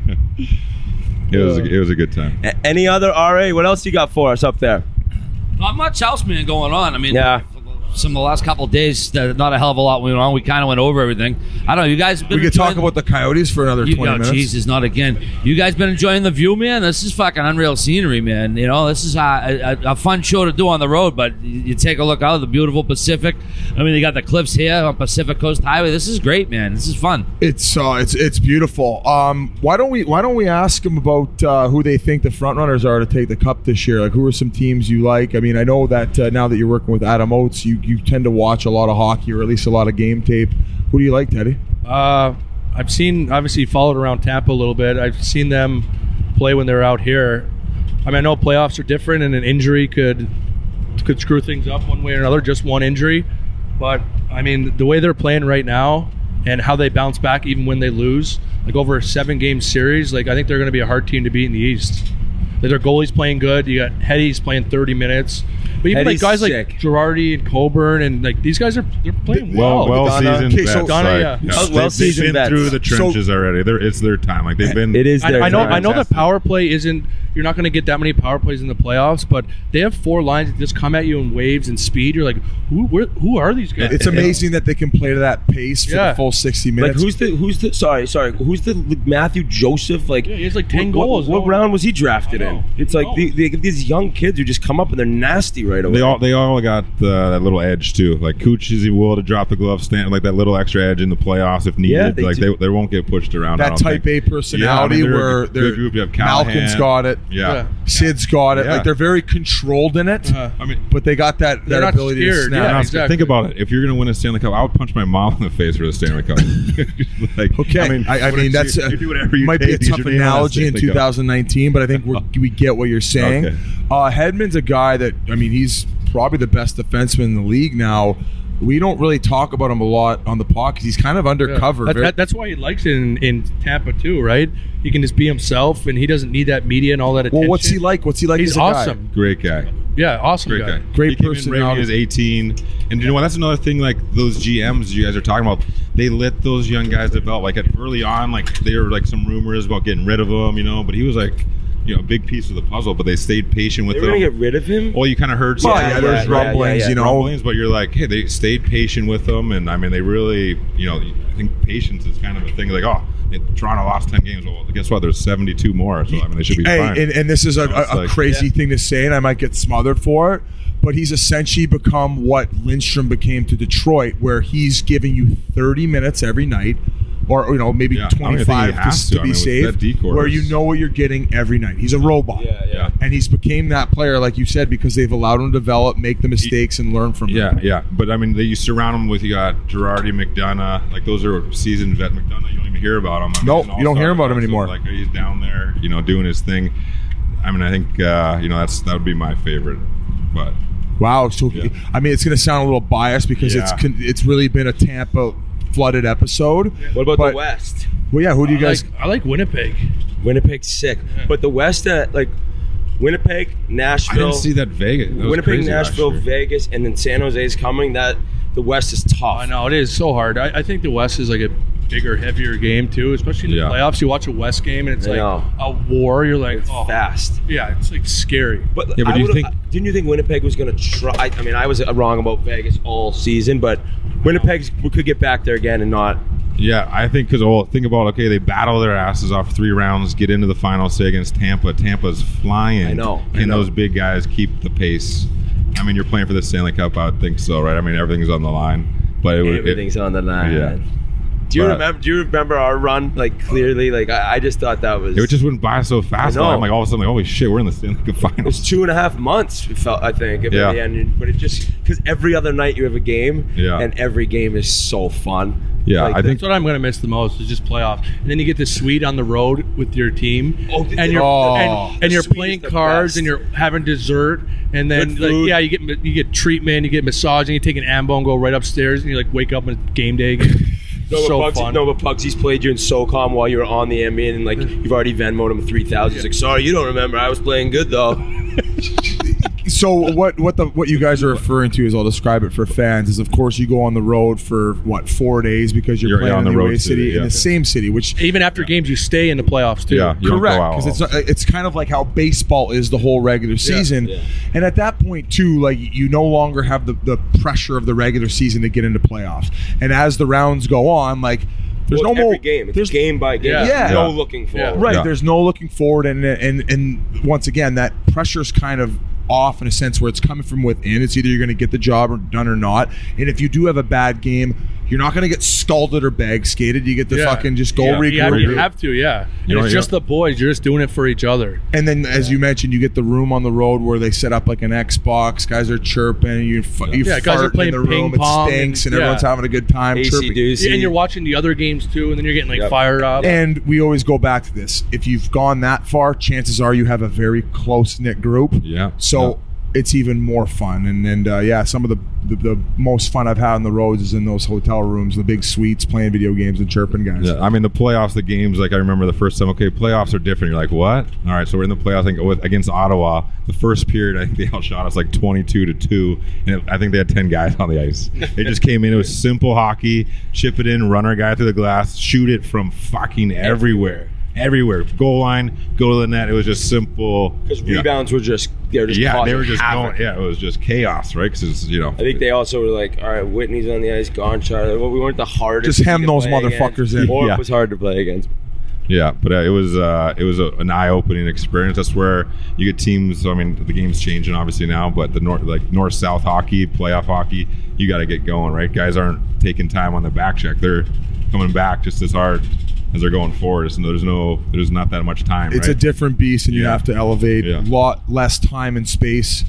Speaker 4: It was a, it was a good time.
Speaker 2: A- any other R A? What else you got for us up there?
Speaker 1: Not much else, man, going on. I mean,
Speaker 2: Yeah.
Speaker 1: some of the last couple of days, uh, not a hell of a lot went on. We kind of went over everything. I don't know. You guys been
Speaker 5: We could talk
Speaker 1: enjoying-
Speaker 5: about the Coyotes for another
Speaker 1: You,
Speaker 5: twenty
Speaker 1: oh,
Speaker 5: minutes.
Speaker 1: Jesus, not again. You guys been enjoying the view, man? This is fucking unreal scenery, man. You know, this is a, a, a fun show to do on the road, but you, you take a look out of the beautiful Pacific. I mean, you got the cliffs here on Pacific Coast Highway. This is great, man. This is fun.
Speaker 5: It's uh, it's it's beautiful. Um, why don't we why don't we ask them about uh, who they think the front runners are to take the cup this year? Like, who are some teams you like? I mean, I know that uh, now that you're working with Adam Oates, you you tend to watch a lot of hockey or at least a lot of game tape. Who do you like, Teddy?
Speaker 3: Uh, I've seen, obviously, followed around Tampa a little bit. I've seen them play when they're out here. I mean, I know playoffs are different, and an injury could could screw things up one way or another. Just one injury, but I mean, the way they're playing right now and how they bounce back even when they lose, like over a seven-game series, like I think they're going to be a hard team to beat in the East. Like, their goalie's playing good. You got Hetty's playing thirty minutes. But even
Speaker 2: Hetty's
Speaker 3: like guys
Speaker 2: sick.
Speaker 3: like Girardi and Coburn and like these guys are they're playing well.
Speaker 4: Well, well
Speaker 2: Donna-
Speaker 4: seasoned
Speaker 5: Okay, so-
Speaker 4: vets.
Speaker 3: Donna,
Speaker 4: like,
Speaker 3: yeah.
Speaker 4: yeah.
Speaker 2: Oh,
Speaker 4: They've-
Speaker 2: well-seasoned
Speaker 4: they've been
Speaker 2: vets.
Speaker 4: through the trenches already. They're, it's their time. Like they've been.
Speaker 2: It is
Speaker 3: I,
Speaker 2: their
Speaker 3: I know.
Speaker 2: time.
Speaker 3: I know that
Speaker 4: Fantastic.
Speaker 3: power play isn't. You're not going to get that many power plays in the playoffs, but they have four lines that just come at you in waves and speed. You're like, who? Where, who are these guys?
Speaker 5: It's amazing that they can play to that pace for
Speaker 3: Yeah.
Speaker 5: the full sixty
Speaker 2: Like
Speaker 5: minutes.
Speaker 2: who's the who's the sorry sorry who's the like, Matthew Joseph like
Speaker 3: Yeah, he has like ten
Speaker 2: what,
Speaker 3: goals.
Speaker 2: What, what
Speaker 3: No-
Speaker 2: round was he drafted
Speaker 3: I know.
Speaker 2: in? It's like
Speaker 3: No.
Speaker 2: the, they get these young kids who just come up and they're nasty right away.
Speaker 4: They all they all got uh, that little edge too. Like Cooch is willing to drop the glove, stand like that little extra edge in the playoffs if needed.
Speaker 2: Yeah, they
Speaker 4: like
Speaker 2: do.
Speaker 4: they, they won't get pushed around. I
Speaker 5: that
Speaker 4: don't
Speaker 5: type
Speaker 4: think.
Speaker 5: A personality
Speaker 4: Yeah, I mean, they're a
Speaker 5: where
Speaker 4: good
Speaker 5: they're
Speaker 4: group. You have Callahan.
Speaker 5: Malcolm's got it.
Speaker 4: Yeah.
Speaker 3: Yeah.
Speaker 5: Sid's got it.
Speaker 4: Yeah.
Speaker 5: Like, they're very controlled in it,
Speaker 3: Uh,
Speaker 4: I mean,
Speaker 5: but they got that,
Speaker 3: They're
Speaker 5: that
Speaker 3: not
Speaker 5: ability to
Speaker 3: scared,
Speaker 5: snap.
Speaker 3: yeah.
Speaker 4: now,
Speaker 3: exactly.
Speaker 4: think about it. If you're going to win a Stanley Cup, I would punch my mom in the face for the Stanley Cup. like,
Speaker 5: Okay, I,
Speaker 4: mean,
Speaker 5: I, mean
Speaker 4: whatever-
Speaker 5: that's a,
Speaker 4: you do whatever you
Speaker 5: might be a
Speaker 4: take to get
Speaker 5: tough
Speaker 4: your name on a
Speaker 5: analogy in
Speaker 4: Stanley Cup.
Speaker 5: two thousand nineteen, but I think we're, we get what you're saying.
Speaker 4: Okay.
Speaker 5: Uh, Hedman's a guy that I mean he's probably the best defenseman in the league now. We don't really talk about him a lot on the pod because he's kind of
Speaker 3: yeah.
Speaker 5: undercover.
Speaker 3: That-
Speaker 5: Very-
Speaker 3: that- that's why he likes it in, in Tampa too, right? He can just be himself, and he doesn't need that media and all that attention.
Speaker 5: well, what's he like? What's he like?
Speaker 3: He's
Speaker 5: as a guy?
Speaker 3: awesome.
Speaker 4: Great guy.
Speaker 3: Yeah, awesome
Speaker 4: Great
Speaker 3: guy.
Speaker 4: guy.
Speaker 5: Great
Speaker 4: he came in right when
Speaker 5: personality.
Speaker 4: he was eighteen. And you know what? That's another thing. Like those G Ms you guys are talking about, they let those young guys develop. Like at early on, like there were like some rumors about getting rid of him, you know. But he was like, you know, a big piece of the puzzle. But they stayed patient with
Speaker 2: They're
Speaker 4: him.
Speaker 2: gonna get rid of him.
Speaker 4: Well, you kind of heard some
Speaker 5: Well, yeah, there's
Speaker 2: yeah, yeah,
Speaker 5: rumblings,
Speaker 2: yeah, yeah.
Speaker 5: you know.
Speaker 4: rumblings, but you're like, hey, they stayed patient with them, and I mean, they really, you know, I think patience is kind of a thing. Like, oh, it, Toronto lost ten games. Well, guess what? There's seventy-two more, so I mean, they should be
Speaker 5: Hey,
Speaker 4: fine.
Speaker 5: and, and this is a,
Speaker 4: You know, it's
Speaker 5: a, a
Speaker 4: like-
Speaker 5: crazy thing to say, and I might get smothered for it, but he's essentially become what Lindstrom became to Detroit, where he's giving you thirty minutes every night, or you know maybe
Speaker 4: Yeah, I don't even think he
Speaker 5: twenty-five
Speaker 4: has
Speaker 5: to,
Speaker 4: to. I
Speaker 5: be
Speaker 4: mean, with
Speaker 5: safe,
Speaker 4: that decor
Speaker 5: where
Speaker 4: is-
Speaker 5: you know what you're getting every night. He's a robot.
Speaker 2: Yeah, yeah.
Speaker 5: And he's became that player, like you said, because they've allowed him to develop, make the mistakes, and learn from
Speaker 4: Yeah,
Speaker 5: them.
Speaker 4: yeah. But I mean, they, you surround them with, you got Girardi, McDonough. Like, those are seasoned vet. McDonough, you don't even hear about him. I mean,
Speaker 5: Nope,
Speaker 4: he's an
Speaker 5: you don't hear
Speaker 4: all-star
Speaker 5: about him
Speaker 4: defensive,
Speaker 5: anymore.
Speaker 4: Like, he's down there, you know, doing his thing. I mean, I think, uh, you know, that's that would be my favorite. But
Speaker 5: Wow. So
Speaker 4: Yeah.
Speaker 5: I mean, it's going to sound a little biased because it's
Speaker 4: Yeah.
Speaker 5: con- it's really been a Tampa flooded episode.
Speaker 2: What about
Speaker 5: But-
Speaker 2: the West?
Speaker 5: Well, yeah. Who do you
Speaker 3: I
Speaker 5: guys?
Speaker 3: like, I like Winnipeg.
Speaker 2: Winnipeg's sick, but the West, uh, like Winnipeg,
Speaker 4: I
Speaker 2: Nashville,
Speaker 4: didn't see that Vegas. That was
Speaker 2: Winnipeg,
Speaker 4: crazy last
Speaker 2: Nashville,
Speaker 4: year.
Speaker 2: Vegas, and then San Jose's coming. That the West is tough.
Speaker 3: I know it is so hard. I, I think the West is like a bigger, heavier game too, especially in the
Speaker 4: Yeah.
Speaker 3: playoffs. You watch a West game and it's
Speaker 2: I
Speaker 3: like
Speaker 2: know.
Speaker 3: a war. You're like,
Speaker 2: It's
Speaker 3: oh,
Speaker 2: fast.
Speaker 3: yeah, it's like scary.
Speaker 2: But,
Speaker 4: Yeah, but
Speaker 2: I
Speaker 4: do you
Speaker 2: would've-
Speaker 4: think-
Speaker 2: Didn't you think Winnipeg was going to try? I mean, I was wrong about Vegas all season, but Winnipeg could get back there again and not.
Speaker 4: Yeah, I think because well, think about okay, they battle their asses off three rounds, get into the final, say against Tampa. Tampa's flying.
Speaker 2: I know, I
Speaker 4: Can
Speaker 2: know.
Speaker 4: those big guys keep the pace? I mean, you're playing for the Stanley Cup. I would think so, right? I mean, everything's on the line. But it would.
Speaker 2: Everything's on the line.
Speaker 4: Yeah.
Speaker 2: Do you
Speaker 4: But-
Speaker 2: remember? Do you remember our run? Like clearly, like I, I just thought that was.
Speaker 4: It, it just went by so fast.
Speaker 2: I know.
Speaker 4: though. I'm like all of a sudden, like holy shit, we're in the Stanley Cup
Speaker 2: It was
Speaker 4: finals.
Speaker 2: two and a half months. It felt. I think. At
Speaker 4: Yeah.
Speaker 2: the end, but it just because every other night you have a game.
Speaker 4: Yeah.
Speaker 2: And every game is so fun.
Speaker 4: Yeah,
Speaker 2: Like,
Speaker 4: I think
Speaker 3: That's what I'm going to miss the most is just playoffs. And then you get the suite on the road with your team,
Speaker 2: Oh, the-
Speaker 3: and you're
Speaker 5: Oh.
Speaker 3: and,
Speaker 2: The
Speaker 3: and you're
Speaker 2: suite
Speaker 3: playing
Speaker 2: is the
Speaker 3: cards,
Speaker 2: best.
Speaker 3: and you're having dessert, and then
Speaker 2: Good
Speaker 3: like
Speaker 2: food.
Speaker 3: yeah, you get you get treatment, you get massage, and you take an ambo and go right upstairs, and you like wake up on game day. Again.
Speaker 2: No,
Speaker 3: so
Speaker 2: but Bugsy,
Speaker 3: fun.
Speaker 2: no, but Bugsy's played you in SOCOM while you were on the N B A, and like you've already Venmoed him three thousand. He's like, sorry, you don't remember. I was playing good though.
Speaker 5: So what what the what you guys are referring to is, I'll describe it for fans, is of course you go on the road for what four days because you're,
Speaker 4: You're
Speaker 5: playing
Speaker 4: on
Speaker 5: in
Speaker 4: the
Speaker 5: the
Speaker 4: road
Speaker 5: away
Speaker 4: city,
Speaker 5: city
Speaker 4: yeah.
Speaker 5: in the same city, which
Speaker 3: Even after games, you stay in the playoffs too.
Speaker 4: Yeah. You don't go
Speaker 5: correct
Speaker 4: out.
Speaker 5: because it's not, it's kind of like how baseball is the whole regular season,
Speaker 2: yeah.
Speaker 5: and at that point too, like you no longer have the the pressure of the regular season to get into playoffs, and as the rounds go on, like. There's
Speaker 2: Well,
Speaker 5: no
Speaker 2: every
Speaker 5: more
Speaker 2: game. It's
Speaker 5: There's
Speaker 2: game by game.
Speaker 3: Yeah.
Speaker 2: There's
Speaker 5: Yeah.
Speaker 2: no
Speaker 4: Yeah.
Speaker 2: looking
Speaker 3: Yeah.
Speaker 2: forward.
Speaker 5: right.
Speaker 4: Yeah.
Speaker 5: There's no looking forward, and and and once again, that pressure's kind of off in a sense where it's coming from within. It's either you're going to get the job or done or not. And if you do have a bad game, you're not going to get scalded or bag skated. You get to
Speaker 3: Yeah.
Speaker 5: fucking just go
Speaker 3: Yeah.
Speaker 5: regroup.
Speaker 3: You have, you have to, yeah. And
Speaker 4: You know,
Speaker 3: it's
Speaker 4: yeah.
Speaker 3: just the boys. You're just doing it for each other.
Speaker 5: And then, as you mentioned, you get the room on the road where they set up like an Xbox. Guys are chirping. You, f- you
Speaker 3: Yeah,
Speaker 5: fart
Speaker 3: guys are
Speaker 5: in
Speaker 3: playing
Speaker 5: the room.
Speaker 3: ping pong
Speaker 5: It stinks,
Speaker 3: and-
Speaker 5: and, everyone's
Speaker 3: yeah.
Speaker 5: having a good time.
Speaker 2: A C
Speaker 5: chirping.
Speaker 2: Doozy.
Speaker 3: Yeah, and you're watching the other games too, and then you're getting like
Speaker 2: Yep.
Speaker 3: fired up.
Speaker 5: And we always go back to this. If you've gone that far, chances are you have a very close knit group.
Speaker 4: Yeah.
Speaker 5: So it's even more fun. And and uh, yeah, some of the, the the most fun I've had on the roads is in those hotel rooms, the big suites, playing video games and chirping guys.
Speaker 4: Yeah, I mean the playoffs, the games. Like I remember the first time. Okay, playoffs are different. You're like, what? All right, so we're in the playoffs. I think with, against Ottawa, the first period, I think they outshot us like twenty-two to two, and it, I think they had ten guys on the ice. They just came in. It was simple hockey: chip it in, run our guy through the glass, shoot it from fucking everywhere, everywhere. Goal line, go to the net. It was just simple.
Speaker 2: Because
Speaker 4: Yeah.
Speaker 2: rebounds were just they were just
Speaker 4: Yeah, they
Speaker 2: causing
Speaker 4: were just
Speaker 2: havoc.
Speaker 4: going. Yeah, it was just chaos, right? Because you know,
Speaker 2: I think they also were like, all right, Whitney's on the ice, Gonchar. Well, we weren't the hardest.
Speaker 5: Just hem
Speaker 2: team to
Speaker 5: those
Speaker 2: play
Speaker 5: motherfuckers
Speaker 2: against.
Speaker 5: in.
Speaker 2: Or
Speaker 4: Yeah.
Speaker 2: it was hard to play against.
Speaker 4: Yeah, but uh, it was uh, it was a, an eye-opening experience. That's where you get teams. I mean, the game's changing obviously now, but the north, like north-south hockey, playoff hockey, you got to get going, right? Guys aren't taking time on the back check; they're coming back just as hard as they're going forward. So there's no, there's not that much time.
Speaker 5: It's
Speaker 4: right?
Speaker 5: a different beast, and you
Speaker 4: Yeah.
Speaker 5: have to elevate
Speaker 4: Yeah.
Speaker 5: a lot less time and space.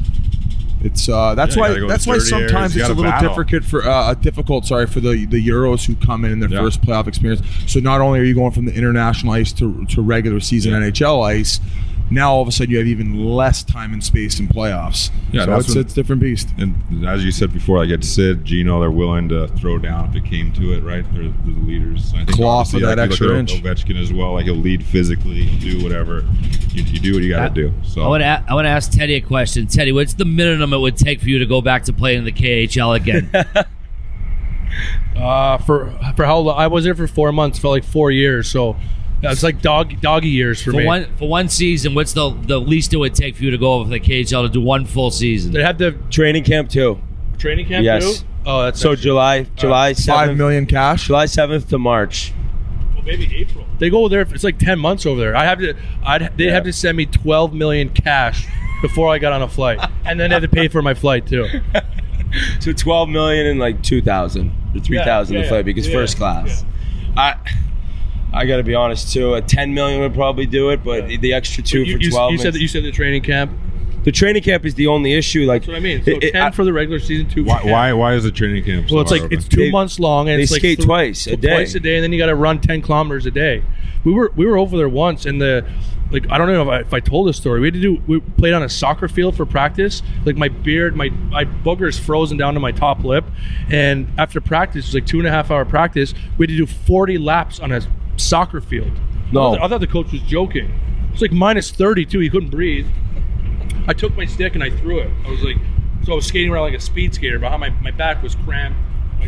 Speaker 5: It's uh, that's
Speaker 4: Yeah, you
Speaker 5: why
Speaker 4: gotta go
Speaker 5: that's
Speaker 4: to
Speaker 5: why
Speaker 4: dirty areas.
Speaker 5: sometimes
Speaker 4: You
Speaker 5: it's a
Speaker 4: gotta
Speaker 5: little
Speaker 4: battle.
Speaker 5: difficult for uh, difficult. Sorry for the the Euros who come in in their
Speaker 4: Yeah.
Speaker 5: first playoff experience. So not only are you going from the international ice to to regular season
Speaker 4: Yeah.
Speaker 5: N H L ice, now all of a sudden you have even less time and space in playoffs.
Speaker 4: Yeah,
Speaker 5: so
Speaker 4: that's
Speaker 5: it's
Speaker 4: when-
Speaker 5: it's a different beast.
Speaker 4: And as you said before, like it's Sid, Gino, they're willing to throw down if it came to it, right? They're, they're the leaders. I think
Speaker 5: Claw
Speaker 4: obviously,
Speaker 5: for that
Speaker 4: like, you look
Speaker 5: extra
Speaker 4: at
Speaker 5: inch.
Speaker 4: Ovechkin as well. Like he'll lead physically, he'll do whatever. You, you do what you got to do. So
Speaker 1: I want to I want to ask Teddy a question. Teddy, what's the minimum it would take for you to go back to playing in the K H L again?
Speaker 3: Uh, for for how long? I was there for four months, felt like four years. So yeah, it's like dog doggy years for,
Speaker 1: for
Speaker 3: me.
Speaker 1: one for one season, what's the the least it would take for you to go over to the K H L to do one full season?
Speaker 3: They had the
Speaker 2: Training camp too.
Speaker 3: training camp
Speaker 2: Yes.
Speaker 3: too. Oh, that's
Speaker 2: So
Speaker 3: actually-
Speaker 2: July, July
Speaker 5: Five
Speaker 2: seventh,
Speaker 5: million cash.
Speaker 2: July seventh to March.
Speaker 3: well, maybe April. They go there. It's like ten months over there. I have to. I'd they
Speaker 2: Yeah.
Speaker 3: have to send me twelve million cash before I got on a flight, and then they had to pay for my flight too.
Speaker 2: So twelve million and like two thousand or three thousand
Speaker 3: yeah,
Speaker 2: to flight
Speaker 3: yeah.
Speaker 2: because
Speaker 3: Yeah,
Speaker 2: first class. I I got to be honest too. A ten million would probably do it, but the extra two
Speaker 3: you,
Speaker 2: for
Speaker 3: you,
Speaker 2: twelve.
Speaker 3: you said
Speaker 2: makes-
Speaker 3: that you said the training camp.
Speaker 2: the training camp is the only issue. Like
Speaker 3: That's what I mean. So
Speaker 2: it- it-
Speaker 3: ten
Speaker 2: I-
Speaker 3: for the regular season, two. For
Speaker 4: why,
Speaker 3: camp.
Speaker 4: why why is the training camp? So
Speaker 3: Well, it's like
Speaker 4: hard?
Speaker 3: it's two
Speaker 2: They-
Speaker 3: months long, and
Speaker 2: they
Speaker 3: it's like
Speaker 2: skate
Speaker 3: th-
Speaker 2: twice a day.
Speaker 3: twice a day, and then you got to run ten kilometers a day. We were we were over there once, and the like I don't know if I, if I told this story. We had to do we played on a soccer field for practice. Like my beard, my my booger's frozen down to my top lip, and after practice, it was like two and a half hour practice. We had to do forty laps on a soccer field.
Speaker 2: No.
Speaker 3: I thought, I thought the coach was joking. It's like minus thirty too. He couldn't breathe. I took my stick and I threw it. I was like, so I was skating around like a speed skater, but how my, my back was cramped. My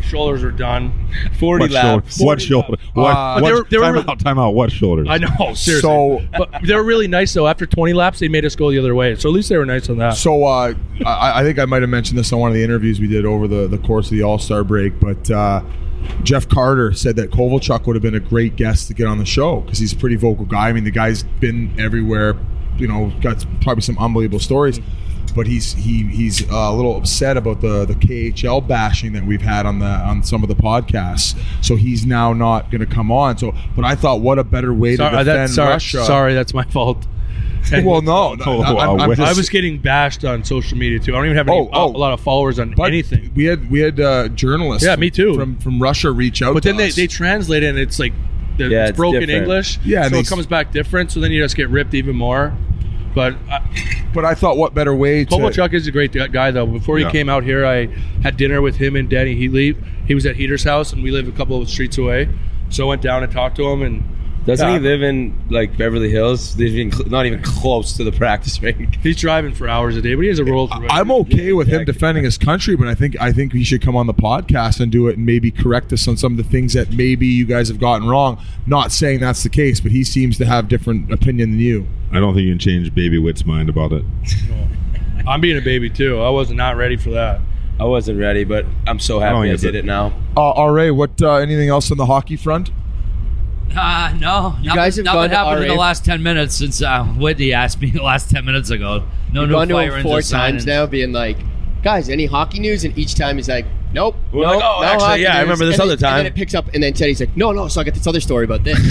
Speaker 3: My shoulders are done.
Speaker 2: forty
Speaker 4: What
Speaker 2: laps.
Speaker 4: shoulder? What shoulder? What?
Speaker 5: Uh,
Speaker 3: But
Speaker 4: what
Speaker 3: they were- they were
Speaker 4: time
Speaker 3: really-
Speaker 4: out, time out. What shoulders?
Speaker 3: I know, seriously.
Speaker 5: So-
Speaker 3: but they were really nice though. After twenty laps, they made us go the other way. So at least they were nice on that.
Speaker 5: So uh, I, I think I might have mentioned this on one of the interviews we did over the, the course of the All-Star break, but uh, Jeff Carter said that Kovalchuk would have been a great guest to get on the show because he's a pretty vocal guy. I mean, the guy's been everywhere, you know, got probably some unbelievable stories. But he's he he's uh, a little upset about the, the K H L bashing that we've had on the on some of the podcasts. So he's now not going to come on. So, but I thought, what a better way
Speaker 3: sorry,
Speaker 5: to defend
Speaker 3: that's, sorry,
Speaker 5: Russia.
Speaker 3: sorry, that's my fault.
Speaker 5: Well, no,
Speaker 4: Oh,
Speaker 5: I'm- I'm
Speaker 4: wow,
Speaker 5: just-
Speaker 3: I was getting bashed on social media too. I don't even have any,
Speaker 5: Oh, oh.
Speaker 3: a lot of followers on
Speaker 5: But
Speaker 3: anything.
Speaker 5: we had we had uh, journalists.
Speaker 3: Yeah, me too.
Speaker 5: From from Russia reach out,
Speaker 3: But
Speaker 5: to
Speaker 3: then they,
Speaker 5: us.
Speaker 3: they translate it and it's like the,
Speaker 2: Yeah,
Speaker 3: it's
Speaker 2: it's
Speaker 3: broken
Speaker 2: different.
Speaker 3: English.
Speaker 5: Yeah,
Speaker 3: so
Speaker 5: and they
Speaker 3: it comes back different. So then you just get ripped even more. But uh,
Speaker 5: But I thought, what better way to?
Speaker 3: Kovalchuk is a great guy though. Before he
Speaker 4: Yeah.
Speaker 3: came out here, I had dinner with him and Danny Heatley. He was at Heater's house and we live a couple of streets away. So I went down and talked to him and
Speaker 2: Doesn't
Speaker 3: Yeah.
Speaker 2: he live in like Beverly Hills? Lives in cl- not even close to the practice rink.
Speaker 3: he's driving for hours a day. But he has a Rolls Royce.
Speaker 5: I'm okay with him
Speaker 2: exactly.
Speaker 5: defending his country, but I think I think he should come on the podcast and do it and maybe correct us on some of the things that maybe you guys have gotten wrong. Not saying that's the case, but he seems to have different opinion than you.
Speaker 4: I don't think you can change Baby Witt's mind about it.
Speaker 3: I'm being a baby too. I was not ready for that.
Speaker 2: I wasn't ready, but I'm so happy
Speaker 4: Oh,
Speaker 2: I
Speaker 4: yes,
Speaker 2: did
Speaker 4: it-
Speaker 2: it now.
Speaker 5: Uh, R A, what uh, anything else on the hockey front?
Speaker 1: Uh, no,
Speaker 6: You
Speaker 1: nothing,
Speaker 6: guys have
Speaker 1: nothing
Speaker 6: gone to
Speaker 1: happened in
Speaker 6: R A
Speaker 1: the last ten minutes since uh, Whitney asked me the last ten minutes ago. No
Speaker 6: We've
Speaker 1: new
Speaker 6: gone to
Speaker 1: fire
Speaker 6: him four
Speaker 1: ins or
Speaker 6: times
Speaker 1: signings.
Speaker 6: now, being like, guys, any hockey news? And each time he's like, nope.
Speaker 2: We're
Speaker 6: nope,
Speaker 2: like, oh,
Speaker 6: no
Speaker 2: actually,
Speaker 6: hockey
Speaker 2: yeah, I
Speaker 6: news."
Speaker 2: remember this
Speaker 6: And
Speaker 2: other
Speaker 6: then-
Speaker 2: time.
Speaker 6: And then it picks up, and then Teddy's like, no, no, so I got this other story about this.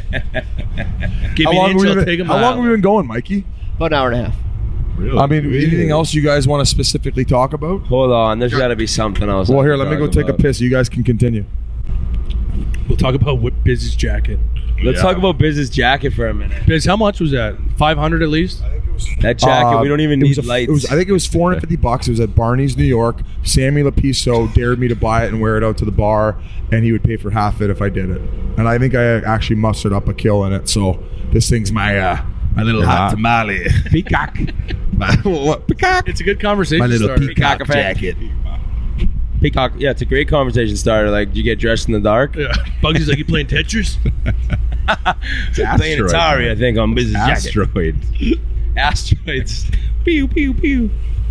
Speaker 3: Give
Speaker 5: How
Speaker 3: me
Speaker 5: long,
Speaker 3: an
Speaker 5: have we
Speaker 3: inch, I'll
Speaker 5: been,
Speaker 3: take him
Speaker 5: how
Speaker 3: out.
Speaker 5: long have we been going, Mikey?
Speaker 6: About an hour and a half.
Speaker 4: Really?
Speaker 5: I mean, anything else you guys want to specifically talk about?
Speaker 2: Hold on, there's got to be something else.
Speaker 5: Well,
Speaker 2: I
Speaker 5: here,
Speaker 2: can
Speaker 5: let me go
Speaker 2: talk
Speaker 5: take a
Speaker 2: about.
Speaker 5: piss. You guys can continue.
Speaker 3: We'll talk about what Biz's jacket.
Speaker 2: Let's
Speaker 4: Yeah.
Speaker 2: talk about Biz's jacket for a minute.
Speaker 3: Biz, how much was that? Five hundred at least.
Speaker 2: That jacket,
Speaker 5: Uh,
Speaker 2: we don't even
Speaker 5: it was
Speaker 2: need
Speaker 5: a-
Speaker 2: lights.
Speaker 5: It was, I think it was four hundred fifty bucks. It was at Barney's, New York. Sammy Lapiso dared me to buy it and wear it out to the bar, and he would pay for half it if I did it. And I think I actually mustered up a kill in it. So this thing's my uh, my little
Speaker 4: Yeah.
Speaker 5: hot tamale. Peacock. my, what, peacock.
Speaker 3: It's a good conversation
Speaker 5: My little
Speaker 3: starter.
Speaker 5: peacock
Speaker 2: Peacock effect.
Speaker 5: jacket.
Speaker 2: Peacock, yeah, it's a great conversation starter. Like, do you get dressed in the dark?
Speaker 3: Yeah. Bugsy's like, you playing Tetris?
Speaker 2: Playing
Speaker 4: Asteroid,
Speaker 2: Atari,
Speaker 4: man.
Speaker 2: I think, on Biz's jacket.
Speaker 4: Asteroid.
Speaker 2: Asteroids. Pew, pew, pew.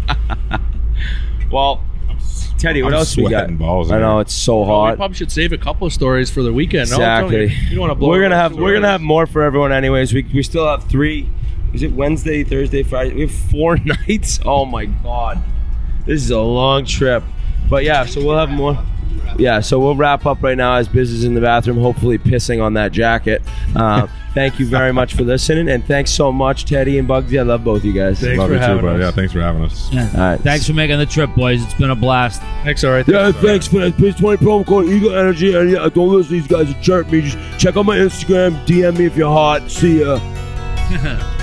Speaker 2: Well, Teddy, what
Speaker 4: I'm
Speaker 2: else we got?
Speaker 4: sweating balls
Speaker 2: I
Speaker 4: in
Speaker 2: know
Speaker 4: here.
Speaker 2: it's so
Speaker 3: Well, we
Speaker 2: hot.
Speaker 3: probably should save a couple of stories for the weekend. No, don't
Speaker 2: Exactly.
Speaker 3: you, you don't want to blow.
Speaker 2: We're gonna
Speaker 3: our
Speaker 2: have we're
Speaker 3: stories.
Speaker 2: gonna have more for everyone, anyways. We we still have three. Is it Wednesday, Thursday, Friday? We have four nights. Oh my god, this is a long trip. But yeah, so we'll have more. Yeah, so we'll wrap up right now as Biz is in the bathroom, hopefully pissing on that jacket. Uh, thank you very much for listening, and thanks so much, Teddy and Bugsy. I love both you guys.
Speaker 3: Thanks
Speaker 4: Love
Speaker 3: for
Speaker 4: you too,
Speaker 3: having
Speaker 4: bro.
Speaker 3: us.
Speaker 4: Yeah, thanks for having us.
Speaker 1: Yeah.
Speaker 2: All right.
Speaker 1: Thanks for making the trip, boys. It's been a blast.
Speaker 3: Thanks, all right.
Speaker 2: Yeah, thanks for that. Biz twenty promo code Eagle Energy. And yeah, don't listen to these guys who chirp me. Just check out my Instagram. D M me if you're hot. See ya.